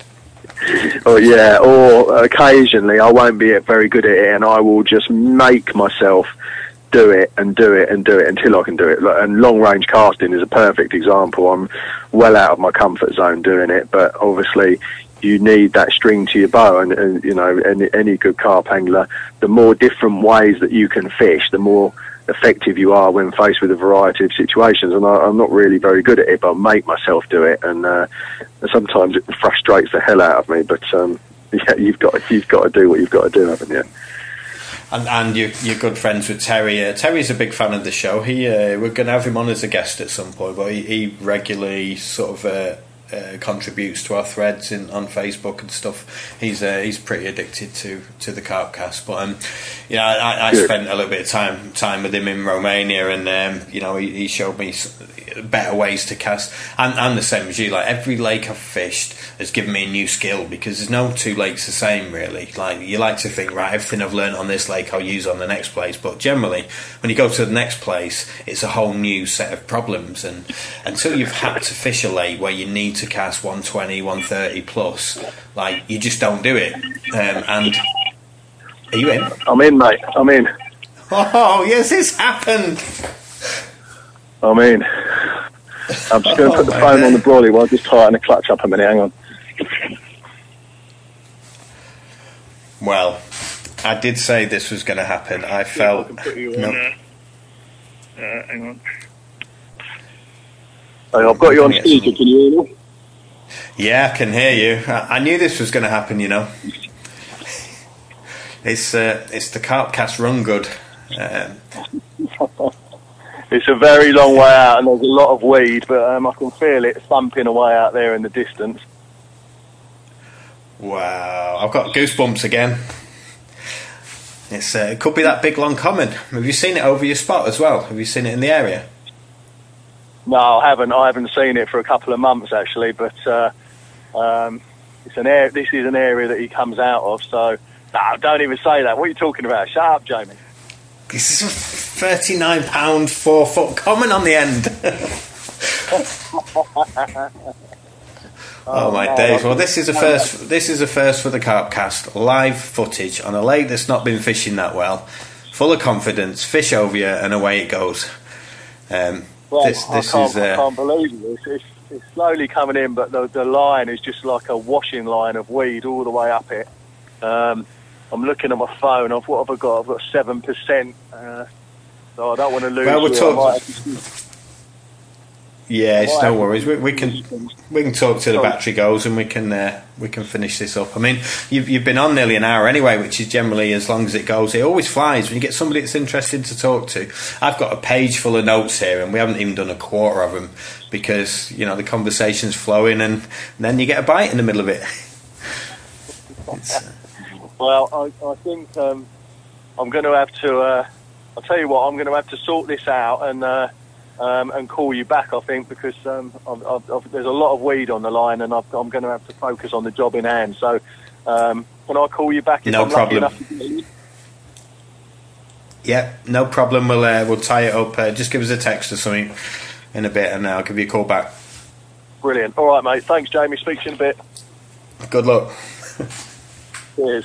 Or occasionally I won't be very good at it, and I will just make myself do it and do it and do it until I can do it. And long range casting is a perfect example. I'm well out of my comfort zone doing it, but obviously you need that string to your bow, and you know, any good carp angler, the more different ways that you can fish, the more effective you are when faced with a variety of situations. And I'm not really very good at it, but I make myself do it, and sometimes it frustrates the hell out of me, but yeah, you've got to do what you've got to do, haven't you? And you're good friends with Terry. Terry's a big fan of the show. We're going to have him on as a guest at some point, but he regularly sort of contributes to our threads on Facebook and stuff. He's pretty addicted to the Carpcast. But I spent a little bit of time with him in Romania, and he showed me better ways to cast. And the same as you, like every lake I've fished has given me a new skill, because there's no two lakes the same really. Like you like to think, right, everything I've learned on this lake I'll use on the next place, but generally when you go to the next place it's a whole new set of problems, and until you've had to fish a lake where you need to cast 120, 130 plus, like you just don't do it. And are you in? I'm in, mate. I'm in. Oh yes, it's happened. I'm in. I'm just going to put the phone on the brolly while I just tighten the clutch up a minute. Hang on. Well, I did say this was going to happen. I felt. Hang on. Hey, I've got you on speaker. Can you hear me? Yeah, I can hear you. I knew this was going to happen. You know, it's the Carpcast run good. It's a very long way out, and there's a lot of weed, but I can feel it thumping away out there in the distance. Wow, I've got goosebumps again. It could be that big long common. Have you seen it over your spot as well? Have you seen it in the area? No, I haven't. I haven't seen it for a couple of months actually, but this is an area that he comes out of. So, no, don't even say that. What are you talking about? Shut up, Jamie. This is a 39 pound 4 foot common on the end. Oh my days! Well, this is a first. This is a first for the Carpcast. Live footage on a lake that's not been fishing that well, full of confidence. Fish over you, and away it goes. I can't believe it. It's slowly coming in, but the line is just like a washing line of weed all the way up it. I'm looking at my phone. What have I got? I've got 7%. So I don't want to lose. Well, we'll talk. Yeah, it's no worries. We can talk till the battery goes, and we can finish this up. I mean, you've been on nearly an hour anyway, which is generally as long as it goes. It always flies when you get somebody that's interested to talk to. I've got a page full of notes here, and we haven't even done a quarter of them because the conversation's flowing, and then you get a bite in the middle of it. Well, I think I'm going to have to. I'll tell you what, I'm going to have to sort this out and call you back, I think, because there's a lot of weed on the line, and I'm going to have to focus on the job in hand. So, can I call you back if I'm lucky enough to get you? Yeah, no problem. We'll tie it up. Just give us a text or something in a bit, and I'll give you a call back. Brilliant. All right, mate. Thanks, Jamie. Speak to you in a bit. Good luck. Cheers.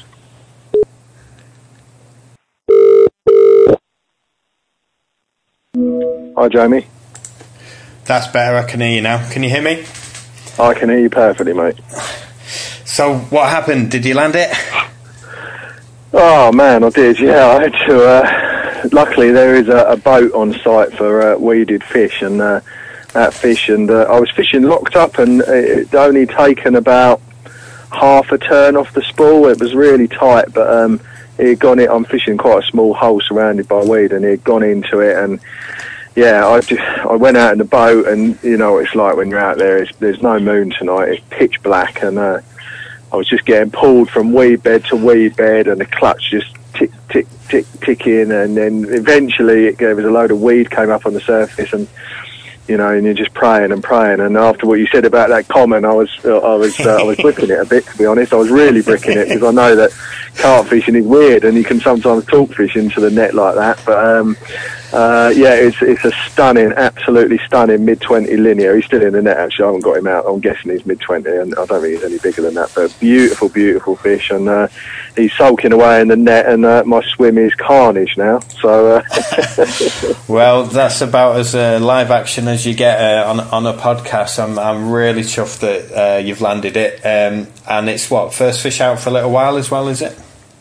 Hi, Jamie. That's better. I can hear you now. Can you hear me? I can hear you perfectly, mate. So, what happened? Did you land it? Oh, man, I did, yeah. I had to... luckily, there is a boat on site for weeded fish, and that fish, and I was fishing locked up, and it only taken about half a turn off the spool. It was really tight, but it had gone in. I'm fishing quite a small hole surrounded by weed, and it had gone into it, and yeah, I went out in the boat, and you know what it's like when you're out there. There's no moon tonight. It's pitch black, and I was just getting pulled from weed bed to weed bed, and the clutch just tick, tick, tick, ticking, and then eventually there was a load of weed came up on the surface, and and you're just praying and praying. And after what you said about that common, I was bricking it a bit, to be honest. I was really bricking it, because I know that carp fishing is weird, and you can sometimes talk fish into the net like that. But It's a stunning, absolutely stunning mid-20 linear. He's still in the net, actually. I haven't got him out. I'm guessing he's mid-20, and I don't think he's any bigger than that. But beautiful, beautiful fish, and he's sulking away in the net, and my swim is carnage now. So, well, that's about as live action as you get on a podcast. I'm really chuffed that you've landed it, and it's first fish out for a little while as well, is it?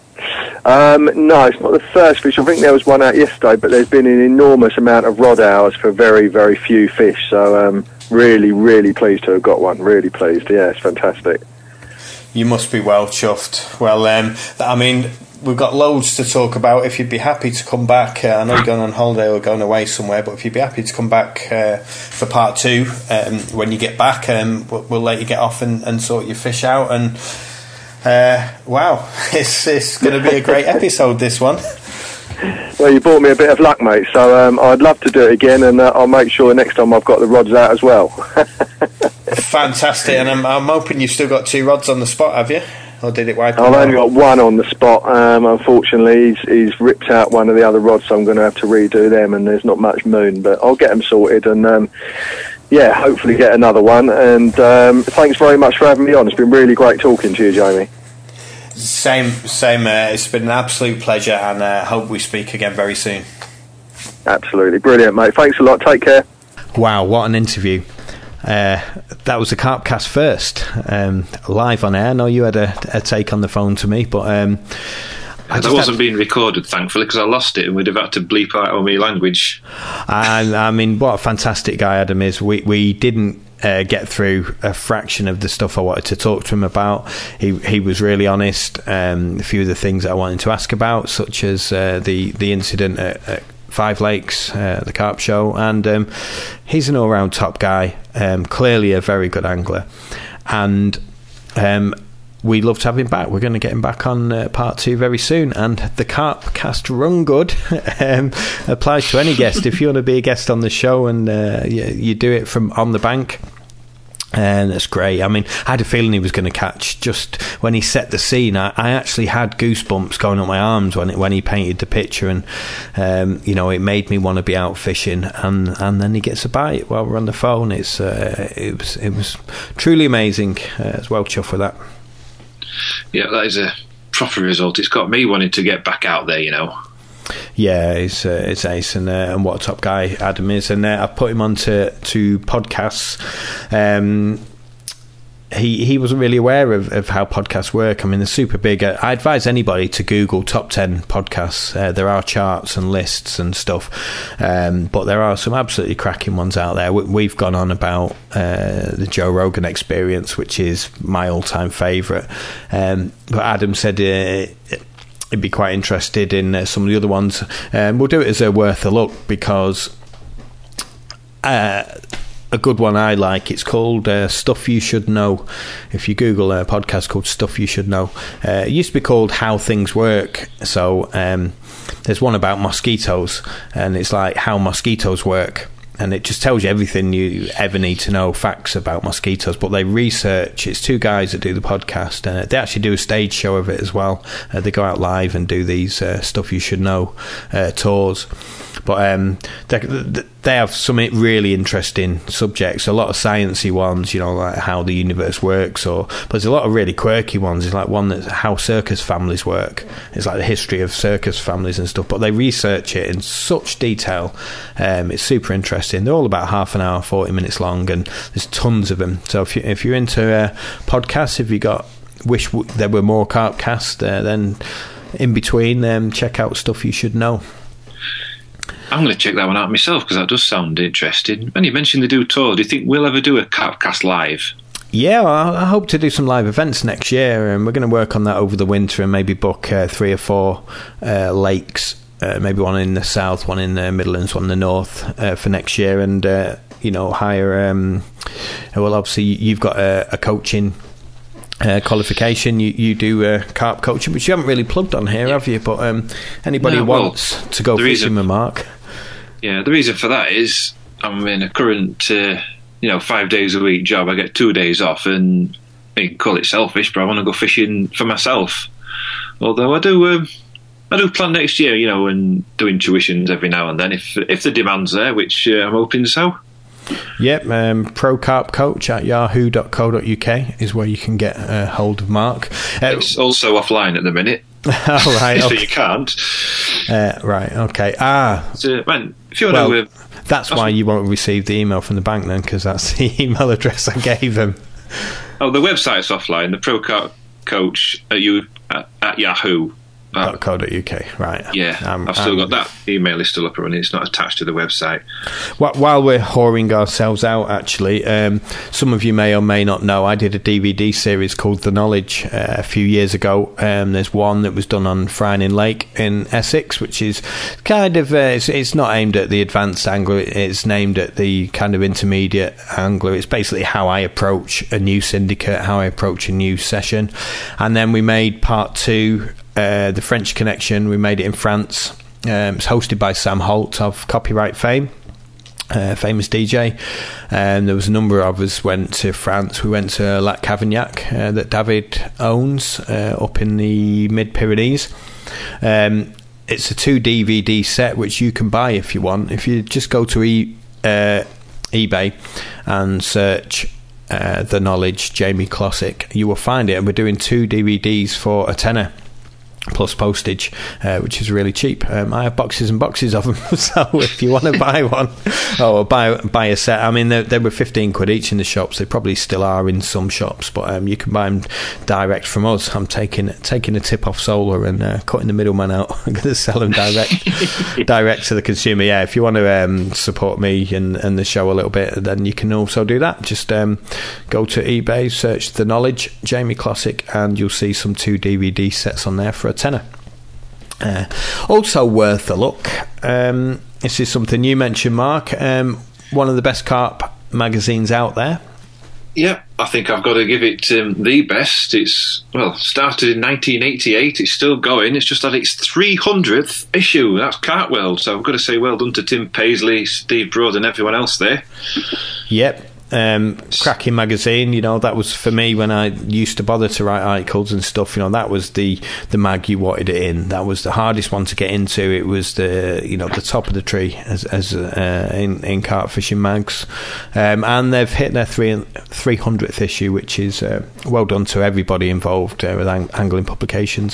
No, it's not the first fish. I think there was one out yesterday, but there's been an enormous amount of rod hours for very, very few fish. So really, really pleased to have got one. Really pleased. Yeah, it's fantastic. You must be well chuffed. Well, I mean, we've got loads to talk about. If you'd be happy to come back, I know you're going on holiday or going away somewhere, but if you'd be happy to come back for part 2 when you get back, we'll let you get off and sort your fish out. And wow, it's going to be a great episode, this one. Well, you brought me a bit of luck, mate, so I'd love to do it again, and I'll make sure next time I've got the rods out as well. Fantastic, and I'm hoping you've still got 2 rods on the spot, have you? Or did it wipe I've only got one on the spot. Unfortunately, he's ripped out one of the other rods, so I'm going to have to redo them, and there's not much moon, but I'll get them sorted, and hopefully get another one. And thanks very much for having me on. It's been really great talking to you, Jamie. Same. It's been an absolute pleasure, and hope we speak again very soon. Absolutely brilliant, mate. Thanks a lot. Take care. Wow, what an interview. That was the Carpcast first, live on air. I know you had a take on the phone to me, but that wasn't being recorded, thankfully, because I lost it and we'd have had to bleep out all my language. I mean, what a fantastic guy Adam is. We didn't get through a fraction of the stuff I wanted to talk to him about. He was really honest. A few of the things that I wanted to ask about, such as the incident at Five Lakes, the carp show, and he's an all-round top guy, clearly a very good angler, and we'd love to have him back. We're going to get him back on part 2 very soon, and the Carpcast run good applies to any guest. If you want to be a guest on the show and you do it from on the bank, and that's great. I mean, I had a feeling he was going to catch. Just when he set the scene, I actually had goosebumps going up my arms when he painted the picture, and it made me want to be out fishing. And then he gets a bite while we're on the phone. It was truly amazing. I was well chuffed with that. Yeah, that is a proper result. It's got me wanting to get back out there, Yeah, it's ace, and what a top guy Adam is. And I put him on to podcasts. He wasn't really aware of how podcasts work. I mean, they're super big. I advise anybody to Google top 10 podcasts. There are charts and lists and stuff, but there are some absolutely cracking ones out there. We've gone on about the Joe Rogan Experience, which is my all-time favourite. But Adam said he'd be quite interested in some of the other ones. We'll do it as a worth a look, because a good one I like, it's called Stuff You Should Know. If you Google a podcast called Stuff You Should Know, it used to be called How Things Work. So there's one about mosquitoes, and it's like how mosquitoes work, and it just tells you everything you ever need to know, facts about mosquitoes. But they research. It's 2 guys that do the podcast, and they actually do a stage show of it as well. They go out live and do these Stuff You Should Know tours. But they have some really interesting subjects, a lot of sciencey ones, like how the universe works, but there's a lot of really quirky ones. There's like one that's how circus families work. It's like the history of circus families and stuff, but they research it in such detail. It's super interesting. They're all about half an hour, 40 minutes long, and there's tons of them. So if you're into podcasts, if you wish there were more Carpcasts, then in between, check out Stuff You Should Know. I'm going to check that one out myself, because that does sound interesting. And you mentioned they do tours. Do you think we'll ever do a Carpcast live? Yeah, well, I hope to do some live events next year, and we're going to work on that over the winter and maybe book 3 or 4 lakes, maybe one in the south, one in the Midlands, one in the north for next year, and hire. Well, obviously you've got a coaching qualification. You do carp coaching, which you haven't really plugged on here, have you? But anybody who wants to go fishing with Mark. Yeah, the reason for that is I'm in a current 5 days a week job. I get 2 days off, and you can call it selfish, but I want to go fishing for myself. Although I do I do plan next year, and doing tuitions every now and then if the demand's there, which I'm hoping so. Yep, procarpcoach at yahoo.co.uk is where you can get hold of Mark. It's also offline at the minute. Oh, right. So Okay. you can't. Right, okay. So, man, if you want to... that's why you won't receive the email from the bank then, because that's the email address I gave them. Oh, the website's offline, the Procarp Coach at Yahoo. .co.uk, right. Yeah, I've still got that email is still up and running. It's not attached to the website. While we're whoring ourselves out, actually, some of you may or may not know, I did a DVD series called The Knowledge a few years ago. There's one that was done on Frowning Lake in Essex, which is kind of, it's not aimed at the advanced angler, it's aimed at the kind of intermediate angler. It's basically how I approach a new syndicate, how I approach a new session. And then we made part 2, the French Connection. We made it in France. It's hosted by Sam Holt of Copyright fame, famous DJ. There was a number of us went to France. We went to Lac Cavignac that David owns up in the Mid-Pyrenees. It's a 2 DVD set which you can buy if you want. If you just go to eBay and search The Knowledge Jamie Klossick, you will find it. And we're doing 2 DVDs for a tenner plus postage, which is really cheap. I have boxes and boxes of them, so if you want to buy one or buy a set, I mean they were 15 quid each in the shops. They probably still are in some shops, but you can buy them direct from us. I'm taking a tip off Solar and cutting the middleman out. I'm going to sell them direct to the consumer. Yeah, if you want to support me and the show a little bit, then you can also do that. Just go to eBay, search The Knowledge Jamie Klossick, and you'll see some 2 DVD sets on there for a tenner. Also worth a look. This is something you mentioned, Mark. One of the best carp magazines out there. Yeah, I think I've got to give it the best. It's started in 1988. It's still going. It's just had its 300th issue. That's Carp World. So I've got to say well done to Tim Paisley, Steve Broad, and everyone else there. Yep. Cracking magazine, that was for me when I used to bother to write articles and stuff. That was the mag you wanted it in. That was the hardest one to get into. It was the top of the tree as in carp fishing mags, and they've hit their 300th issue, which is well done to everybody involved with Angling Publications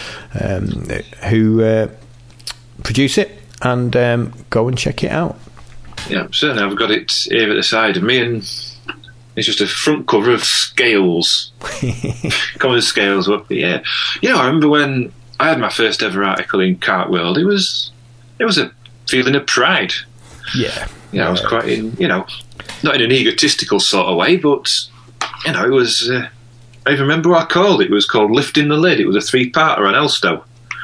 who produce it, and go and check it out. Yeah, certainly. I've got it here at the side of me, and it's just a front cover of scales. Common scales. Yeah. I remember when I had my first ever article in Carp World, it was a feeling of pride. Yeah. I was quite not in an egotistical sort of way, but, it was, I even remember what I called it. It was called Lifting the Lid. It was a 3-parter on Elstow.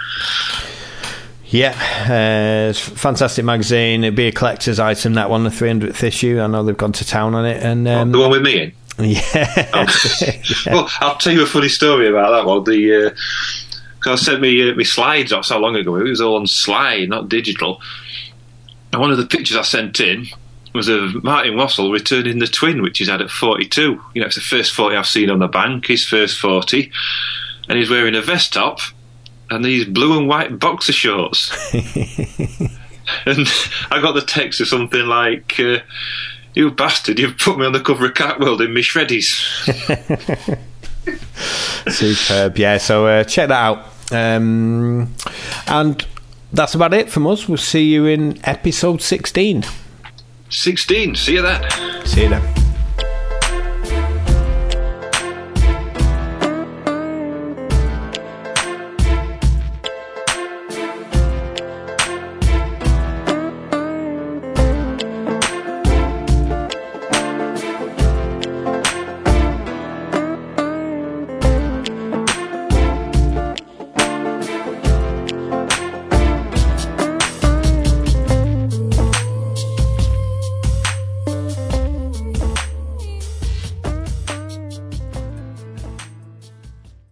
Yeah, it's a fantastic magazine. It'd be a collector's item, that one, the 300th issue. I know they've gone to town on it. And the one with me in? Yeah. Yeah. Well, I'll tell you a funny story about that one. Because I sent me slides not so long ago. It was all on slide, not digital. And one of the pictures I sent in was of Martin Wassell returning the twin, which he's had at 42. It's the first 40 I've seen on the bank, his first 40. And he's wearing a vest top and these blue and white boxer shorts. And I got the text or something like, you bastard, you've put me on the cover of Carp World in my shreddies. Superb. Yeah, so check that out. And that's about it from us. We'll see you in episode 16. 16. See you then. See you then.